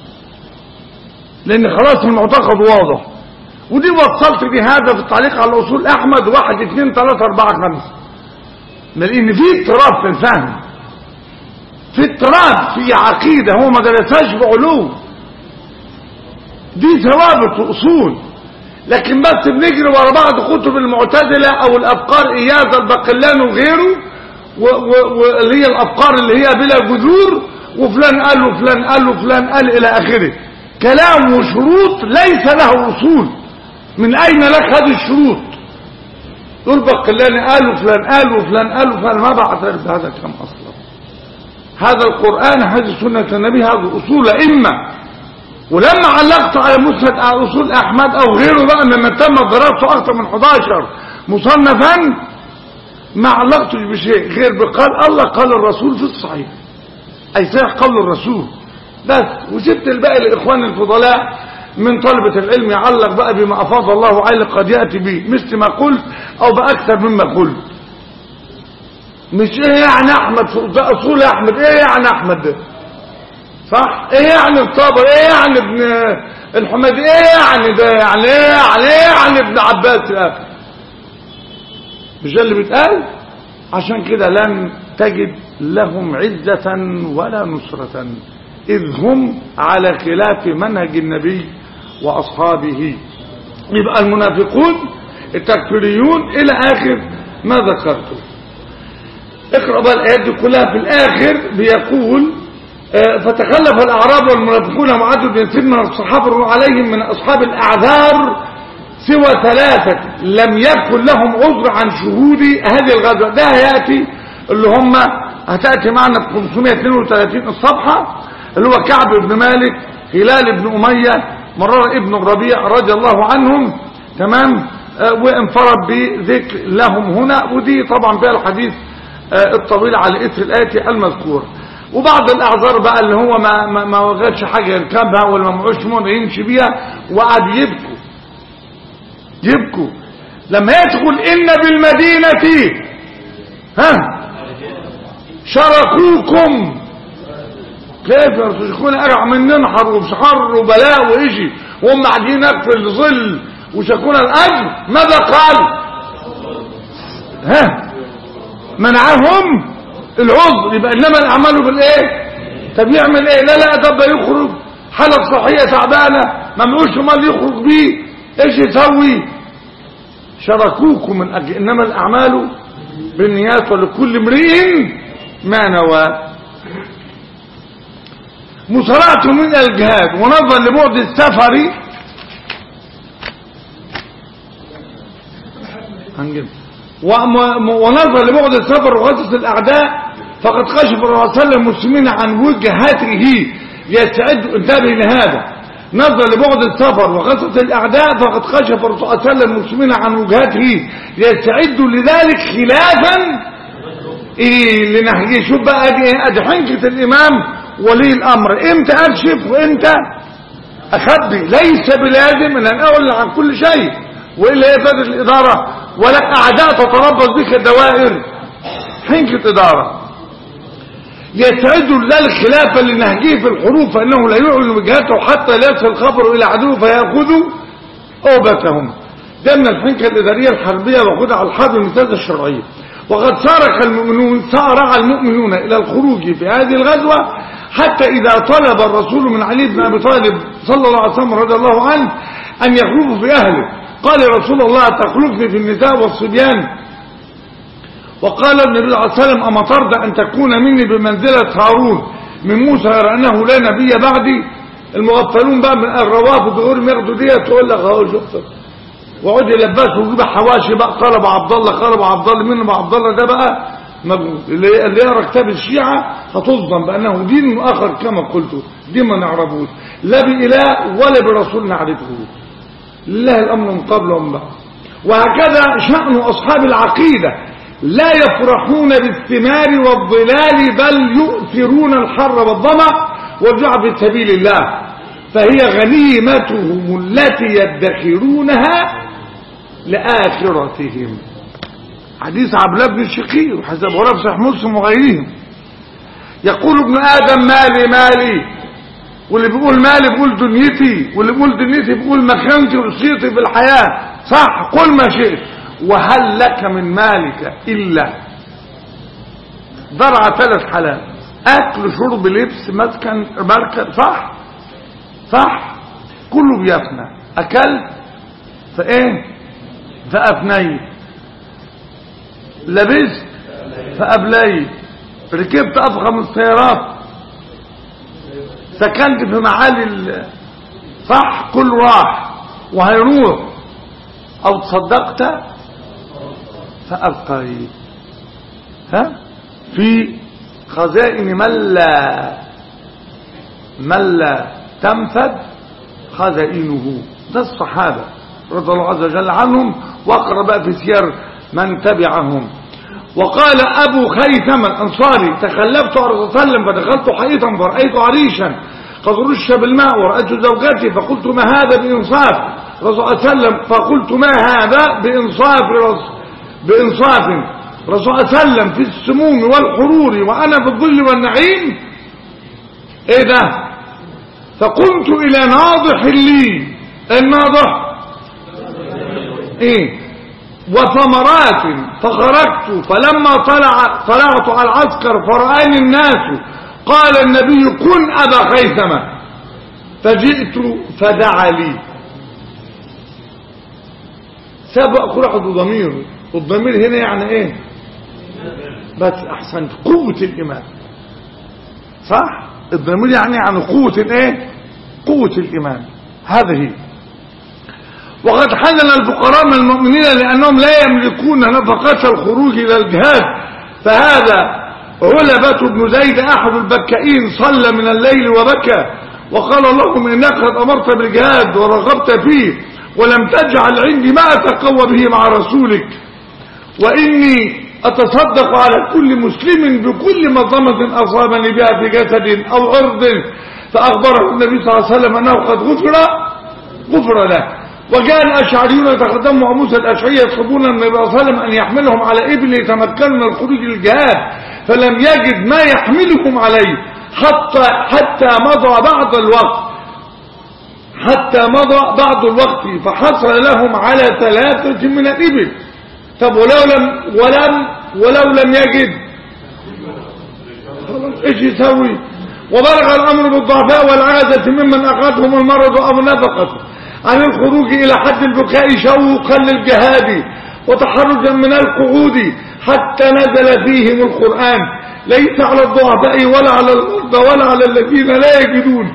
لان خلاص المعتقد واضح. ودي وصلت بهذا في التعليق على اصول احمد 1 2 3 4 5. لان في اضطراب في الفهم، في اضطراب في عقيده، هو ما درسهاش بعلوم، دي ثوابت واصول. لكن بس بنجري ورا بعض كتب المعتزله او الافكار اياز البقلان وغيره، واللي هي الافكار اللي هي بلا جذور، وفلان قال وفلان قال وفلان قال الى اخره. كلام وشروط ليس له اصول. من اين لك هذه الشروط؟ يقول بقلان قال وفلان قال وفلان قال وفلان، ما بعترف بهذا الكلام اصلا. هذا القران، هذه سنه النبي، هذه اصول ائمه. ولما علقت على مسند على اصول احمد او غيره بقى مما تم دراسته اكثر من 11 مصنفا، ما علقتش بشيء غير بقال الله قال الرسول في الصحيح، اي صحيح قول الرسول بس. وسبت الباقي لاخوان الفضلاء من طلبة العلم يعلق بقى بما افاض الله عليه قد ياتي به مثل ما قلت او باكثر مما قلت. مش ايه يعني احمد ده اصول احمد، ايه يعني احمد ده صح، ايه يعني الطابر، ايه يعني ابن الحميدي، ايه يعني ده، يعني ايه يعني ايه يعني ابن عباس يا اخي، مش اللي بيتقال. عشان كده لن تجد لهم عزة ولا نصرة إذ هم على خلاف منهج النبي وأصحابه. يبقى المنافقون التكفيريون إلى آخر ما ذكرته. اقرأ بقى الآيات دي كلها. في الآخر بيقول فتخلف الأعراب والمنافقون معدد يتم من الصحابة عليهم من أصحاب الأعذار سوى 3 لم يكن لهم عذر عن شهود هذه الغزوة. ده هيأتي اللي هم هتأتي معنا ب 532 الصفحة، اللي هو كعب بن مالك، هلال بن أمية، مرار ابن الربيع رضي الله عنهم، تمام. وانفرد بذكر لهم هنا، ودي طبعا فيها الحديث الطويل على اثر الآتي المذكور. وبعض الأعذار بقى اللي هو ما وجدش حاجة يركبها ولا ما معوش مونة يمشي بيها، وقعد يبكوا لما يدخل إن بالمدينة شركوكم. كيف يرتشكون أرع من ننحر وبشحر وبلاء وإجي وهم قاعدين في الظل وشكون الأجر؟ ماذا قال؟ منعهم العذر. يبقى إنما الأعمال بالإيه؟ طب يعمل إيه؟ لا طب يخرج حالة صحية تعبانة ما معوش مال يخرج بيه، إيش يسوي؟ شركوكم من أجل إنما الأعمال بالنيات ولكل امرئ ما نوى. مصارعة من الجهاد ونظرا لبعد السفر ونظرا لبعد السفر وغسس الأعداء فقد كشف الرسول صلى الله عليه وسلم المسلمين عن وجهته يستعد. انتبه لهذا، نظرا لبعد السفر وغسس الأعداء فقد كشف الرسول صلى الله عليه وسلم المسلمين عن وجهته يستعد لذلك خلافا لنهجه. شوف بقى ادي حنكة الإمام ولي الأمر، امتى أكشف وامتى أخبي. ليس بلازم أن أقول عن كل شيء وإلا يفادت الإدارة ولا أعداء تتربص بك الدوائر. حنكة إدارة يستعد لذلك خلافا لنهجه في الحروب فإنه لا يعلن وجهته حتى لا يصل الخبر إلى عدو فيأخذوا أوبتهم. ده من الحنكة الإدارية الحربية وخدع الحرب الممتازة الشرعية. وقد سارع المؤمنون إلى الخروج في هذه الغزوة حتى إذا طلب الرسول من علي بن أبي طالب صلى الله عليه وسلم رضي الله عنه أن يخلفوا في أهله قال رسول الله تخلفني في النساء والصبيان. وقال النبي صلى الله عليه وسلم أما ترضى أن تكون مني بمنزلة هارون من موسى غير أنه لا نبي بعدي. المغفلون بقى من الروافض يقولوا ياخدوا دي تقول لك اهو شفت وقعد يلبسوا ويجيب حواشي بقى قال ابو عبد الله مين ابو عبد الله ده بقى مجنون. اللي يقرا كتاب الشيعة هتصدم بأنه دين آخر كما قلت، دين ما نعرفوش لا بإله ولا برسول نعرفه، لله الأمر من قبل ومن بعد. وهكذا شأن أصحاب العقيدة لا يفرحون بالثمار والظلال بل يؤثرون الحر والظمأ والجوع في سبيل الله فهي غنيمتهم التي يدخرونها لآخرتهم. حديث عبد الله بن الشقيق وحسب غراب صحيح مسلم وغيرهم. يقول ابن آدم مالي، واللي بيقول مالي بيقول دنيتي، واللي بيقول دنيتي بيقول مكانتي وصيتي في الحياة. صح، قل ما شئت. وهل لك من مالك إلا ضرع 3 حالات: أكل شرب لبس مسكن مركب. صح كله بيفنى. أكلت فإيه فأفنيت، لبست فأبليت، ركبت أفخم السيارات، سكنت في معالي صح كل راح وهيروح. أو تصدقت فأبقيت في خزائن من لا تنفد خزائنه. ده الصحابة رضي الله عز وجل عنهم، واقرأ بقى في سير من تبعهم. وقال أبو خيثمة الأنصاري تخلفت عن الرسول صلى الله عليه وسلم فدخلت حائطا فرأيت عريشا قد رش بالماء ورأيت زوجتي فقلت ما هذا بإنصاف رسول الله صلى الله عليه وسلم فقلت ما هذا بإنصاف رسول الله صلى الله عليه وسلم في السموم والحرور وأنا في الظل والنعيم. ايه ده؟ فقمت إلى ناضح لي. الناضح ايه؟ وثمرات فخرجت فلما طلعت على العسكر فرآني الناس قال النبي كن أبا خيثمة فجئت فدعا لي. سبق واحد ضميره، والضمير هنا يعني ايه؟ بس احسنت قوة الإيمان. صح؟ الضمير يعني عن قوة الايه؟ قوة الإيمان. هذه. وقد حزن الفقراء من المؤمنين لأنهم لا يملكون نفقة الخروج إلى الجهاد، فهذا علبة بن زيد أحد البكائين صلى من الليل وبكى وقال اللهم إنك قد أمرت بالجهاد ورغبت فيه ولم تجعل عندي ما أتقوى به مع رسولك، وإني أتصدق على كل مسلم بكل مظلمة أصابني بها في جسد أو عرض، فأخبره النبي صلى الله عليه وسلم أنه قد غفر له. وجاء الأشعريون يتقدموا أبو موسى الأشعري يطلبون النبي صلى الله عليه وسلم أن يحملهم على إبل يتمكنوا من الخروج للجهاد، فلم يجد ما يحملهم عليه حتى مضى بعض الوقت فحصل لهم على 3 من الإبل. طب ولو لم يجد ايش يسوي؟ وبلغ الأمر بالضعفاء والعادة ممن أخذهم المرض أو نفقته عن الخروج إلى حد البكاء شوقا للجهاد وتحرجا من القعود، حتى نزل فيهم القرآن ليس على الضعفاء ولا على المرضى ولا على الذين لا يجدون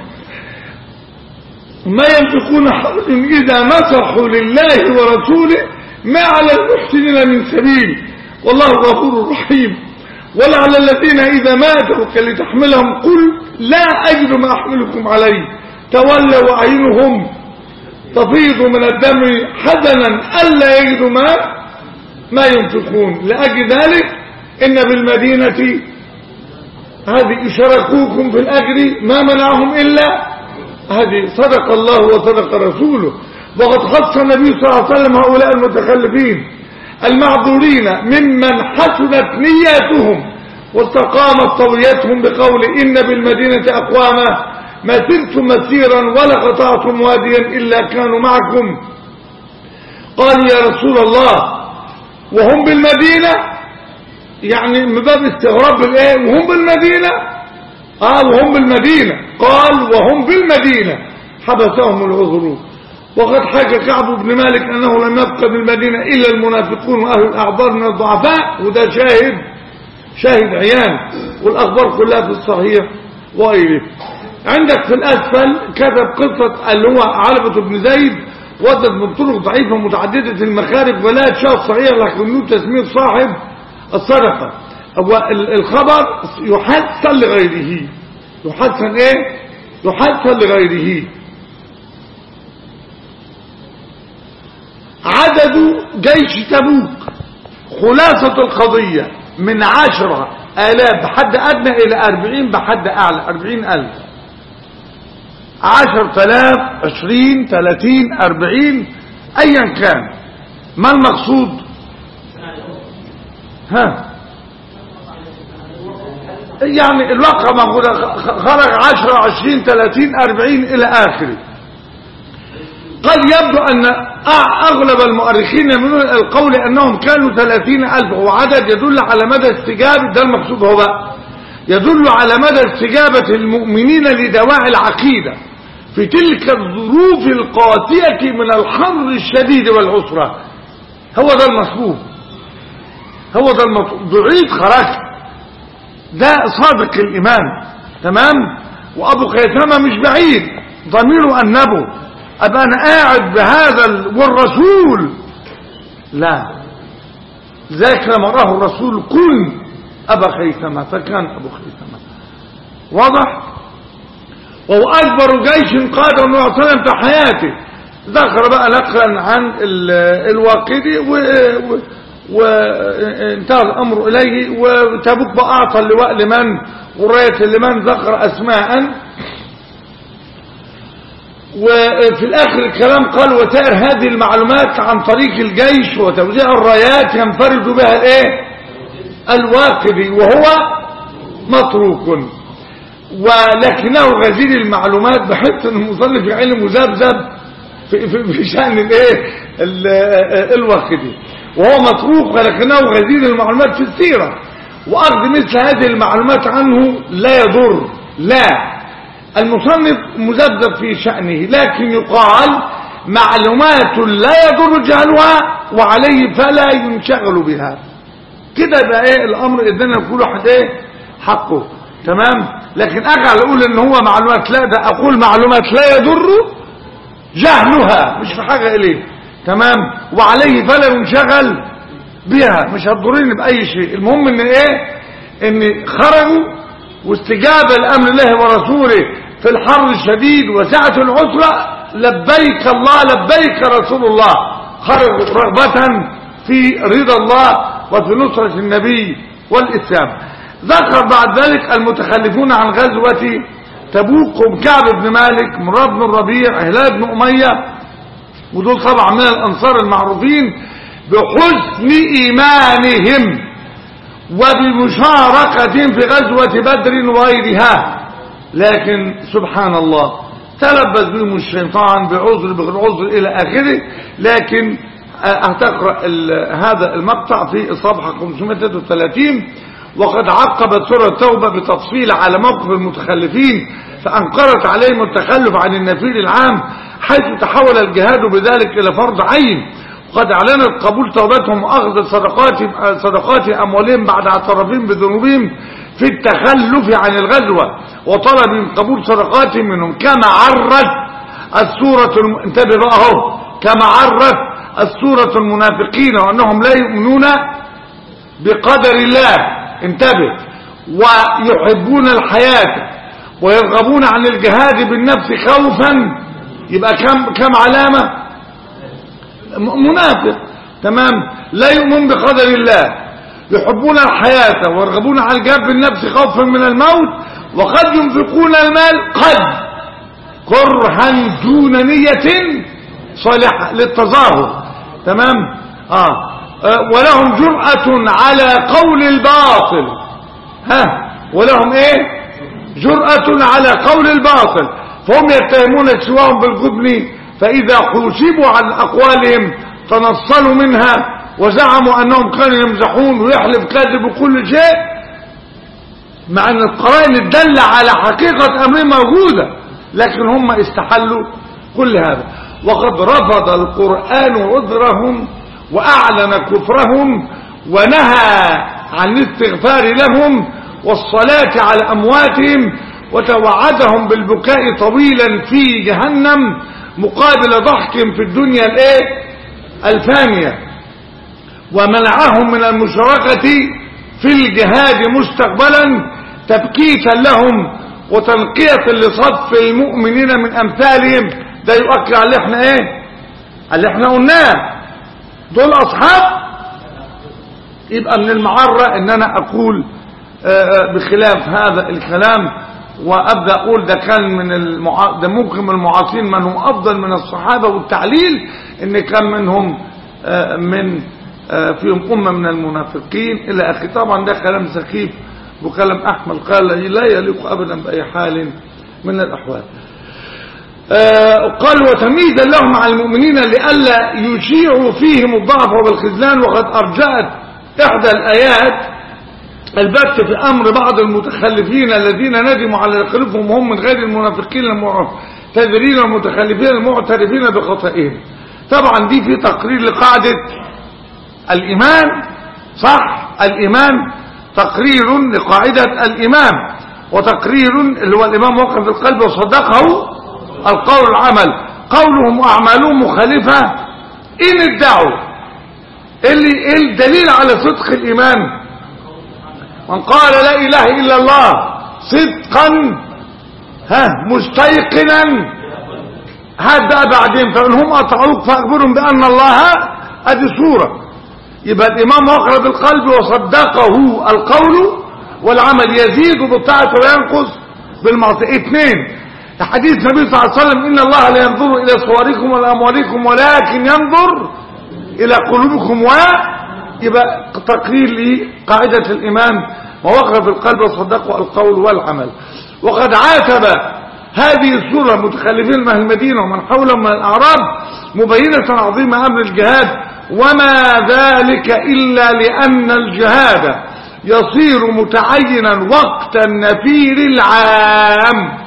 ما ينفقون حرج إذا نصحوا لله ورسوله ما على المحسنين من سبيل والله غفور رحيم. ولا على الذين إذا ماتوا لتحملهم قل لا أجد ما أحملكم عليه تولوا وأعينهم تفيض من الدم حزنا ألا يجدوا ما ينفقون. لأجل ذلك إن بالمدينة هذه شركوكم في الأجر ما منعهم إلا هذه. صدق الله وصدق رسوله. وقد خص النبي صلى الله عليه وسلم هؤلاء المتخلفين المعذورين ممن حسنت نياتهم واستقامت طويتهم بقول إن بالمدينة أقواما ما سرتم مسيرا ولا قطعتم واديا إلا كانوا معكم. قالوا يا رسول الله وهم بالمدينة، يعني من باب استغراب بالايه وهم بالمدينة؟ وهم بالمدينة. قال وهم بالمدينة حبسهم العذر. وقد حكى كعب بن مالك أنه لم يبقى بالمدينة إلا المنافقون وأهل الأعذار من الضعفاء، وده شاهد عيان، والأخبار كلها في الصحيح وغيره. عندك في الأسفل كتب قصة اللي هو علبة بن زيد ودت من طرق ضعيفة متعددة المخارج ولا شخص صحيح لكنه تسمية صاحب الصدقة. الخبر يحسن لغيره. يحسن ايه؟ يحسن لغيره. عدد جيش تبوك خلاصة القضية من 10,000 بحد أدنى إلى 40 بحد أعلى 40,000. 10,000 20 30 40 أيا كان. ما المقصود؟ يعني الواقع موجودة خرج 10 20 30 40 إلى آخره. قد يبدو أن أغلب المؤرخين يميلون إلى القول أنهم كانوا 30,000 وعدد يدل على مدى استجابة، ده المقصود هو بقى، يدل على مدى استجابة المؤمنين لدواعي العقيدة في تلك الظروف القاسية من الحر الشديد والعسرة. هو ده المطلوب، هو ده المطلوب. دعيت خرجت، ده صادق الإيمان. تمام. وأبو خيثمة مش بعيد ضميره أنبه أبقى أنا قاعد بهذا والرسول لا ذاك لما راه الرسول كن أبا خيثمة فكان أبو خيثمة. واضح. وهو أكبر جيش قاده النبي صلى الله عليه وسلم في حياته. ذكر بقى نقلا عن الواقدي وانتهى الأمر إليه. وتبوك بقى أعطى اللواء لمن وراية لمن، ذكر أسماء. وفي الآخر الكلام قال وسائر هذه المعلومات عن طريق الجيش وتوزيع الرايات ينفرد بها الايه الواقدي وهو متروك، ولكنه غزير المعلومات بحيث ان المصنف علم مذبذب في شأن الايه الواقدي، وهو متروك ولكنه غزير المعلومات في السيرة. واخذ مثل هذه المعلومات عنه لا يضر، لا المصنف مذبذب في شأنه، لكن يقال معلومات لا يضر جهلها وعليه فلا ينشغل بها. كده بقى ايه الامر ادانا كل واحد ايه حقه. تمام. لكن اجعل اقول ان هو معلومات، لا، ده اقول معلومات لا يضر جهلها، مش في حاجة اليه، تمام، وعليه فلا ينشغل بها، مش هتضرني باي شيء. المهم ان ايه، ان خرجوا واستجابة لامر الله ورسوله في الحر الشديد وسعة العسرة، لبيك الله لبيك رسول الله، خرجوا رغبة في رضا الله وفي نصرة النبي والإسلام. ذكر بعد ذلك المتخلفون عن غزوة تبوك هم كعب بن مالك، مراد بن الربيع، هلال بن أمية، ودول طبعا من الأنصار المعروفين بحسن إيمانهم وبمشاركتهم في غزوة بدر وغيرها، لكن سبحان الله تلبس بهم الشيطان بعذر بغير عذر إلى آخره. لكن هتقرأ هذا المقطع في الصفحة 533. وقد عقبت سورة التوبة بتفصيل على موقف المتخلفين، فأنكرت عليهم التخلف عن النفير العام، حيث تحول الجهاد بذلك إلى فرض عين. وقد أعلنت قبول توبتهم وأخذ صدقات أموالهم بعد اعترافهم بذنوبهم في التخلف عن الغزوة، وطلب من قبول صدقاتهم منهم، كما عرت السورة انتبه بقى اهو، كما عرت السورة المنافقين وأنهم لا يؤمنون بقدر الله، انتبه، ويحبون الحياة ويرغبون عن الجهاد بالنفس خوفا. يبقى كم علامة؟ منافق، تمام، لا يؤمن بقدر الله، يحبون الحياة ويرغبون عن الجهاد بالنفس خوفا من الموت، وقد ينفقون المال قد كرها دون نية صالحة للتظاهر، تمام، ولهم جرأة على قول الباطل، ولهم ايه؟ جرأة على قول الباطل، فهم يتهمون سواهم بالجبن، فإذا حوسبوا عن أقوالهم تنصلوا منها وزعموا أنهم كانوا يمزحون، ويحلف كاذب وكل شيء، مع أن القرائن الدالة على حقيقة أمر موجودة، لكن هم استحلوا كل هذا. وقد رفض القرآن عذرهم وأعلن كفرهم، ونهى عن الاستغفار لهم والصلاة على أمواتهم، وتوعدهم بالبكاء طويلا في جهنم مقابل ضحك في الدنيا الفانية، ومنعهم من المشاركة في الجهاد مستقبلا تبكيتا لهم وتنقية لصف المؤمنين من أمثالهم. ده يؤكد على اللي احنا ايه، اللي احنا قلناه، دول أصحاب. يبقى من المعرة ان انا اقول بخلاف هذا الكلام، وابدا اقول ده كان من ده ممكن من المعاصرين من هم افضل من الصحابه، والتعليل ان كان منهم فيهم امه من المنافقين الى اخره. طبعا ده كلام سخيف وكلام احمل، قال لا يليق ابدا باي حال من الاحوال. قال وتمييزا لهم على المؤمنين لئلا يشيعوا فيهم الضعف والخذلان. وقد ارجأت احدى الايات البت في امر بعض المتخلفين الذين ندموا على تخلفهم، وهم من غير المنافقين المعتذرين والمتخلفين المعترفين بخطئهم. طبعا دي في تقرير لقاعدة الايمان، صح، الايمان تقرير لقاعدة الايمان، وتقرير اللي هو الايمان وقف القلب وصدقه القول العمل، قولهم واعمالهم مخالفة ان ادعوا. ايه الدليل على صدق الايمان؟ من قال لا اله الا الله صدقا مستيقنا، هذا بعدين فان هم اطاعوك فاخبرهم بان الله، ادي صورة. يبقى الامام وقر بالقلب وصدقه القول والعمل، يزيد بالطاعة وينقص بالمعصية. 2 حديث النبي صلى الله عليه وسلم ان الله لا ينظر الى صوركم ولا اموالكم ولكن ينظر الى قلوبكم. يبقى تقرير لقاعدة الإيمان ووقر في القلب وصدقه القول والعمل. وقد عاتب هذه السورة المتخلفين من المدينة ومن حولهم من الأعراب مبينة عظيم أمر الجهاد، وما ذلك إلا لأن الجهاد يصير متعينا وقت النفير العام،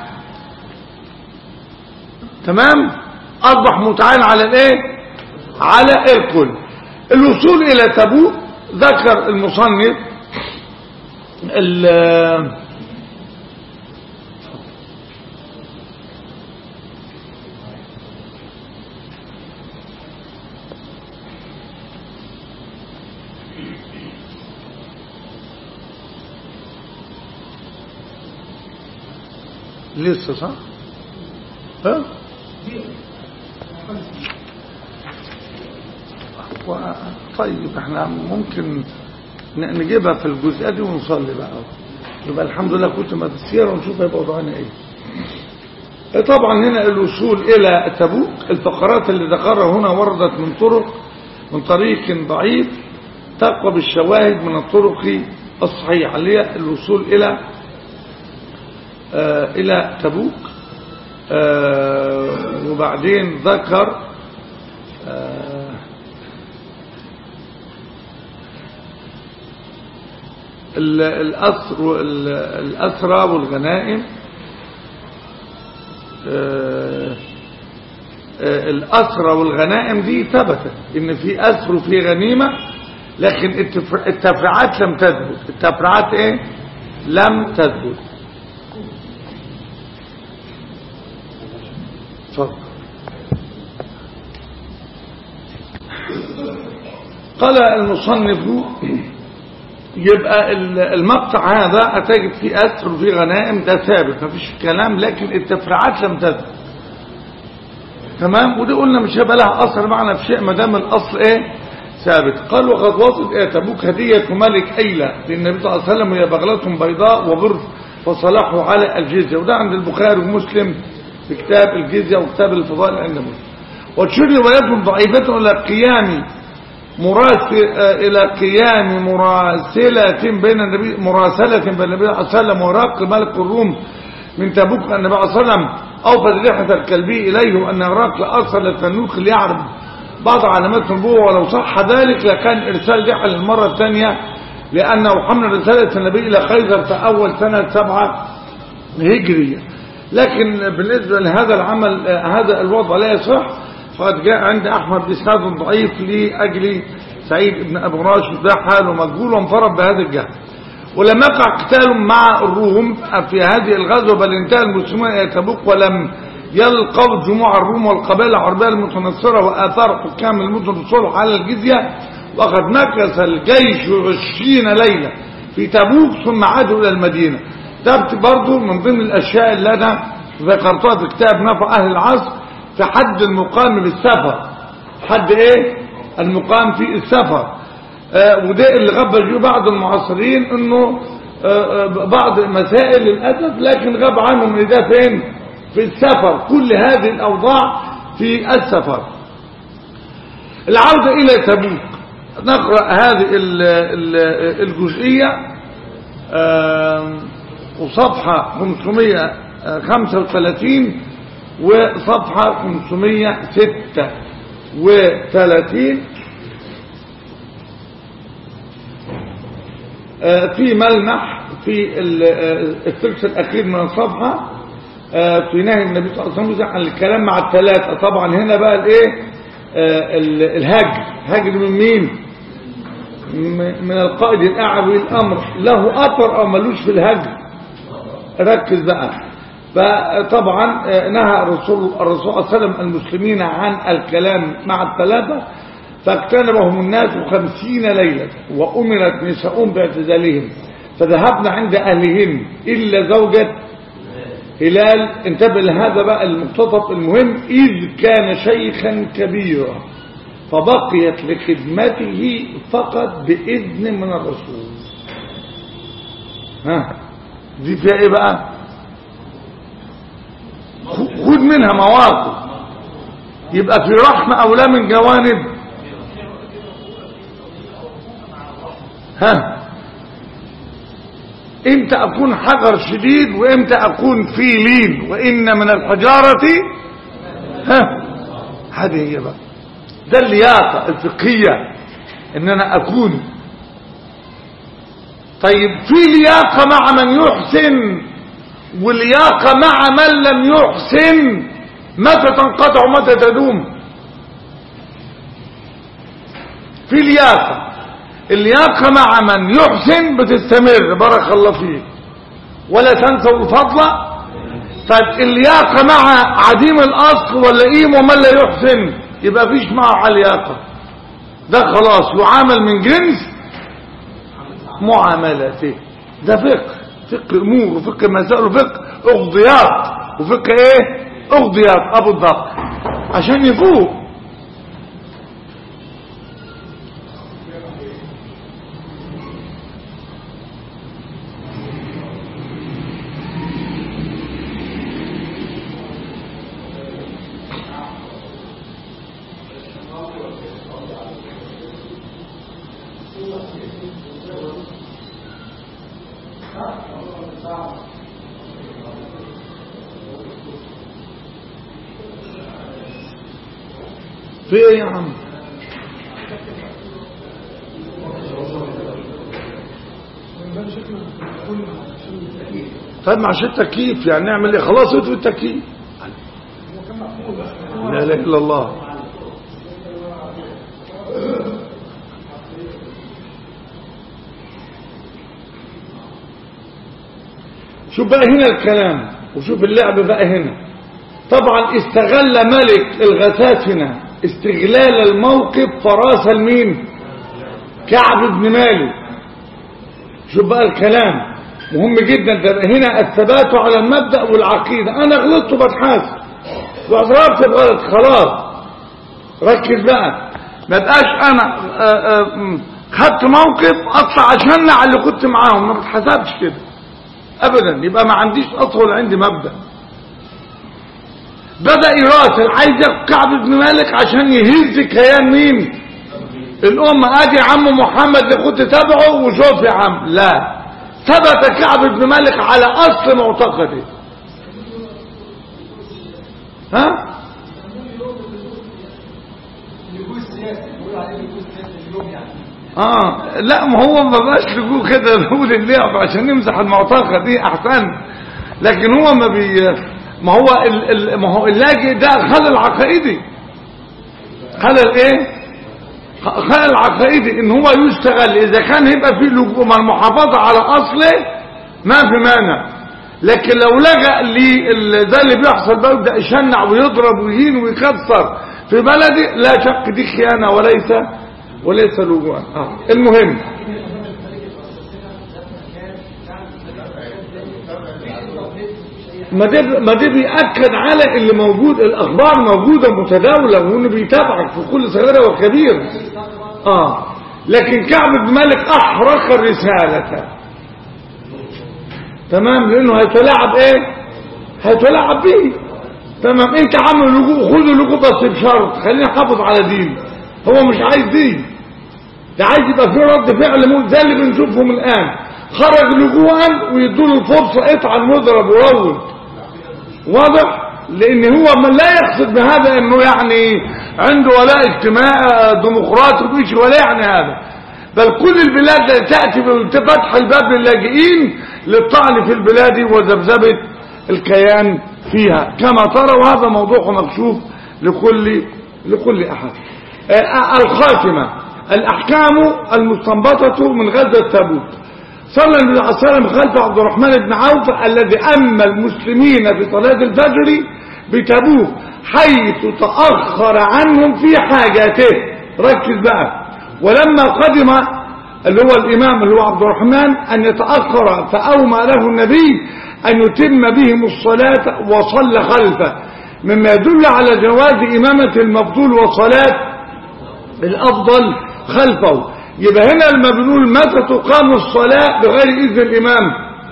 تمام، أصبح متعين على الايه، على الكل. الوصول الى تبوك ذكر المصنف لسه صح؟ ها؟ طيب احنا ممكن نجيبها في الجزئية دي ونصلي بقى. يبقى الحمد لله كنت ما تسير ونشوف هيبقى وضعنا ايه. طبعا هنا الوصول الى تبوك، الفقرات اللي ذكرها هنا وردت من طريق ضعيف تقوى بالشواهد من الطرق الصحيحة اللي هي الوصول الى تبوك. وبعدين ذكر الأسرى والغنائم. الأسرى والغنائم دي ثبتت ان في أسر وفي غنيمة، لكن التفريعات لم تثبت. التفريعات ايه؟ لم تثبت. قال المصنف يبقى المقطع هذا هتجد فيه أسر وفيه غنائم، ده ثابت مفيش كلام، لكن التفريعات لم تثبت. تمام. ودي قلنا مش هيبقى لها أثر معنا في شيء ما دام الأصل ايه؟ ثابت. قال وقد وصلت تبوك هدية ملك أيلة للنبي صلى الله عليه وسلم، وهي بغلة بيضاء وبر فصلحوا على الجزية. وده عند البخاري ومسلم في كتاب الجزية وكتاب الفضائل عند مسلم. وتشير روايات ضعيفة إلى قيام مراسلة بين النبي صلى الله عليه وسلم وهرقل ملك الروم من تبوك النبي صلى الله عليه وسلم أوفد رحلة الكلبي إليه، وأن هرقل أرسل التنوخ ليعرف بعض علامات النبوة. ولو صح ذلك لكان إرسال رحلة المرة الثانية، لأنه حمل رسالة النبي إلى قيصر في أول سنة 7 هجرية. لكن بالنسبة لهذا العمل هذا الوضع لا يصح، فقد جاء عند أحمد بإسناد ضعيف لأجل سعيد بن أبو راشد، ده حاله مجهول وانفرد بهذا الجهل. ولم يقع قتال مع الروم في هذه الغزوة، بل انتهى المسلمون إلى تبوك ولم يلقوا جموع الروم والقبائل العربية المتنصرة وآثار حكام المدن الصلح على الجزية. وقد مكث الجيش 20 ليلة في تبوك ثم عادوا إلى المدينة. ده برضو من ضمن الأشياء اللي أنا ذكرتها في كتاب نفع أهل العصر في حد المقام بالسفر. حد إيه؟ المقام في السفر. وده اللي غاب فيه بعض المعاصرين انه بعض مسائل للأسف، لكن غاب عنهم ان ده فين؟ في السفر. كل هذه الأوضاع في السفر. العودة إلى تبوك، نقرأ هذه الجزئية وصفحة 535 وصفحة 536 في ملمح في الثلث الأخير من الصفحة في نهي النبي صلى الله عليه وسلم عن الكلام مع الثلاثة. طبعا هنا بقى الايه؟ الهجر من مين؟ من القائد الأعلى الأمر، له أثر أو ملوش في الهجر؟ ركز بقى. فطبعا نهى الرسول صلى الله عليه وسلم المسلمين عن الكلام مع الثلاثة، فاجتنبهم الناس 50 ليلة، وأمرت نساؤهم باعتزالهم، فذهبنا عند أهلهن إلا زوجة هلال. انتبه لهذا بقى المقتطف المهم. إذ كان شيخا كبيرا فبقيت لخدمته فقط بإذن من الرسول. دي فيها ايه بقى؟ خد منها مواقف. يبقى في رحمة أو لا من جوانب؟ امتى أكون حجر شديد وامتى أكون في لين؟ وإن من الحجارة هذه هي بقى. ده اللياقة الفقهية ان انا اكون. طيب في لياقة مع من يحسن ولياقة مع من لم يحسن، متى تنقطع ومتى تدوم؟ في لياقة، اللياقة مع من يحسن بتستمر بارك الله فيك ولا تنسوا الفضل. طيب اللياقة مع عديم الأصل واللئيم ومن لا يحسن يبقى فيش معه لياقة، ده خلاص يعامل من جنس معاملته. ده فقه أمور وفقه مسائل وفقه اغضيات، وفقه ايه اغضيات ابو الضبط عشان يفوق. في ايه يا عم؟ طيب عشان التكييف يعني نعمل ايه؟ خلاص اطفي التكييف. لا اله الا الله. شوف بقى هنا الكلام وشوف اللعب بقى هنا. طبعا استغل ملك الغساسنة استغلال الموقف فراسة المين؟ كعب بن مالك. شوف بقى الكلام مهم جدا ده هنا، الثبات على المبدأ والعقيدة. انا غلطت بتحاسب واعترفت بغلط خلاص. ركز بقى، ما بقاش انا خدت موقف اطلع عشان على اللي كنت معاهم، ما بتحسبش كده ابدا، يبقى ما عنديش اصل ولا عندي مبدأ. بدأ يراسل عايز ياخد كعب بن مالك عشان يهز كيان مين؟ الأمة. ادي عم محمد اللي كنت تابعه وشوف يا عم، لا، ثبت كعب بن مالك على اصل معتقده. ها؟ لا، ما هو ما بقاش لجوه كده نقول اللعب عشان نمسح المعتقد دي احسن، لكن هو ما هو اللاجئ ده خلل عقائدي. خلل ايه؟ خلل عقائدي، ان هو يشتغل اذا كان هيبقى فيه لجوء مع المحافظه على اصله ما في مانع، لكن لو لجأ زي اللي بيحصل بقى يبدا يشنع ويضرب ويهين ويكسر في بلدي، لا شك دي خيانه وليس لجوءا. المهم ما ده بيأكد على اللي موجود، الأخبار موجودة متداولة وانه بيتابعك في كل صغيرة وكبيرة. لكن كعب بن مالك أحرق الرسالة، تمام، لأنه هيتلاعب ايه؟ هيتلاعب به. تمام، انت عامل لجوء، خذوا لجوء بس بشرط خلينا نحافظ على دين. هو مش عايز دين، ده عايز يبقى في رد فعل زي اللي بنشوفهم الآن، خرج لجوءا ويدوله الفرصة اطعن واضرب وروج. واضح؟ لان هو من لا يقصد بهذا انه يعني عنده ولا اجتماع ديمقراطي ويجي ولا يعني هذا، بل كل البلاد تأتي بفتح الباب للاجئين للطعن في البلاد وذبذبة الكيان فيها كما ترى، وهذا موضوع مكشوف لكل احد. الخاتمة، الاحكام المستنبطة من غزوة تبوك. صلى النبي عليه وسلم خلف عبد الرحمن بن عوف الذي أما المسلمين في صلاة الفجر بتبوك حيث تأخر عنهم في حاجاته. ركز بقى، ولما قدم اللي هو الإمام اللي هو عبد الرحمن أن يتأخر فأومى له النبي أن يتم بهم الصلاة وصلى خلفه، مما يدل على جواز إمامة المفضول وصلاة الأفضل خلفه. يبقى هنا لما بنقول متى تقام الصلاة بغير إذن الإمام،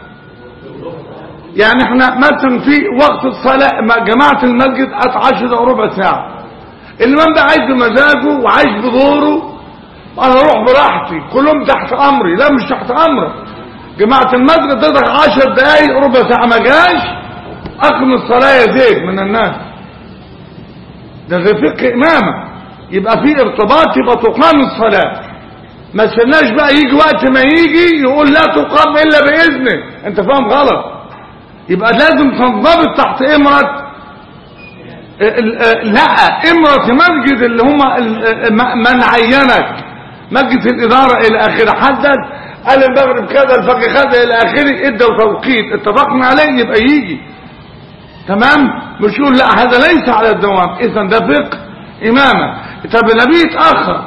يعني احنا مثلا في وقت الصلاة جماعة المسجد 10 أو ربع ساعة، الإمام ده عايز بمزاجه وعايز بدوره، أنا أروح براحتي كلهم تحت أمري. لا، مش تحت أمرك. جماعة المسجد تدخل 10 دقايق ربع ساعة ما جاش أقم الصلاة يا زيد من الناس. ده زي فقه إمامة، يبقى في ارتباط، يبقى تقام الصلاة. ما استناش بقى يجي وقت ما يجي يقول لا تقام الا باذنه، انت فاهم غلط. يبقى لازم تنضبط تحت امرة لا امرة مسجد اللي هم من عينك، مسجد الادارة الى اخره، حدد قال المغرب كذا الفجر كذا الى اخره، ادى توقيت اتفقنا عليه يبقى يجي. تمام، مش يقول لا هذا ليس على الدوام. اذا ده فقه امامة. طب النبي اتاخر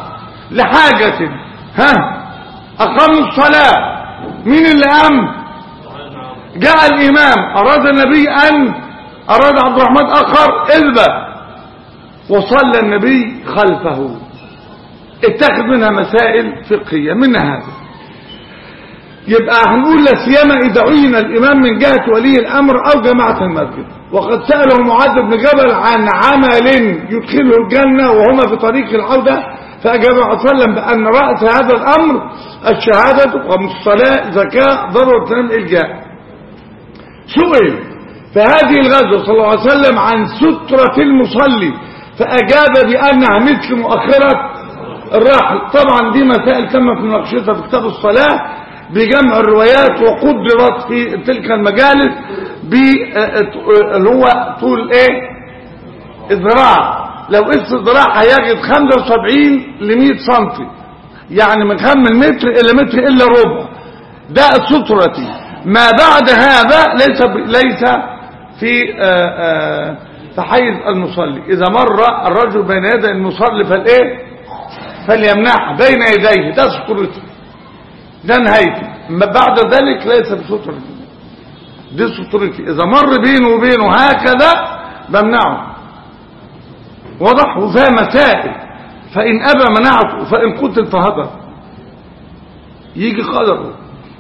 لحاجة، أقاموا الصلاة، مين اللي قام؟ جاء الإمام أراد النبي أراد عبد الرحمن أخر اذبح، وصلى النبي خلفه. اتخذ منها مسائل فقهية منها هذا. يبقى هنقول لا سيما إذا عين الإمام من جهة ولي الأمر أو جماعة المسجد. وقد سأله معاذ بن جبل عن عمل يدخله الجنة وهما في طريق العودة، فأجاب صلى الله عليه وسلم بأن رأس هذا الأمر الشهادة والصلاة زكاة ضرورة الإلجاء. سئل في هذه الغزوة صلى الله عليه وسلم عن سترة المصلي، فأجاب بأنها مثل مؤخرة الراحل. طبعا دي مسائل تم في مناقشتها في كتاب الصلاة بجمع الروايات، وقدرت في تلك المجالس اللي هو طول الذراع. لو قص الذراع هيجد 75 ل 100 سم، يعني من 5 متر الى متر الا ربع. ده سترتي. ما بعد هذا ليس في حيز المصلي. اذا مر الرجل بين يدي المصلي فليمنعه بين يديه، ده سترتي، ده نهايتي. بعد ذلك ليس بسترتي، دي سترتي. اذا مر بينه وبينه هكذا بمنعه. وضح. وفيها مسائل، فان ابى منعته، فان قتل فهدر، يجي قدره.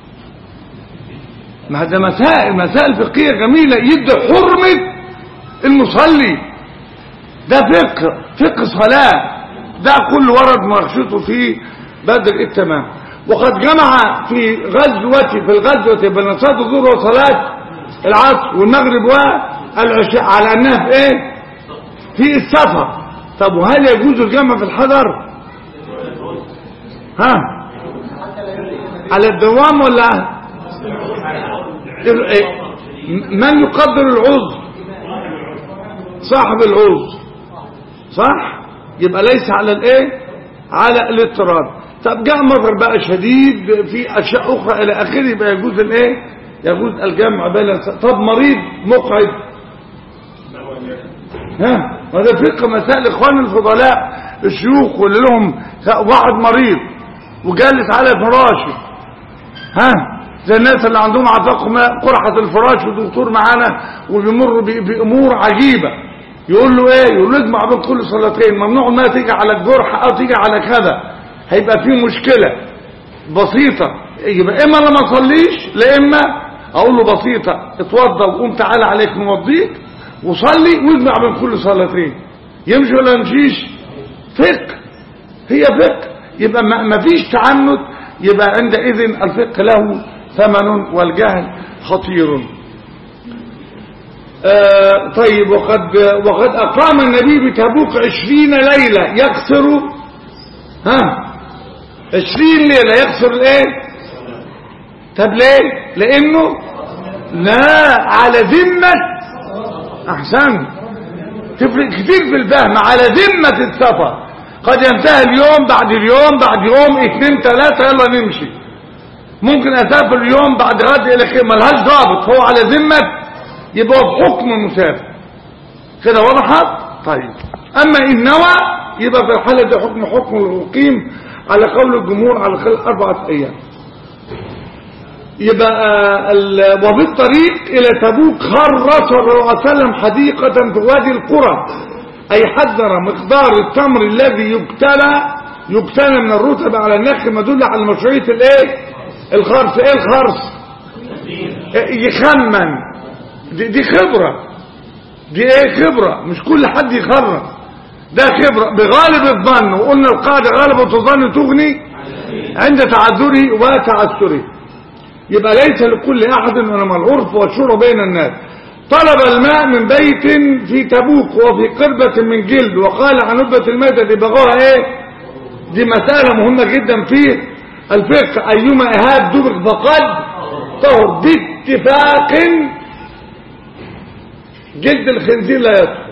ما هذا مسائل فقهيه جميله، يدي حرمه المصلي. ده فقه صلاه، ده كل ورد مناقشته في بدر التمام. وقد جمع في الغزوة بين صلاة الظهر وصلاة العصر والمغرب والعشاء على انها في في السفر. طب وهل يجوز الجمع في الحضر؟ على الدوام ولا من يقدر العذر؟ صاحب العذر، صح؟ يبقى ليس على على الاضطرار. طب جاء مطر بقى شديد في اشياء اخرى الى اخره، يبقى يجوز يجوز الجمع بين. طب مريض مقعد، هذا فقه مسائل اخوان الفضلاء الشيوخ واللي لهم واحد مريض وجالس على فراشه، زي الناس اللي عندهم عفاقهم قرحة الفراش، ودكتور معانا وبيمر بامور عجيبة، يقول له يقول له اجمع بين كل صلاتين، ممنوع انها تيجي على الجرح او تيجي على كذا، هيبقى فيه مشكلة بسيطة. يبقى اما لما اصليش، لا اما اقول له بسيطة، اتوضى وقوم تعالى عليك نوضيك وصلي واجمع بين كل صلاتين. يمشي ولا يمشيش؟ فقه، هي فقه. يبقى ما فيش تعنت. يبقى عندئذ الفقه له ثمن والجهل خطير. طيب. وقد اقام النبي بتبوك 20 ليلة يقصر 20 ليلة يقصر طب ليه؟ لانه لا على ذمة. احسن، تفرق كتير في الفهم. على ذمة السفر، قد ينتهي اليوم بعد اليوم بعد يوم 2 3 يلا نمشي. ممكن اسافر اليوم بعد غد الى خير، ملهاش ضابط، هو على ذمة، يبقى بحكم المسافر كده. وضحت؟ طيب. اما ان نوى يبقى في الحالة دي حكم المقيم على قول الجمهور على خلال 4 ايام. يبقى وبالطريق الى تبوك خر صلى الله عليه وسلم حديقة في وادي القرى، اي حذر مقدار التمر الذي يقتنى من الرطب على النخل، مدل على مشروعية الخرص. الخرص يخمن، دي خبرة، دي خبرة، مش كل حد يخرص، ده خبرة بغالب الظن. وقلنا القاعدة غالب الظن تغني عند تعذره وتعسره. يبقى ليس لكل احد، انما العرف والشورى بين الناس. طلب الماء من بيت في تبوك وفي قربة من جلد، وقال عن نبة الميتة دي بغوها دي مسألة مهمة جدا في الفقه. ايما اهاب دبق فقد طهر باتفاق. جلد الخنزير لا يطهر،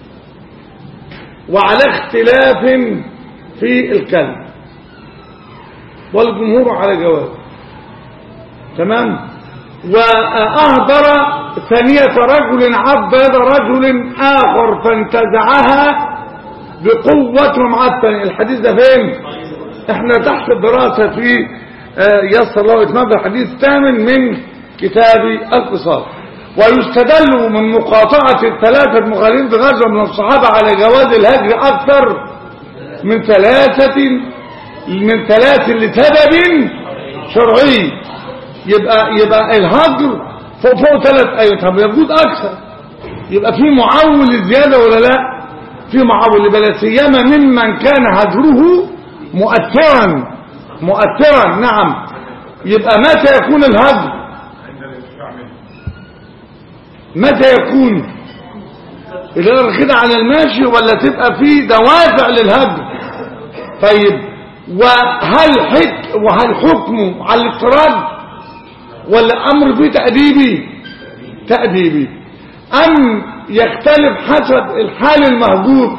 وعلى اختلاف في الكلب، والجمهور على جواز. تمام. وأهدر ثانية رجل عض يد رجل آخر فانتزعها بقوة معتن. الحديث ده فين؟ احنا تحت الدراسة في يسر الله إتمام الحديث الثامن من كتاب القصاص. ويستدل من مقاطعة الثلاثة المخالفين بغزوة من الصحابة على جواز الهجر أكثر من ثلاث لسبب شرعي. يبقى الهجر فوق 3 أيام. طب يجوز أكثر، يبقى في معول زيادة ولا لا؟ في معول، بلا سيما ممن كان هجره مؤثرا. نعم. يبقى متى يكون الهجر؟ متى يكون الهجر كده على الماشي ولا تبقى في دوافع للهجر؟ طيب وهل حكمه على الاضطراد ولا امر فيه تأديبي ام يختلف حسب الحال المهجور؟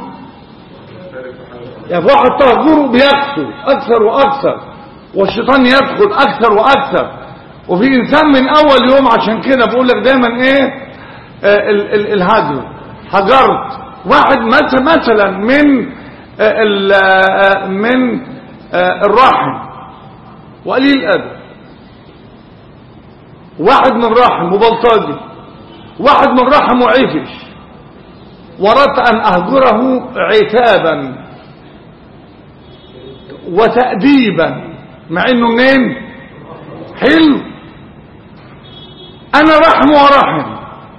يعني واحد تهجره بيكثر اكثر واكثر والشيطان يدخل اكثر واكثر، وفي انسان من اول يوم. عشان كده بقول لك دايما ايه الهجر. هجرت واحد مثلا من الرحم وقليل الادب، واحد من رحم وبلطجي، واحد من رحم وعفش، وردت ان اهجره عتابا وتأديبا مع انه منين حلو. انا رحم ورحم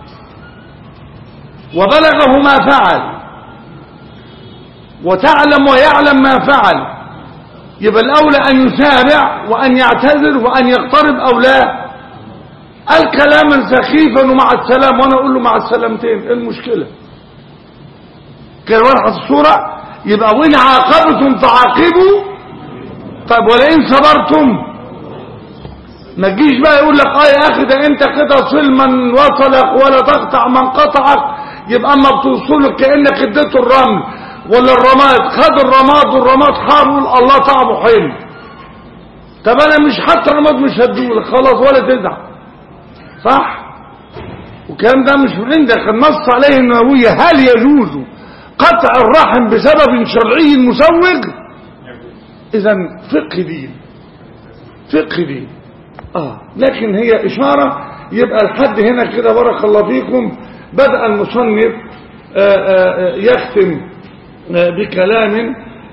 وبلغه ما فعل وتعلم ويعلم ما فعل، يبقى الاولى ان يسارع وان يعتذر وان يقترب او لا. الكلام سخيفا ومع السلام، وانا اقول له مع السلامتين، ايه المشكله؟ كده واضحه الصوره. يبقى وان عاقبتم فعاقبوا. طيب ولئن صبرتم، ما تجيش بقى يقول لك يا اخي ده انت كده صل من وصلك ولا تقطع من قطعك. يبقى اما بتوصلك كانك اديته الرمل ولا الرماد، خد الرماد والرماد حار، يقول الله طعمه حلو. طب انا مش حتى رماد مش هديهولك خلاص ولا تزعل، صح؟ والكلام ده مش عندك النص عليه النووية. هل يجوز قطع الرحم بسبب شرعي مسوغ؟ اذا فقه دين لكن هي اشارة. يبقى الحد هنا كده بارك الله فيكم. بدأ المصنف يختم بكلام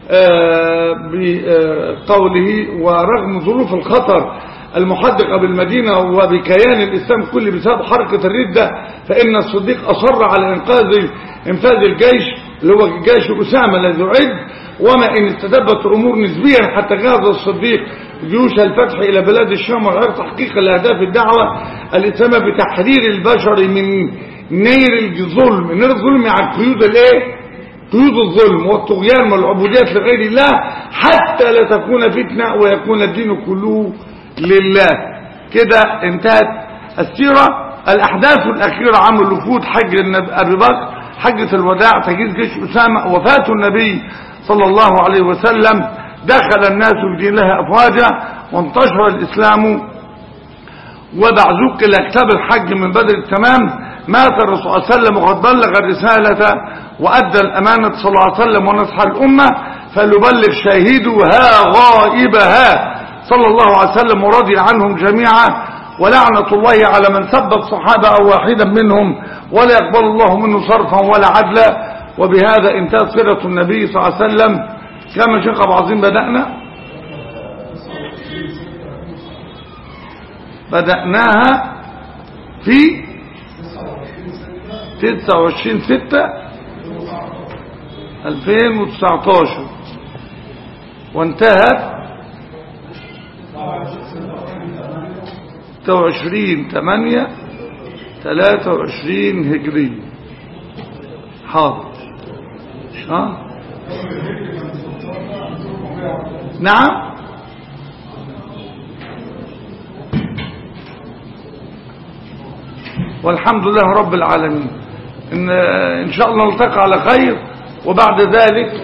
بقوله: ورغم ظروف الخطر المحدقة بالمدينة وبكيان الإسلام كله بسبب حركة الردة، فإن الصديق أصر على إنفاذ الجيش اللي هو جيش أسامة الذي أعد. وما إن استدبت الأمور نسبيا حتى جهز الصديق جيوش الفتح إلى بلاد الشام والعراق تحقيقا لأهداف الدعوة الإسلامية بتحرير البشر من نير الظلم عن قيود قيود الظلم والطغيان والعبودية لغير الله، حتى لا تكون فتنة ويكون الدين كله لله. كده انتهت السيرة. الأحداث الأخيرة عام الوفود، حج أبي بكر، حجة الوداع، تجهيز جيش أسامة، وفاة النبي صلى الله عليه وسلم، دخل الناس في دين الله أفواجا وانتشر الإسلام وبعزوك إلى كتاب الحج من بدر التمام. مات الرسول صلى الله عليه وسلم وقد بلغ الرسالة وأدى الأمانة صلى الله عليه وسلم ونصح الأمة، فليبلغ شاهدها غائبها صلى الله عليه وسلم ورضي عنهم جميعا، ولعنة الله على من سب الصحابة أو واحدا منهم، ولا يقبل الله منه صرفا ولا عدلا. وبهذا انتهت سيرة النبي صلى الله عليه وسلم. كما شيخ أبو عظيم بدأناها في 29/6/2019 وانتهت 26/8/23 هجري. حاضر. نعم. والحمد لله رب العالمين. إن شاء الله نلتقي على خير. وبعد ذلك